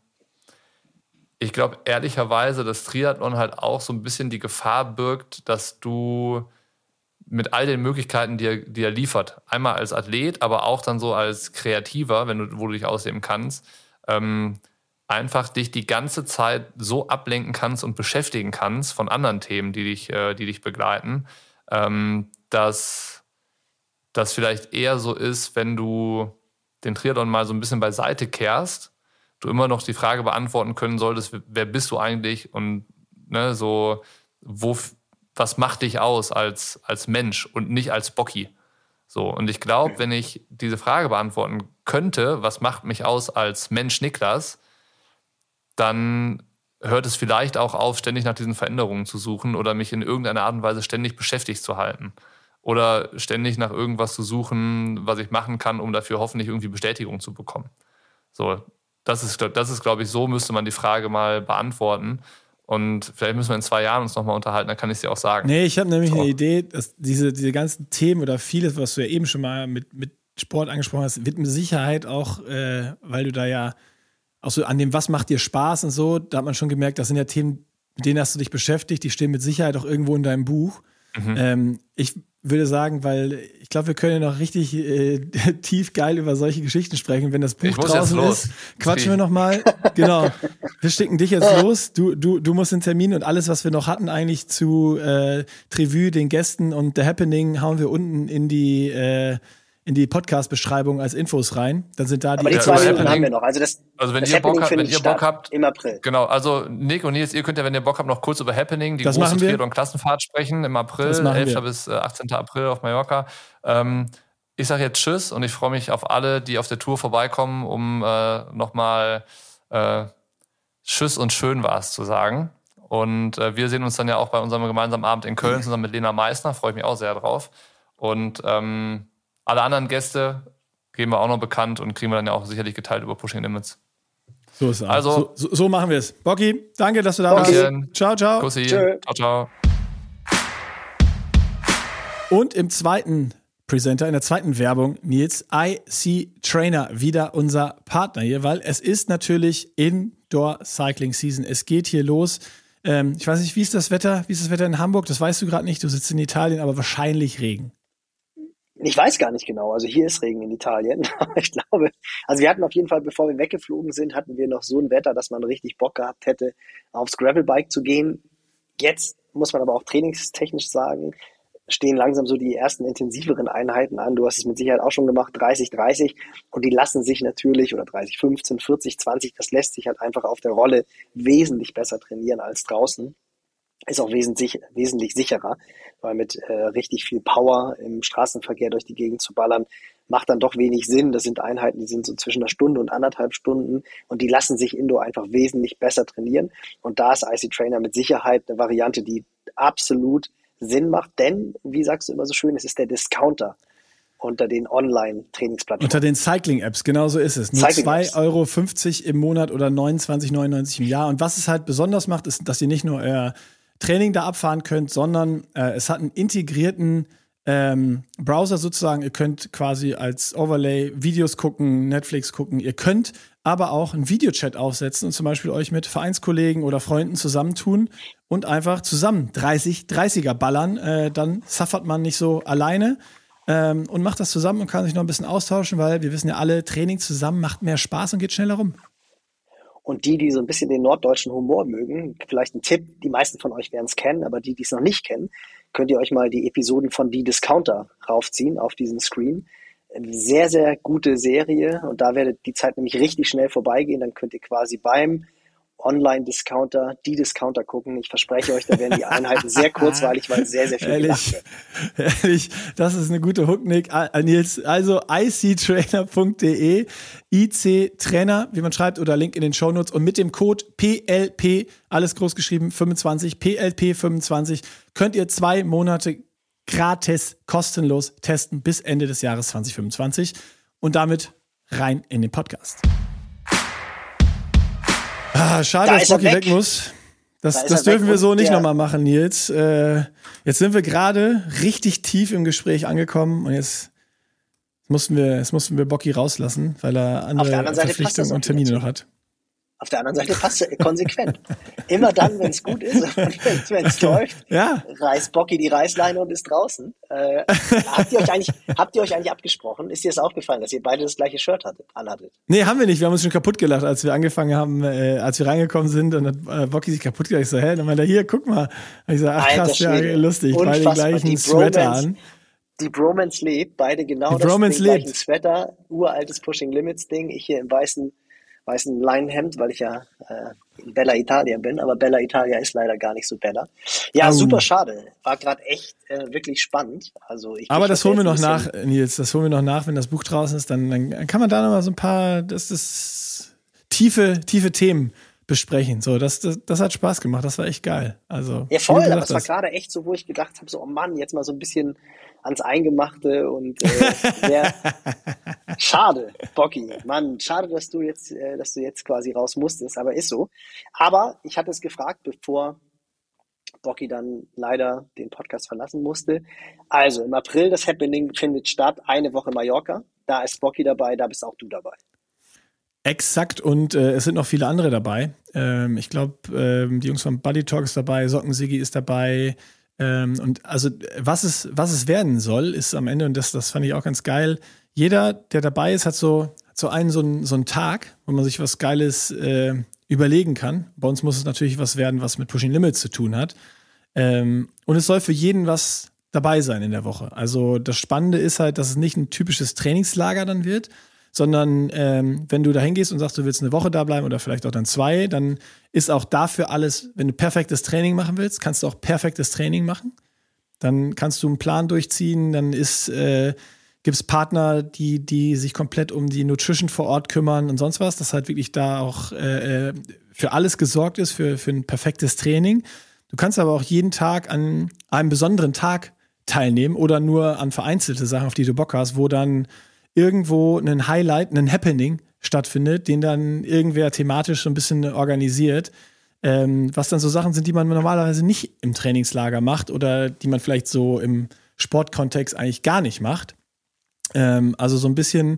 Ich glaube ehrlicherweise, dass Triathlon halt auch so ein bisschen die Gefahr birgt, dass du mit all den Möglichkeiten, die er, die er liefert, einmal als Athlet, aber auch dann so als Kreativer, wenn du, wo du dich ausleben kannst, ähm, einfach dich die ganze Zeit so ablenken kannst und beschäftigen kannst von anderen Themen, die dich, äh, die dich begleiten, ähm, dass das vielleicht eher so ist, wenn du den Triathlon mal so ein bisschen beiseite kehrst, du immer noch die Frage beantworten können solltest, wer bist du eigentlich, und ne, so, wo, was macht dich aus als, als Mensch und nicht als Bocky? So, und ich glaube, wenn ich diese Frage beantworten könnte, was macht mich aus als Mensch Niklas, dann hört es vielleicht auch auf, ständig nach diesen Veränderungen zu suchen oder mich in irgendeiner Art und Weise ständig beschäftigt zu halten. Oder ständig nach irgendwas zu suchen, was ich machen kann, um dafür hoffentlich irgendwie Bestätigung zu bekommen. So, das ist, das ist, glaube ich, so müsste man die Frage mal beantworten. Und vielleicht müssen wir in zwei Jahren uns nochmal unterhalten, dann kann ich es dir auch sagen. Nee, ich habe nämlich so. eine Idee, dass diese, diese ganzen Themen oder vieles, was du ja eben schon mal mit, mit Sport angesprochen hast, wird mit Sicherheit auch, äh, weil du da ja auch so an dem, was macht dir Spaß und so, da hat man schon gemerkt, das sind ja Themen, mit denen hast du dich beschäftigt, die stehen mit Sicherheit auch irgendwo in deinem Buch. Mhm. Ähm, ich würde sagen, weil ich glaube, wir können ja noch richtig äh, tief geil über solche Geschichten sprechen. Wenn das Buch draußen ist, quatschen wir nochmal. Genau. Wir schicken dich jetzt los. Du, du, du musst den Termin, und alles, was wir noch hatten, eigentlich zu äh, Trevue, den Gästen und The Happening, hauen wir unten in die äh, in die Podcast-Beschreibung als Infos rein. Dann sind da die. Aber die zwei Minuten haben wir noch. Also das, also wenn das ihr Bock habt, wenn ihr Bock habt, im April. Genau, also Nick und Nils, ihr könnt ja, wenn ihr Bock habt, noch kurz über Happening, die das große Triathlon-Klassenfahrt sprechen im April, elfter bis achtzehnter April auf Mallorca. Ähm, ich sage jetzt Tschüss, und ich freue mich auf alle, die auf der Tour vorbeikommen, um äh, nochmal äh, Tschüss und schön war's zu sagen. Und äh, wir sehen uns dann ja auch bei unserem gemeinsamen Abend in Köln zusammen mit Lena Meissner, freue ich mich auch sehr drauf. Und ähm, alle anderen Gäste geben wir auch noch bekannt und kriegen wir dann ja auch sicherlich geteilt über Pushing Limits. So ist es. Also, so, so, so machen wir es. Bocky, danke, dass du da warst. Ciao, ciao. Kussi. Tschö. Ciao, ciao. Und im zweiten Presenter, in der zweiten Werbung, Nils, I C Trainer, wieder unser Partner hier, weil es ist natürlich Indoor Cycling Season. Es geht hier los. Ähm, ich weiß nicht, wie ist das Wetter? Wie ist das Wetter in Hamburg? Das weißt du gerade nicht. Du sitzt in Italien, aber wahrscheinlich Regen. Ich weiß gar nicht genau. Also hier ist Regen in Italien. Ich glaube, also wir hatten auf jeden Fall, bevor wir weggeflogen sind, hatten wir noch so ein Wetter, dass man richtig Bock gehabt hätte, aufs Gravelbike zu gehen. Jetzt muss man aber auch trainingstechnisch sagen, stehen langsam so die ersten intensiveren Einheiten an. Du hast es mit Sicherheit auch schon gemacht, dreißig dreißig. Und die lassen sich natürlich, oder dreißig fünfzehn, vierzig zwanzig, das lässt sich halt einfach auf der Rolle wesentlich besser trainieren als draußen. Ist auch wesentlich, wesentlich sicherer, weil mit äh, richtig viel Power im Straßenverkehr durch die Gegend zu ballern, macht dann doch wenig Sinn. Das sind Einheiten, die sind so zwischen einer Stunde und anderthalb Stunden, und die lassen sich Indoor einfach wesentlich besser trainieren. Und da ist I C Trainer mit Sicherheit eine Variante, die absolut Sinn macht, denn, wie sagst du immer so schön, es ist der Discounter. unter den Online-Trainingsplattformen. Unter den Cycling-Apps, genau so ist es. Nur zwei Euro fünfzig im Monat oder neunundzwanzig neunundneunzig im Jahr. Und was es halt besonders macht, ist, dass ihr nicht nur euer Training da abfahren könnt, sondern äh, es hat einen integrierten ähm, Browser sozusagen. Ihr könnt quasi als Overlay Videos gucken, Netflix gucken. Ihr könnt aber auch einen Videochat aufsetzen und zum Beispiel euch mit Vereinskollegen oder Freunden zusammentun und einfach zusammen dreißig, dreißiger ballern. Äh, dann suffert man nicht so alleine ähm, und macht das zusammen und kann sich noch ein bisschen austauschen, weil wir wissen ja alle, Training zusammen macht mehr Spaß und geht schneller rum. Und die, die so ein bisschen den norddeutschen Humor mögen, vielleicht ein Tipp, die meisten von euch werden es kennen, aber die, die es noch nicht kennen, könnt ihr euch mal die Episoden von Die Discounter raufziehen auf diesen Screen. Sehr, sehr gute Serie und da werdet die Zeit nämlich richtig schnell vorbeigehen. Dann könnt ihr quasi beim Online-Discounter die Discounter gucken. Ich verspreche euch, da werden die Einheiten sehr kurzweilig, weil sehr, sehr viel Ehrlich, gelacht wird. Ehrlich, das ist eine gute Hook, Nick. Nils, also i c trainer punkt d e, I C Trainer, wie man schreibt, oder Link in den Shownotes und mit dem Code P L P, alles groß geschrieben, fünfundzwanzig, P L P fünfundzwanzig, könnt ihr zwei Monate gratis, kostenlos testen bis Ende des Jahres zwanzig fünfundzwanzig und damit rein in den Podcast. Ah, schade, Da dass ist er Bocky weg. weg muss. Das, Da ist das er weg dürfen wir so und nicht der- nochmal machen, Nils. Äh, jetzt sind wir gerade richtig tief im Gespräch angekommen und jetzt mussten wir, jetzt mussten wir Bocky rauslassen, weil er Auf der andere anderen Seite passt Verpflichtungen das auch und Termine wieder noch zu. hat. Auf der anderen Seite passt er konsequent. Immer dann, wenn es gut ist und wenn es läuft, Ja, reißt Bocky die Reißleine und ist draußen. Äh, habt ihr euch eigentlich, habt ihr euch eigentlich abgesprochen? Ist dir das aufgefallen, dass ihr beide das gleiche Shirt hattet, anhattet? nee, haben wir nicht. Wir haben uns schon kaputt gelacht, als wir angefangen haben, äh, als wir reingekommen sind und hat äh, Bocky sich kaputt gelacht. Ich so, hä? Dann meinte er, hier, guck mal. Und ich so, ach Alter krass, ja, Schwede. lustig. Beide den Unfassbar. gleichen Die Sweater Bromance- an. Die Bromance lebt, beide genau Die das, Bromance den gleichen lebt. Sweater, uraltes Pushing Limits Ding. Ich hier im weißen, weißen Leinenhemd, weil ich ja äh, in Bella Italia bin, aber Bella Italia ist leider gar nicht so Bella. Ja, Au. super schade. War gerade echt äh, wirklich spannend. Also ich Aber krieg das holen wir noch jetzt ein nach, Nils. Das holen wir noch nach, wenn das Buch draußen ist. Dann, dann kann man da noch mal so ein paar, das ist tiefe, tiefe Themen besprechen. So, das, das, das hat Spaß gemacht. Das war echt geil. Also, Ja, wie voll, du aber gesagt es war hast. gerade echt so, wo ich gedacht habe, so, oh Mann, jetzt mal so ein bisschen ans Eingemachte und äh, sehr schade, Bocky. Mann, schade, dass du jetzt, äh, dass du jetzt quasi raus musstest, aber ist so. Aber ich hatte es gefragt, bevor Bocky dann leider den Podcast verlassen musste. Also im April, das Happening findet statt, eine Woche Mallorca. Da ist Bocky dabei, da bist auch du dabei. Exakt, und äh, es sind noch viele andere dabei. Ähm, ich glaube, ähm, die Jungs von Buddy Talk ist dabei, Sockensigi ist dabei. Ähm, und also, was es, was es werden soll, ist am Ende, und das, das fand ich auch ganz geil, jeder, der dabei ist, hat so, hat so einen, so einen, so einen Tag, wo man sich was Geiles äh, überlegen kann. Bei uns muss es natürlich was werden, was mit Pushing Limits zu tun hat. Ähm, und es soll für jeden was dabei sein in der Woche. Also das Spannende ist halt, dass es nicht ein typisches Trainingslager dann wird, sondern ähm, wenn du da hingehst und sagst, du willst eine Woche da bleiben oder vielleicht auch dann zwei, dann ist auch dafür alles, wenn du perfektes Training machen willst, kannst du auch perfektes Training machen. Dann kannst du einen Plan durchziehen, dann ist, äh, gibt es Partner, die, die sich komplett um die Nutrition vor Ort kümmern und sonst was, dass halt wirklich da auch äh, für alles gesorgt ist, für, für ein perfektes Training. Du kannst aber auch jeden Tag an einem besonderen Tag teilnehmen oder nur an vereinzelte Sachen, auf die du Bock hast, wo dann irgendwo ein Highlight, ein Happening stattfindet, den dann irgendwer thematisch so ein bisschen organisiert, ähm, was dann so Sachen sind, die man normalerweise nicht im Trainingslager macht oder die man vielleicht so im Sportkontext eigentlich gar nicht macht. Ähm, also so ein bisschen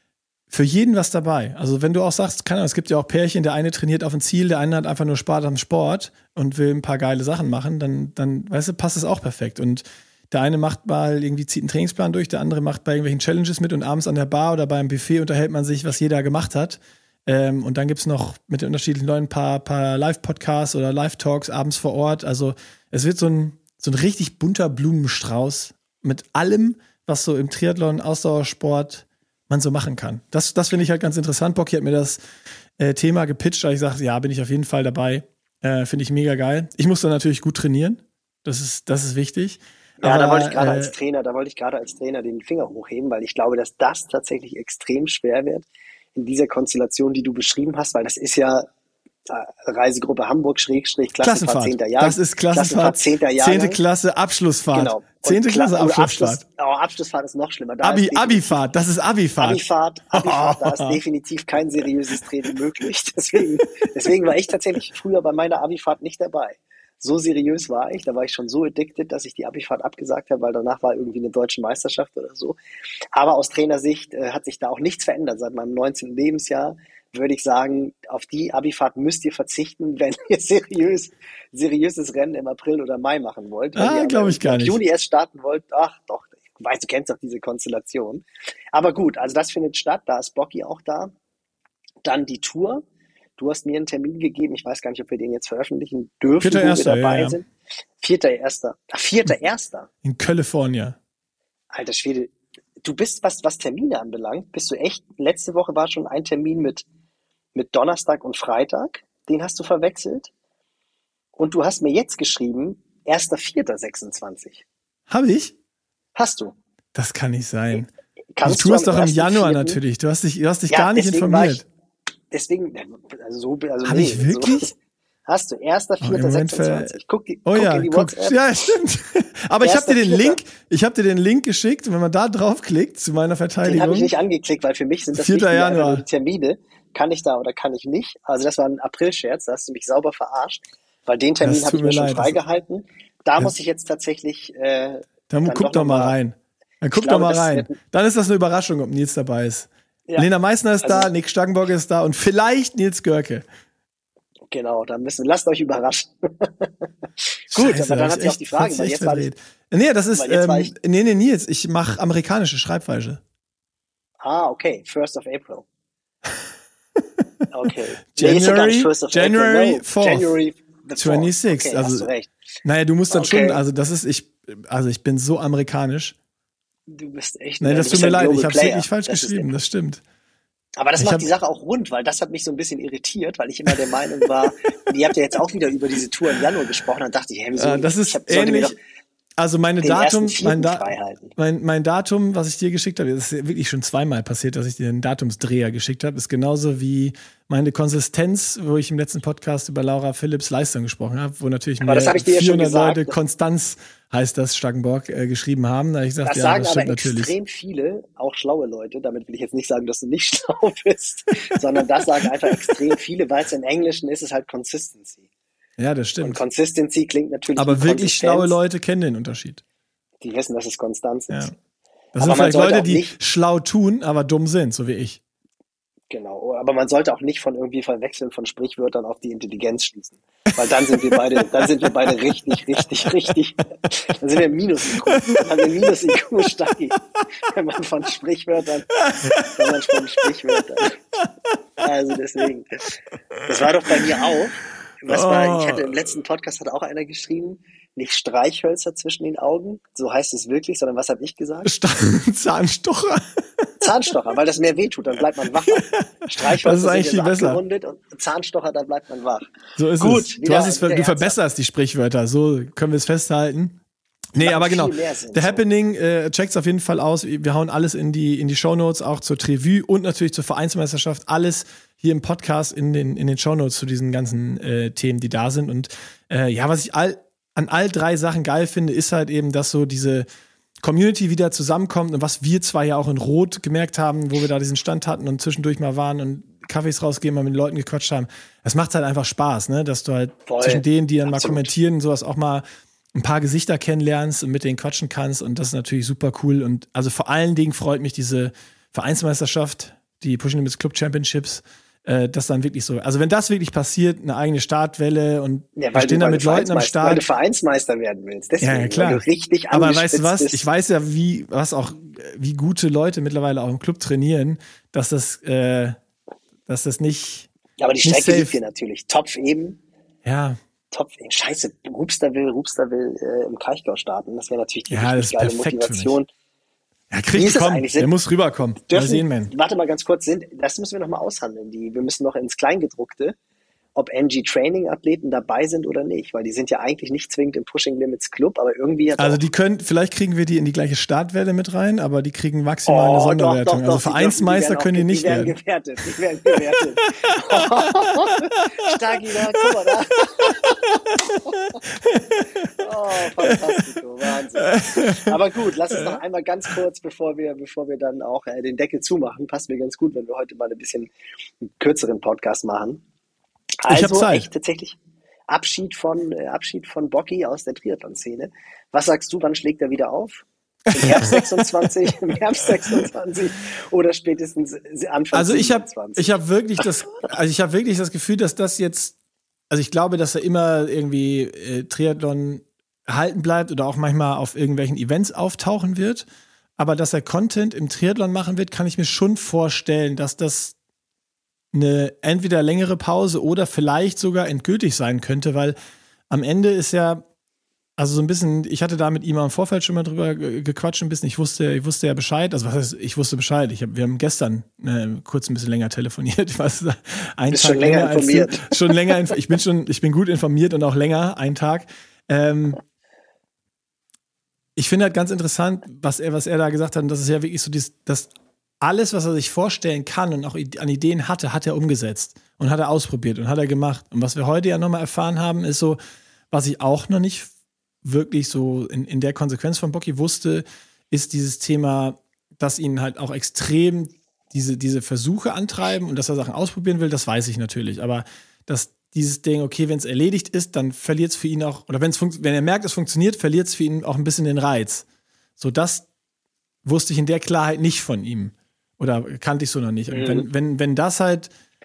für jeden was dabei. Also wenn du auch sagst, keine Ahnung, es gibt ja auch Pärchen, der eine trainiert auf ein Ziel, der eine hat einfach nur Spaß am Sport und will ein paar geile Sachen machen, dann, dann weißt du, passt es auch perfekt. Und der eine macht mal irgendwie, zieht einen Trainingsplan durch, der andere macht bei irgendwelchen Challenges mit und abends an der Bar oder beim Buffet unterhält man sich, was jeder gemacht hat. Ähm, und dann gibt's noch mit den unterschiedlichen Leuten ein paar, paar Live-Podcasts oder Live-Talks abends vor Ort. Also es wird so ein, so ein richtig bunter Blumenstrauß mit allem, was so im Triathlon, Ausdauersport man so machen kann. Das, das finde ich halt ganz interessant. Bocky hat mir das äh, Thema gepitcht, da ich sagte, ja, bin ich auf jeden Fall dabei. Äh, finde ich mega geil. Ich muss dann natürlich gut trainieren. Das ist, das ist wichtig. Ja, Aber, da wollte ich gerade äh, als Trainer, da wollte ich gerade als Trainer den Finger hochheben, weil ich glaube, dass das tatsächlich extrem schwer wird in dieser Konstellation, die du beschrieben hast, weil das ist ja Reisegruppe Hamburg, Schrägstrich, Klassenfahrt, Klassenfahrt. zehnter Jahrgang. Das ist Klassenfahrt, zehnter Jahrgang. zehnte Klasse, Abschlussfahrt. Genau. zehnte Klasse, Kla- oder Abschlussfahrt. Abschluss, oh, Abschlussfahrt ist noch schlimmer. Da Abi, ist definitiv- Abifahrt, das ist Abifahrt. Abifahrt, Abifahrt, da ist definitiv kein seriöses Training möglich. Deswegen, deswegen war ich tatsächlich früher bei meiner Abifahrt nicht dabei. So seriös war ich, da war ich schon so addicted, dass ich die Abifahrt abgesagt habe, weil danach war irgendwie eine deutsche Meisterschaft oder so. Aber aus Trainersicht äh, hat sich da auch nichts verändert seit meinem neunzehnten Lebensjahr. Würde ich sagen, auf die Abifahrt müsst ihr verzichten, wenn ihr seriös, seriöses Rennen im April oder Mai machen wollt. Wenn Ah, ihr glaube ich gar im nicht. Juni erst starten wollt, ach doch, ich weiß, du kennst doch diese Konstellation. Aber gut, also das findet statt, da ist Bocky auch da. Dann die Tour. Du hast mir einen Termin gegeben, ich weiß gar nicht, ob wir den jetzt veröffentlichen dürfen, Vierter wo wir Erster, dabei ja, ja. sind. Vierter Erster. Ach, vierter Erster. In California. Alter Schwede, du bist, was, was Termine anbelangt, bist du echt, letzte Woche war schon ein Termin mit, mit Donnerstag und Freitag, den hast du verwechselt. Und du hast mir jetzt geschrieben, erster Vierter sechsundzwanzig. Habe ich? Hast du. Das kann nicht sein. Kannst Die Tour ist am doch im ersten Januar Vierten natürlich. Du hast dich, du hast dich Ja, gar nicht deswegen war informiert. Ich, deswegen, also so, also Hab nee, ich wirklich? So, hast du, erster Oh, im Vierter Moment ver- sechsundzwanzig. Guck, die- Oh guck ja, in die guck. WhatsApp. Ja, stimmt. Aber ich habe dir den Erster Link, ich habe dir den Link geschickt und wenn man da draufklickt zu meiner Den habe Verteidigung. ich nicht angeklickt, weil für mich sind das vierter wichtige einfach Januar. nur die Termine. Kann ich da oder kann ich nicht? Also das war ein April-Scherz, da hast du mich sauber verarscht, weil den Termin Das habe tut ich mir mir schon leid, das- freigehalten. Da das- muss ich jetzt tatsächlich äh, Dann, dann guck doch doch mal noch mal- rein. Dann guck Ich glaube, doch mal das rein. wird- Dann ist das eine Überraschung, ob Nils dabei ist. Ja. Lena Meissner ist Also- da, Nick Stangenbock ist da und vielleicht Nils Görke. Genau, dann müssen, lasst euch überraschen. Gut, Scheiße, aber dann hab hat sich auch echt- die Frage, hat sich weil echt jetzt war das, verdreht. Nee, das ist, weil jetzt war ähm, ich- nee, nee, Nils, ich mache amerikanische Schreibweise. ah, okay, first of April. Okay. Nee, ist ja gar January, nicht first of January April, no. fourth. January the fourth. twenty-six, Okay, also- hast du recht. Naja, du musst dann Okay. schon, also das ist, ich, also ich bin so amerikanisch. Du bist echt Nee, du das bist tut mir ein leid, Global ich habe es Player. wirklich falsch Das ist geschrieben, der- das stimmt. Aber das Ich macht hab- die Sache auch rund, weil das hat mich so ein bisschen irritiert, weil ich immer der Meinung war, ihr habt ja jetzt auch wieder über diese Tour im Januar gesprochen, dann dachte ich, hä, wieso? Äh, das ich ist hab, sollte mir ähnlich, doch also meine den Datum, ersten mein, Vierten da freihalten. mein, mein Datum, was ich dir geschickt habe, das ist wirklich schon zweimal passiert, dass ich dir einen Datumsdreher geschickt habe, ist genauso wie meine Konsistenz, wo ich im letzten Podcast über Laura Philipps Leistung gesprochen habe, wo natürlich Aber das mir hab ich dir ja schon vierhundert gesagt. Leute, Konstanz heißt das, Stangenborg, äh, geschrieben haben. Da hab ich gesagt, Das ja, sagen das aber stimmt natürlich. extrem viele, auch schlaue Leute, damit will ich jetzt nicht sagen, dass du nicht schlau bist, sondern das sagen einfach extrem viele, weil es im Englischen ist, es halt Consistency. Ja, das Und stimmt. Consistency klingt natürlich Aber wie wirklich schlaue Konsistenz. Leute kennen den Unterschied. Die wissen, dass es Konstanz Ja. ist. Das Aber sind man vielleicht sollte Leute, auch die nicht- schlau tun, aber dumm sind, so wie ich. Genau, aber man sollte auch nicht von irgendwie Verwechseln von Sprichwörtern auf die Intelligenz schließen. Weil dann sind wir beide, dann sind wir beide richtig, richtig, richtig, dann sind wir Minus-I Q. Dann haben wir Minus-I Q Stagi. Wenn man von Sprichwörtern, wenn man von Sprichwörtern. Also deswegen. Das war doch bei mir auch. Was war, ich hatte im letzten Podcast hat auch einer geschrieben, nicht Streichhölzer zwischen den Augen, so heißt es wirklich, sondern was habe ich gesagt? Sta- Zahnstocher. Zahnstocher, weil das mehr wehtut, dann bleibt man wacher. Streichhölzer Das ist eigentlich sind ja viel so besser. abgerundet und Zahnstocher, da bleibt man wach. So ist Gut, es. Du, wieder- hast es ver- wieder du ernsthaft. verbesserst die Sprichwörter, so können wir es festhalten. Nee, Macht aber viel genau. mehr Sinn, Der so. Happening, äh, checkt's auf jeden Fall aus. Wir hauen alles in die, in die Shownotes, auch zur Trevue und natürlich zur Vereinsmeisterschaft. Alles hier im Podcast in den, in den Shownotes zu diesen ganzen äh, Themen, die da sind. Und äh, ja, was ich all, an all drei Sachen geil finde, ist halt eben, dass so diese Community wieder zusammenkommt und was wir zwar ja auch in Rot gemerkt haben, wo wir da diesen Stand hatten und zwischendurch mal waren und Kaffees rausgehen, mal mit den Leuten gequatscht haben. Das macht halt einfach Spaß, ne? Dass du halt Voll. zwischen denen, die dann mal Absolut. kommentieren und sowas auch mal ein paar Gesichter kennenlernst und mit denen quatschen kannst und das ist natürlich super cool und also vor allen Dingen freut mich diese Vereinsmeisterschaft, die Pushing Limits Club Championships, äh, das dann wirklich so, also wenn das wirklich passiert, eine eigene Startwelle und Ja, wir stehen da weil mit du Leuten am Vereinsmeister- Weil du Start. Vereinsmeister werden willst. Deswegen, Ja, ja, klar. Weil du richtig Aber weißt du angespitzt was? bist. Ich weiß ja, wie, was auch, wie gute Leute mittlerweile auch im Club trainieren, dass das, äh, dass das nicht, Aber die nicht Strecke safe. liegt hier natürlich. Topf eben. ja, Topf eben. Scheiße, Rupster will, Rupster will äh, im Kraichgau starten. Das wäre natürlich die Ja, das richtig ist geile perfekt für Motivation. ja, Wie kriegt ist es komm, eigentlich? der Sind- muss rüberkommen. Mal Dürfen, sehen, man. warte mal ganz kurz, sind, das müssen wir noch mal aushandeln. Die, wir müssen noch ins Kleingedruckte, ob N G-Training-Athleten dabei sind oder nicht, weil die sind ja eigentlich nicht zwingend im Pushing Limits Club, aber irgendwie hat Also die können, vielleicht kriegen wir die in die gleiche Startwelle mit rein, aber die kriegen maximal oh, eine Sonderwertung. Doch, doch, doch, also Vereinsmeister die können die nicht werden. Die werden gewertet, die werden gewertet. Stark, da, guck mal da. Oh, fantastico, Wahnsinn. Aber gut, lass uns noch einmal ganz kurz, bevor wir, bevor wir dann auch äh, den Deckel zumachen, passt mir ganz gut, wenn wir heute mal ein bisschen einen kürzeren Podcast machen. Also echt tatsächlich Abschied von, äh, Abschied von Bocky aus der Triathlon-Szene. Was sagst du, wann schlägt er wieder auf? Im Herbst sechsundzwanzig, im Herbst sechsundzwanzig oder spätestens Anfang Also ich habe siebenundzwanzig? ich habe wirklich das also ich habe wirklich das Gefühl, dass das jetzt also ich glaube, dass er immer irgendwie äh, Triathlon halten bleibt oder auch manchmal auf irgendwelchen Events auftauchen wird, aber dass er Content im Triathlon machen wird, kann ich mir schon vorstellen, dass das eine entweder längere Pause oder vielleicht sogar endgültig sein könnte, weil am Ende ist ja, also so ein bisschen, ich hatte da mit ihm im Vorfeld schon mal drüber gequatscht ein bisschen, ich wusste, ich wusste ja Bescheid, also was heißt, ich wusste Bescheid, ich hab, wir haben gestern äh, kurz ein bisschen länger telefoniert, ich weiß, einen Tag schon länger länger informiert. Als du, schon länger, ich bin schon, ich bin gut informiert und auch länger, einen Tag. Ähm, ich finde halt ganz interessant, was er, was er da gesagt hat, und das ist ja wirklich so dieses, das alles, was er sich vorstellen kann und auch an Ideen hatte, hat er umgesetzt und hat er ausprobiert und hat er gemacht. Und was wir heute ja nochmal erfahren haben, ist so, was ich auch noch nicht wirklich so in, in der Konsequenz von Bocky wusste, ist dieses Thema, dass ihn halt auch extrem diese, diese Versuche antreiben und dass er Sachen ausprobieren will, das weiß ich natürlich. Aber dass dieses Ding, okay, wenn es erledigt ist, dann verliert es für ihn auch, oder wenn's funkt, wenn er merkt, es funktioniert, verliert es für ihn auch ein bisschen den Reiz. So, das wusste ich in der Klarheit nicht von ihm. Oder kannte ich so noch nicht. Und wenn, wenn, wenn das halt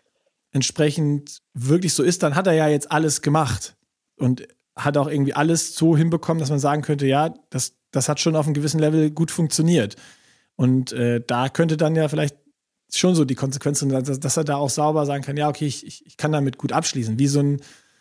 entsprechend wirklich so ist, dann hat er ja jetzt alles gemacht. Und hat auch irgendwie alles so hinbekommen, dass man sagen könnte, ja, das, das hat schon auf einem gewissen Level gut funktioniert. Und äh, da könnte dann ja vielleicht schon so die Konsequenzen, dass, dass er da auch sauber sagen kann, ja, okay, ich, ich kann damit gut abschließen. Wie so ein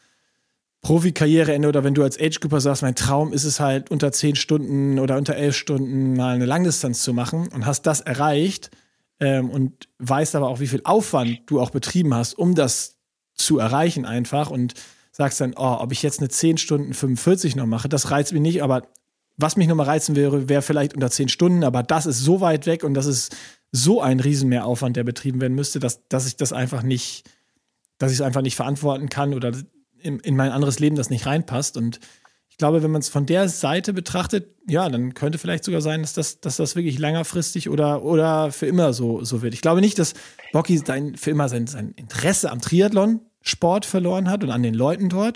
Profi-Karriereende oder wenn du als Age-Grouper sagst, mein Traum ist es halt, unter zehn Stunden oder unter elf Stunden mal eine Langdistanz zu machen und hast das erreicht, Ähm, und weißt aber auch, wie viel Aufwand du auch betrieben hast, um das zu erreichen einfach und sagst dann, oh, ob ich jetzt eine zehn Stunden fünfundvierzig noch mache, das reizt mich nicht, aber was mich nochmal reizen wäre, wäre vielleicht unter zehn Stunden, aber das ist so weit weg und das ist so ein Riesenmehraufwand, der betrieben werden müsste, dass, dass ich das einfach nicht, dass ich es einfach nicht verantworten kann oder in, in mein anderes Leben das nicht reinpasst. Und ich glaube, wenn man es von der Seite betrachtet, ja, dann könnte vielleicht sogar sein, dass das, dass das wirklich längerfristig oder, oder für immer so, so wird. Ich glaube nicht, dass Bocky sein, für immer sein, sein Interesse am Triathlon-Sport verloren hat und an den Leuten dort.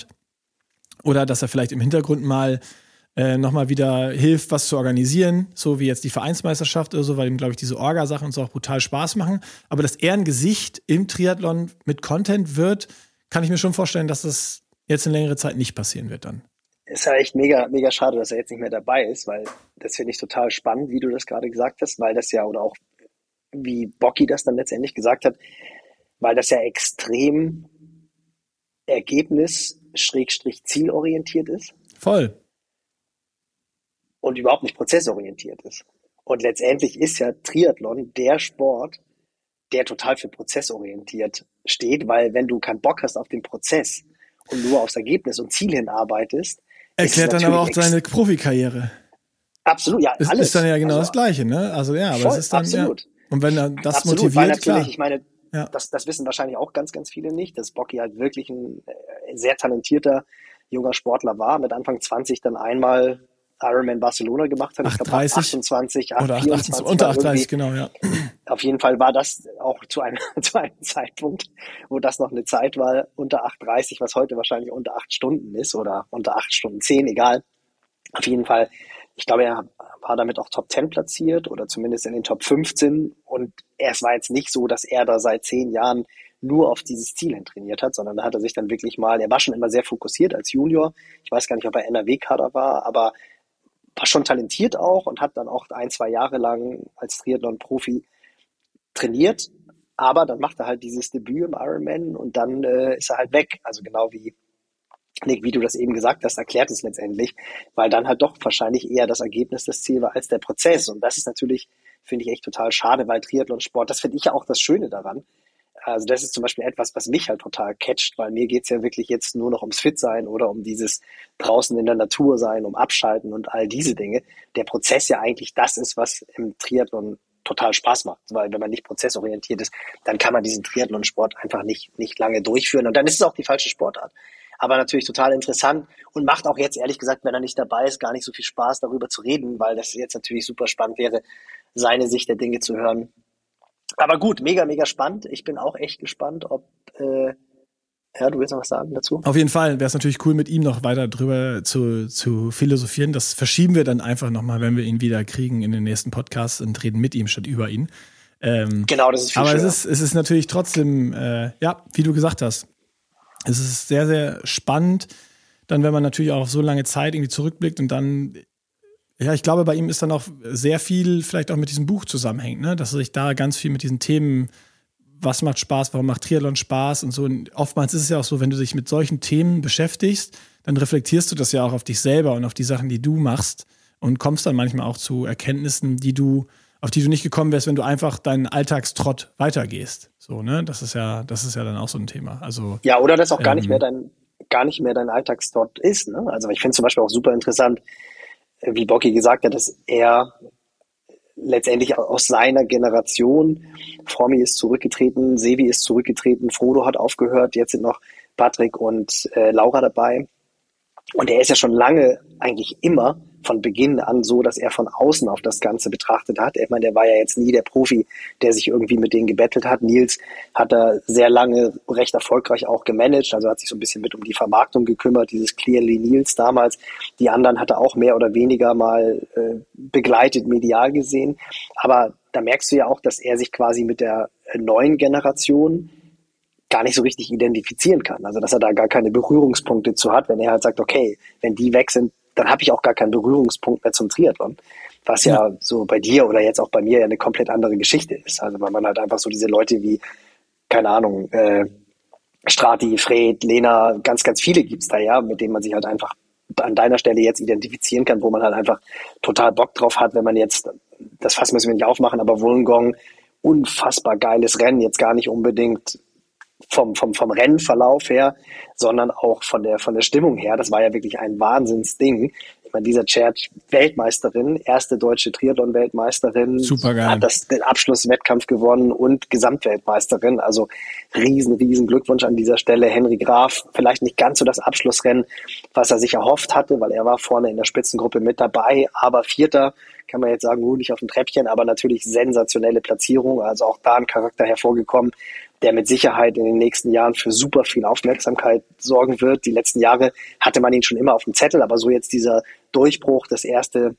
Oder dass er vielleicht im Hintergrund mal äh, nochmal wieder hilft, was zu organisieren, so wie jetzt die Vereinsmeisterschaft oder so, weil ihm, glaube ich, diese Orga-Sachen uns auch brutal Spaß machen. Aber dass er ein Gesicht im Triathlon mit Content wird, kann ich mir schon vorstellen, dass das jetzt in längere Zeit nicht passieren wird dann. Ist ja echt mega, mega schade, dass er jetzt nicht mehr dabei ist, weil das finde ich total spannend, wie du das gerade gesagt hast, weil das ja, oder auch wie Bocky das dann letztendlich gesagt hat, weil das ja extrem ergebnis-zielorientiert ist. Voll. Und überhaupt nicht prozessorientiert ist. Und letztendlich ist ja Triathlon der Sport, der total für prozessorientiert steht, weil wenn du keinen Bock hast auf den Prozess und nur aufs Ergebnis und Ziel hinarbeitest, erklärt dann aber auch seine Profikarriere. Absolut, ja, das alles. Ist dann ja genau also, das Gleiche, ne? Also ja, aber voll, es ist dann absolut. Ja, und wenn er das absolut, motiviert, weil natürlich, klar. ich meine, ja. das, das wissen wahrscheinlich auch ganz, ganz viele nicht, dass Bocky halt wirklich ein äh, sehr talentierter junger Sportler war, mit Anfang zwanzig dann einmal Ironman Barcelona gemacht hat. acht dreißig achtundzwanzig, oder acht vierundzwanzig, unter acht dreißig, genau, ja. Auf jeden Fall war das auch zu einem, zu einem Zeitpunkt, wo das noch eine Zeit war, unter acht dreißig, was heute wahrscheinlich unter acht Stunden ist oder unter acht Stunden zehn, egal. Auf jeden Fall, ich glaube, er war damit auch Top zehn platziert oder zumindest in den Top fünfzehn und es war jetzt nicht so, dass er da seit zehn Jahren nur auf dieses Ziel hin trainiert hat, sondern da hat er sich dann wirklich mal, er war schon immer sehr fokussiert als Junior, ich weiß gar nicht, ob er N R W-Kader war, aber war schon talentiert auch und hat dann auch ein, zwei Jahre lang als Triathlon-Profi trainiert, aber dann macht er halt dieses Debüt im Ironman und dann äh, ist er halt weg, also genau wie Nick, wie du das eben gesagt hast, erklärt es letztendlich, weil dann halt doch wahrscheinlich eher das Ergebnis das Ziel war als der Prozess. Und das ist natürlich, finde ich, echt total schade, weil Triathlonsport, das finde ich ja auch das Schöne daran, Also das ist zum Beispiel etwas, was mich halt total catcht, weil mir geht's ja wirklich jetzt nur noch ums Fit-Sein oder um dieses draußen in der Natur sein, um Abschalten und all diese Dinge. Der Prozess ja eigentlich das ist, was im Triathlon total Spaß macht. Weil wenn man nicht prozessorientiert ist, dann kann man diesen Triathlon-Sport einfach nicht, nicht lange durchführen. Und dann ist es auch die falsche Sportart. Aber natürlich total interessant und macht auch jetzt, ehrlich gesagt, wenn er nicht dabei ist, gar nicht so viel Spaß, darüber zu reden, weil das jetzt natürlich super spannend wäre, seine Sicht der Dinge zu hören. Aber gut, mega, mega spannend. Ich bin auch echt gespannt, ob, äh, ja, du willst noch was sagen dazu? Auf jeden Fall wäre es natürlich cool, mit ihm noch weiter drüber zu, zu philosophieren. Das verschieben wir dann einfach nochmal, wenn wir ihn wieder kriegen in den nächsten Podcast und reden mit ihm statt über ihn. Ähm, genau, das ist viel Aber schöner. es ist, es ist natürlich trotzdem, äh, ja, wie du gesagt hast, es ist sehr, sehr spannend, dann, wenn man natürlich auch auf so lange Zeit irgendwie zurückblickt und dann, ja, ich glaube, bei ihm ist dann auch sehr viel vielleicht auch mit diesem Buch zusammenhängt, ne? Dass er sich da ganz viel mit diesen Themen, was macht Spaß, warum macht Triathlon Spaß und so. Und oftmals ist es ja auch so, wenn du dich mit solchen Themen beschäftigst, dann reflektierst du das ja auch auf dich selber und auf die Sachen, die du machst und kommst dann manchmal auch zu Erkenntnissen, die du, auf die du nicht gekommen wärst, wenn du einfach deinen Alltagstrott weitergehst. So, ne? Das ist ja, das ist ja dann auch so ein Thema. Also, ja, oder das auch gar ähm, nicht mehr dein, gar nicht mehr dein Alltagstrott ist, ne? Also ich finde zum Beispiel auch super interessant, wie Bocky gesagt hat, dass er letztendlich aus seiner Generation, Fromi ist zurückgetreten, Sevi ist zurückgetreten, Frodo hat aufgehört, jetzt sind noch Patrick und äh, Laura dabei. Und er ist ja schon lange, eigentlich immer, von Beginn an so, dass er von außen auf das Ganze betrachtet hat. Ich meine, der war ja jetzt nie der Profi, der sich irgendwie mit denen gebettelt hat. Nils hat da sehr lange recht erfolgreich auch gemanagt, also hat sich so ein bisschen mit um die Vermarktung gekümmert, dieses Clearly Nils damals. Die anderen hat er auch mehr oder weniger mal äh, begleitet, medial gesehen. Aber da merkst du ja auch, dass er sich quasi mit der neuen Generation gar nicht so richtig identifizieren kann. Also dass er da gar keine Berührungspunkte zu hat, wenn er halt sagt, okay, wenn die weg sind, dann habe ich auch gar keinen Berührungspunkt mehr zum Triathlon. Was ja, ja so bei dir oder jetzt auch bei mir ja eine komplett andere Geschichte ist. Also weil man halt einfach so diese Leute wie, keine Ahnung, äh, Strati, Fred, Lena, ganz, ganz viele gibt's da ja, mit denen man sich halt einfach an deiner Stelle jetzt identifizieren kann, wo man halt einfach total Bock drauf hat, wenn man jetzt, das Fass müssen wir nicht aufmachen, aber Wollongong, unfassbar geiles Rennen, jetzt gar nicht unbedingt vom, vom, vom Rennverlauf her, sondern auch von der, von der Stimmung her. Das war ja wirklich ein Wahnsinnsding. Ich meine, dieser Church Weltmeisterin, erste deutsche Triathlon-Weltmeisterin, Supergeil. Hat das, den Abschlusswettkampf gewonnen und Gesamtweltmeisterin. Also riesen, riesen Glückwunsch an dieser Stelle. Henry Graf, vielleicht nicht ganz so das Abschlussrennen, was er sich erhofft hatte, weil er war vorne in der Spitzengruppe mit dabei, aber Vierter, kann man jetzt sagen, gut, nicht auf dem Treppchen, aber natürlich sensationelle Platzierung, also auch da ein Charakter hervorgekommen, der mit Sicherheit in den nächsten Jahren für super viel Aufmerksamkeit sorgen wird. Die letzten Jahre hatte man ihn schon immer auf dem Zettel, aber so jetzt dieser Durchbruch, das erste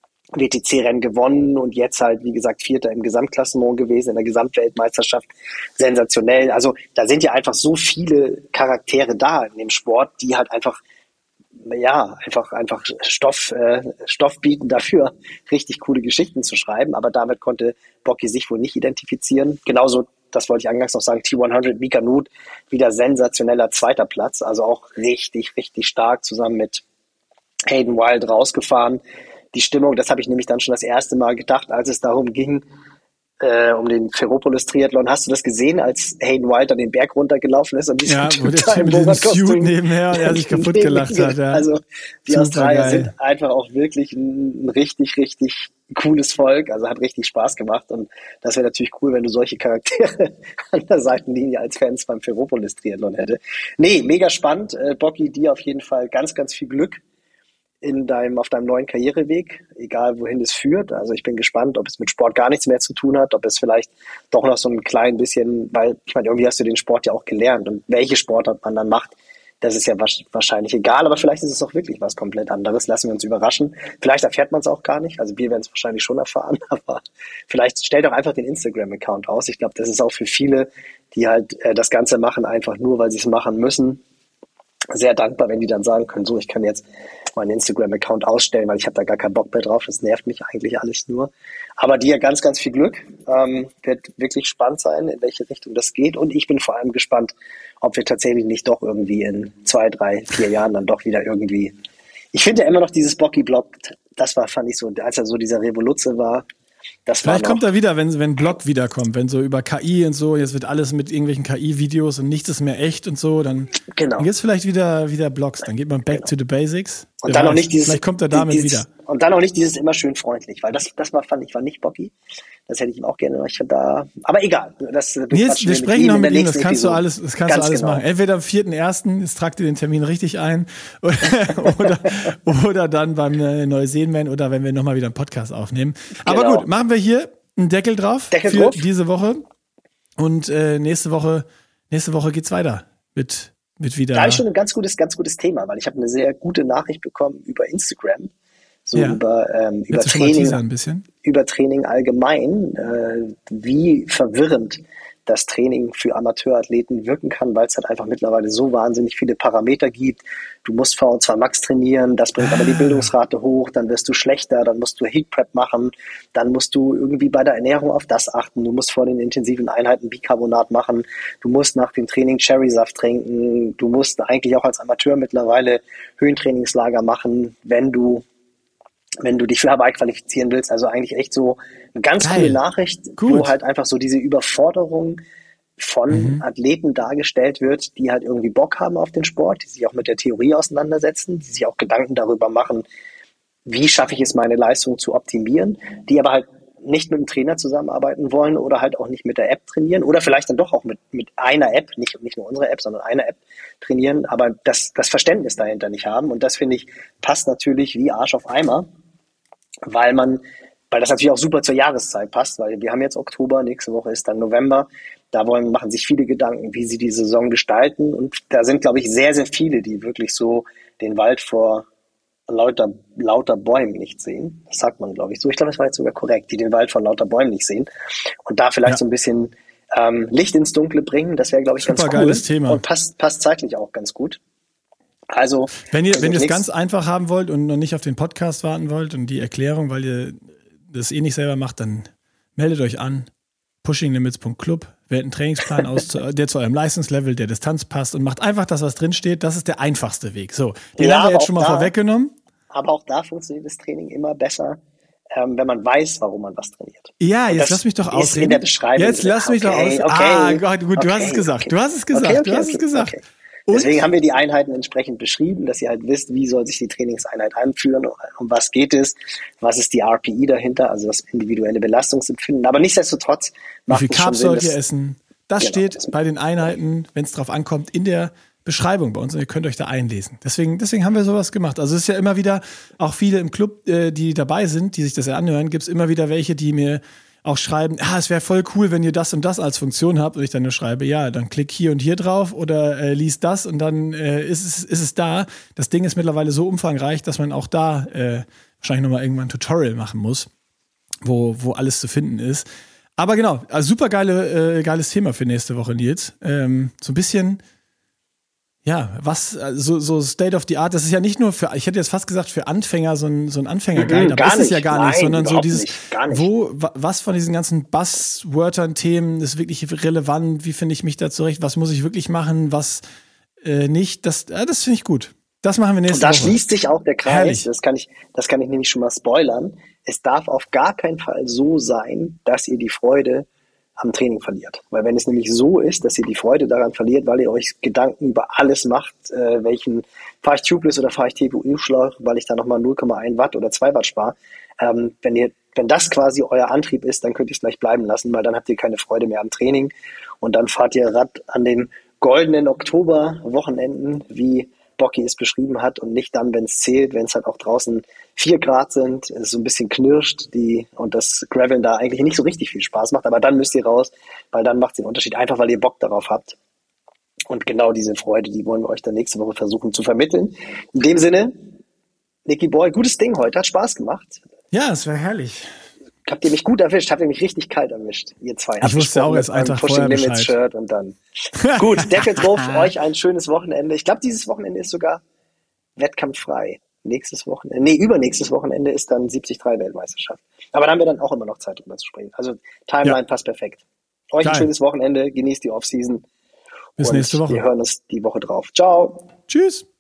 W T C-Rennen gewonnen und jetzt halt, wie gesagt, Vierter im Gesamtklassement gewesen, in der Gesamtweltmeisterschaft, sensationell. Also da sind ja einfach so viele Charaktere da in dem Sport, die halt einfach ja, einfach, einfach Stoff, äh, Stoff bieten dafür, richtig coole Geschichten zu schreiben. Aber damit konnte Bocky sich wohl nicht identifizieren. Genauso, das wollte ich eingangs noch sagen, T hundert, Mika Nuth, wieder sensationeller zweiter Platz. Also auch richtig, richtig stark zusammen mit Hayden Wild rausgefahren. Die Stimmung, das habe ich nämlich dann schon das erste Mal gedacht, als es darum ging, Äh, um den Ferropolis-Triathlon. Hast du das gesehen, als Hayden Wild an den Berg runtergelaufen ist? Und ja, wo der Typ mit diesem Suit nebenher und er sich kaputt gelacht hat. Ja. Also die Super Australier geil. sind einfach auch wirklich ein, ein richtig, richtig cooles Volk. Also hat richtig Spaß gemacht. Und das wäre natürlich cool, wenn du solche Charaktere an der Seitenlinie als Fans beim Ferropolis-Triathlon hätte. Nee, mega spannend. Äh, Bocky, dir auf jeden Fall ganz, ganz viel Glück in deinem, auf deinem neuen Karriereweg, egal wohin es führt. Also ich bin gespannt, ob es mit Sport gar nichts mehr zu tun hat, ob es vielleicht doch noch so ein klein bisschen, weil ich meine, irgendwie hast du den Sport ja auch gelernt und welche Sportart man dann macht, das ist ja wahrscheinlich egal, aber vielleicht ist es auch wirklich was komplett anderes. Lassen wir uns überraschen. Vielleicht erfährt man es auch gar nicht, also wir werden es wahrscheinlich schon erfahren, aber vielleicht stellt doch einfach den Instagram-Account aus. Ich glaube, das ist auch für viele, die halt äh, das Ganze machen, einfach nur, weil sie es machen müssen, sehr dankbar, wenn die dann sagen können, so, ich kann jetzt meinen Instagram-Account ausstellen, weil ich habe da gar keinen Bock mehr drauf. Das nervt mich eigentlich alles nur. Aber dir ganz, ganz viel Glück. Ähm, wird wirklich spannend sein, in welche Richtung das geht. Und ich bin vor allem gespannt, ob wir tatsächlich nicht doch irgendwie in zwei, drei, vier Jahren dann doch wieder irgendwie... Ich finde ja immer noch dieses Bocky-Block, das war, fand ich so, als er so dieser Revoluzze war, Das Vielleicht war noch, kommt er wieder, wenn, wenn Blog wiederkommt, wenn so über K I und so, jetzt wird alles mit irgendwelchen K I-Videos und nichts ist mehr echt und so, dann, genau. dann gibt es vielleicht wieder, wieder Blogs, dann geht man back Genau. to the basics. Und dann weiß, auch nicht dieses, vielleicht kommt er damit dieses, wieder. Und dann auch nicht dieses immer schön freundlich, weil das, das war, fand ich, war nicht Bocky. Das hätte ich ihm auch gerne. Ich da, aber egal. Das, Nils, wir sprechen noch mit ihm, das kannst du alles, das kannst Ganz du alles genau. machen. Entweder am vierten ersten, jetzt tragt ihr den Termin richtig ein, oder, oder, oder dann beim äh, Neuseenman oder wenn wir nochmal wieder einen Podcast aufnehmen. Aber Genau. gut, machen wir hier einen Deckel drauf Deckel für drauf. diese Woche. Und äh, nächste Woche, nächste Woche geht's weiter mit, mit wieder. Da habe ich schon ein ganz gutes, ganz gutes Thema, weil ich habe eine sehr gute Nachricht bekommen über Instagram. So Ja. über, ähm, über Willst du schon mal Training. teasern ein bisschen? über Training allgemein, äh, wie verwirrend das Training für Amateurathleten wirken kann, weil es halt einfach mittlerweile so wahnsinnig viele Parameter gibt. Du musst V O zwei Max trainieren, das bringt aber die Bildungsrate hoch, dann wirst du schlechter, dann musst du Heat Prep machen, dann musst du irgendwie bei der Ernährung auf das achten, du musst vor den intensiven Einheiten Bicarbonat machen, du musst nach dem Training Cherrysaft trinken, du musst eigentlich auch als Amateur mittlerweile Höhentrainingslager machen, wenn du wenn du dich für Hawaii qualifizieren willst. Also eigentlich echt so eine ganz Geil. coole Nachricht, Gut. wo halt einfach so diese Überforderung von Mhm. Athleten dargestellt wird, die halt irgendwie Bock haben auf den Sport, die sich auch mit der Theorie auseinandersetzen, die sich auch Gedanken darüber machen, wie schaffe ich es, meine Leistung zu optimieren, die aber halt nicht mit dem Trainer zusammenarbeiten wollen oder halt auch nicht mit der App trainieren oder vielleicht dann doch auch mit, mit einer App, nicht, nicht nur unsere App, sondern einer App trainieren, aber das, das Verständnis dahinter nicht haben. Und das, finde ich, passt natürlich wie Arsch auf Eimer, weil man, weil das natürlich auch super zur Jahreszeit passt, weil wir haben jetzt Oktober, nächste Woche ist dann November, da wollen, machen sich viele Gedanken, wie sie die Saison gestalten und da sind, glaube ich, sehr, sehr viele, die wirklich so den Wald vor lauter, lauter Bäumen nicht sehen. Das sagt man, glaube ich, so. Ich glaube, das war jetzt sogar korrekt, die den Wald vor lauter Bäumen nicht sehen und da vielleicht Ja. so ein bisschen ähm, Licht ins Dunkle bringen, das wäre, glaube ich, ganz cool. Super geiles Thema. Und passt, passt zeitlich auch ganz gut. Also, Wenn ihr, wenn ihr es nächst- ganz einfach haben wollt und noch nicht auf den Podcast warten wollt und die Erklärung, weil ihr das eh nicht selber macht, dann meldet euch an. pushing limits punkt club, wählt einen Trainingsplan aus, zu- der zu eurem Leistungslevel, der Distanz passt und macht einfach das, was drin steht. Das ist der einfachste Weg. So, den Ja, haben wir aber jetzt auch schon mal da- vorweggenommen. Aber auch da funktioniert das Training immer besser, ähm, wenn man weiß, warum man was trainiert. Ja, Und jetzt das lass mich doch ist ausreden. in der Beschreibung Jetzt drin. lass mich doch Okay, aus. okay. Ah, Gott, gut, du Okay, hast es gesagt. okay. Du hast es gesagt. Okay, okay, du hast es okay, gesagt. okay. Und Deswegen haben wir die Einheiten entsprechend beschrieben, dass ihr halt wisst, wie soll sich die Trainingseinheit anführen, um was geht es, was ist die R P I dahinter, also das individuelle Belastungsempfinden. Aber nichtsdestotrotz wie macht viel es schon Carbs Sinn, sollt ihr dass- essen? Das Genau. steht bei den Einheiten, wenn es drauf ankommt, in der Beschreibung bei uns und ihr könnt euch da einlesen. Deswegen, deswegen haben wir sowas gemacht. Also es ist ja immer wieder, auch viele im Club, äh, die dabei sind, die sich das ja anhören, gibt es immer wieder welche, die mir auch schreiben, ah, es wäre voll cool, wenn ihr das und das als Funktion habt und ich dann nur schreibe, ja, dann klick hier und hier drauf oder äh, lies das und dann äh, ist, es, ist es da. Das Ding ist mittlerweile so umfangreich, dass man auch da äh, wahrscheinlich nochmal irgendwann ein Tutorial machen muss, wo, wo alles zu finden ist. Aber genau, also super geile, äh, geiles Thema für nächste Woche, Nils. Ähm, so ein bisschen, ja, was, so, so State of the Art, das ist ja nicht nur für, ich hätte jetzt fast gesagt, für Anfänger so ein, so ein Anfänger-Guide, Mhm, aber gar ist es ja nicht. gar nicht, Nein, sondern so überhaupt dieses, nicht. Gar nicht. wo, wa- was von diesen ganzen Buzzwörtern, Themen ist wirklich relevant, wie finde ich mich da zurecht, was muss ich wirklich machen, was äh, nicht, das, äh, das finde ich gut. Das machen wir Und nächste da Woche. schließt sich auch der Kreis, Herrlich. das kann ich, das kann ich nämlich schon mal spoilern. Es darf auf gar keinen Fall so sein, dass ihr die Freude am Training verliert. Weil wenn es nämlich so ist, dass ihr die Freude daran verliert, weil ihr euch Gedanken über alles macht, äh, welchen fahre ich Tubeless oder fahre ich T P U-Schlauch, weil ich da nochmal null Komma eins Watt oder zwei Watt spare, ähm, wenn ihr, wenn das quasi euer Antrieb ist, dann könnt ihr es gleich bleiben lassen, weil dann habt ihr keine Freude mehr am Training und dann fahrt ihr Rad an den goldenen Oktober-Wochenenden, wie Bocky es beschrieben hat und nicht dann, wenn es zählt, wenn es halt auch draußen vier Grad sind, es so ein bisschen knirscht die und das Graveln da eigentlich nicht so richtig viel Spaß macht, aber dann müsst ihr raus, weil dann macht es den Unterschied, einfach weil ihr Bock darauf habt. Und genau diese Freude, die wollen wir euch dann nächste Woche versuchen zu vermitteln. In dem Sinne, Nicky Boy, gutes Ding heute, hat Spaß gemacht. Ja, es wäre herrlich. Habt ihr mich gut erwischt, habt ihr mich richtig kalt erwischt, ihr zwei. Ich wusste auch erst Abgesprochen mit einen eurem Tag Pushing vorher Limits Bescheid. Shirt und dann. Gut, Deckel drauf, euch ein schönes Wochenende. Ich glaube, dieses Wochenende ist sogar wettkampffrei. Nächstes Wochenende, nee, übernächstes Wochenende ist dann siebzig drei Weltmeisterschaft. Aber da haben wir dann auch immer noch Zeit, drüber zu sprechen. Also Timeline Ja. passt perfekt. Euch Geil. ein schönes Wochenende, genießt die Offseason. Bis und nächste Woche. Wir hören uns die Woche drauf. Ciao. Tschüss.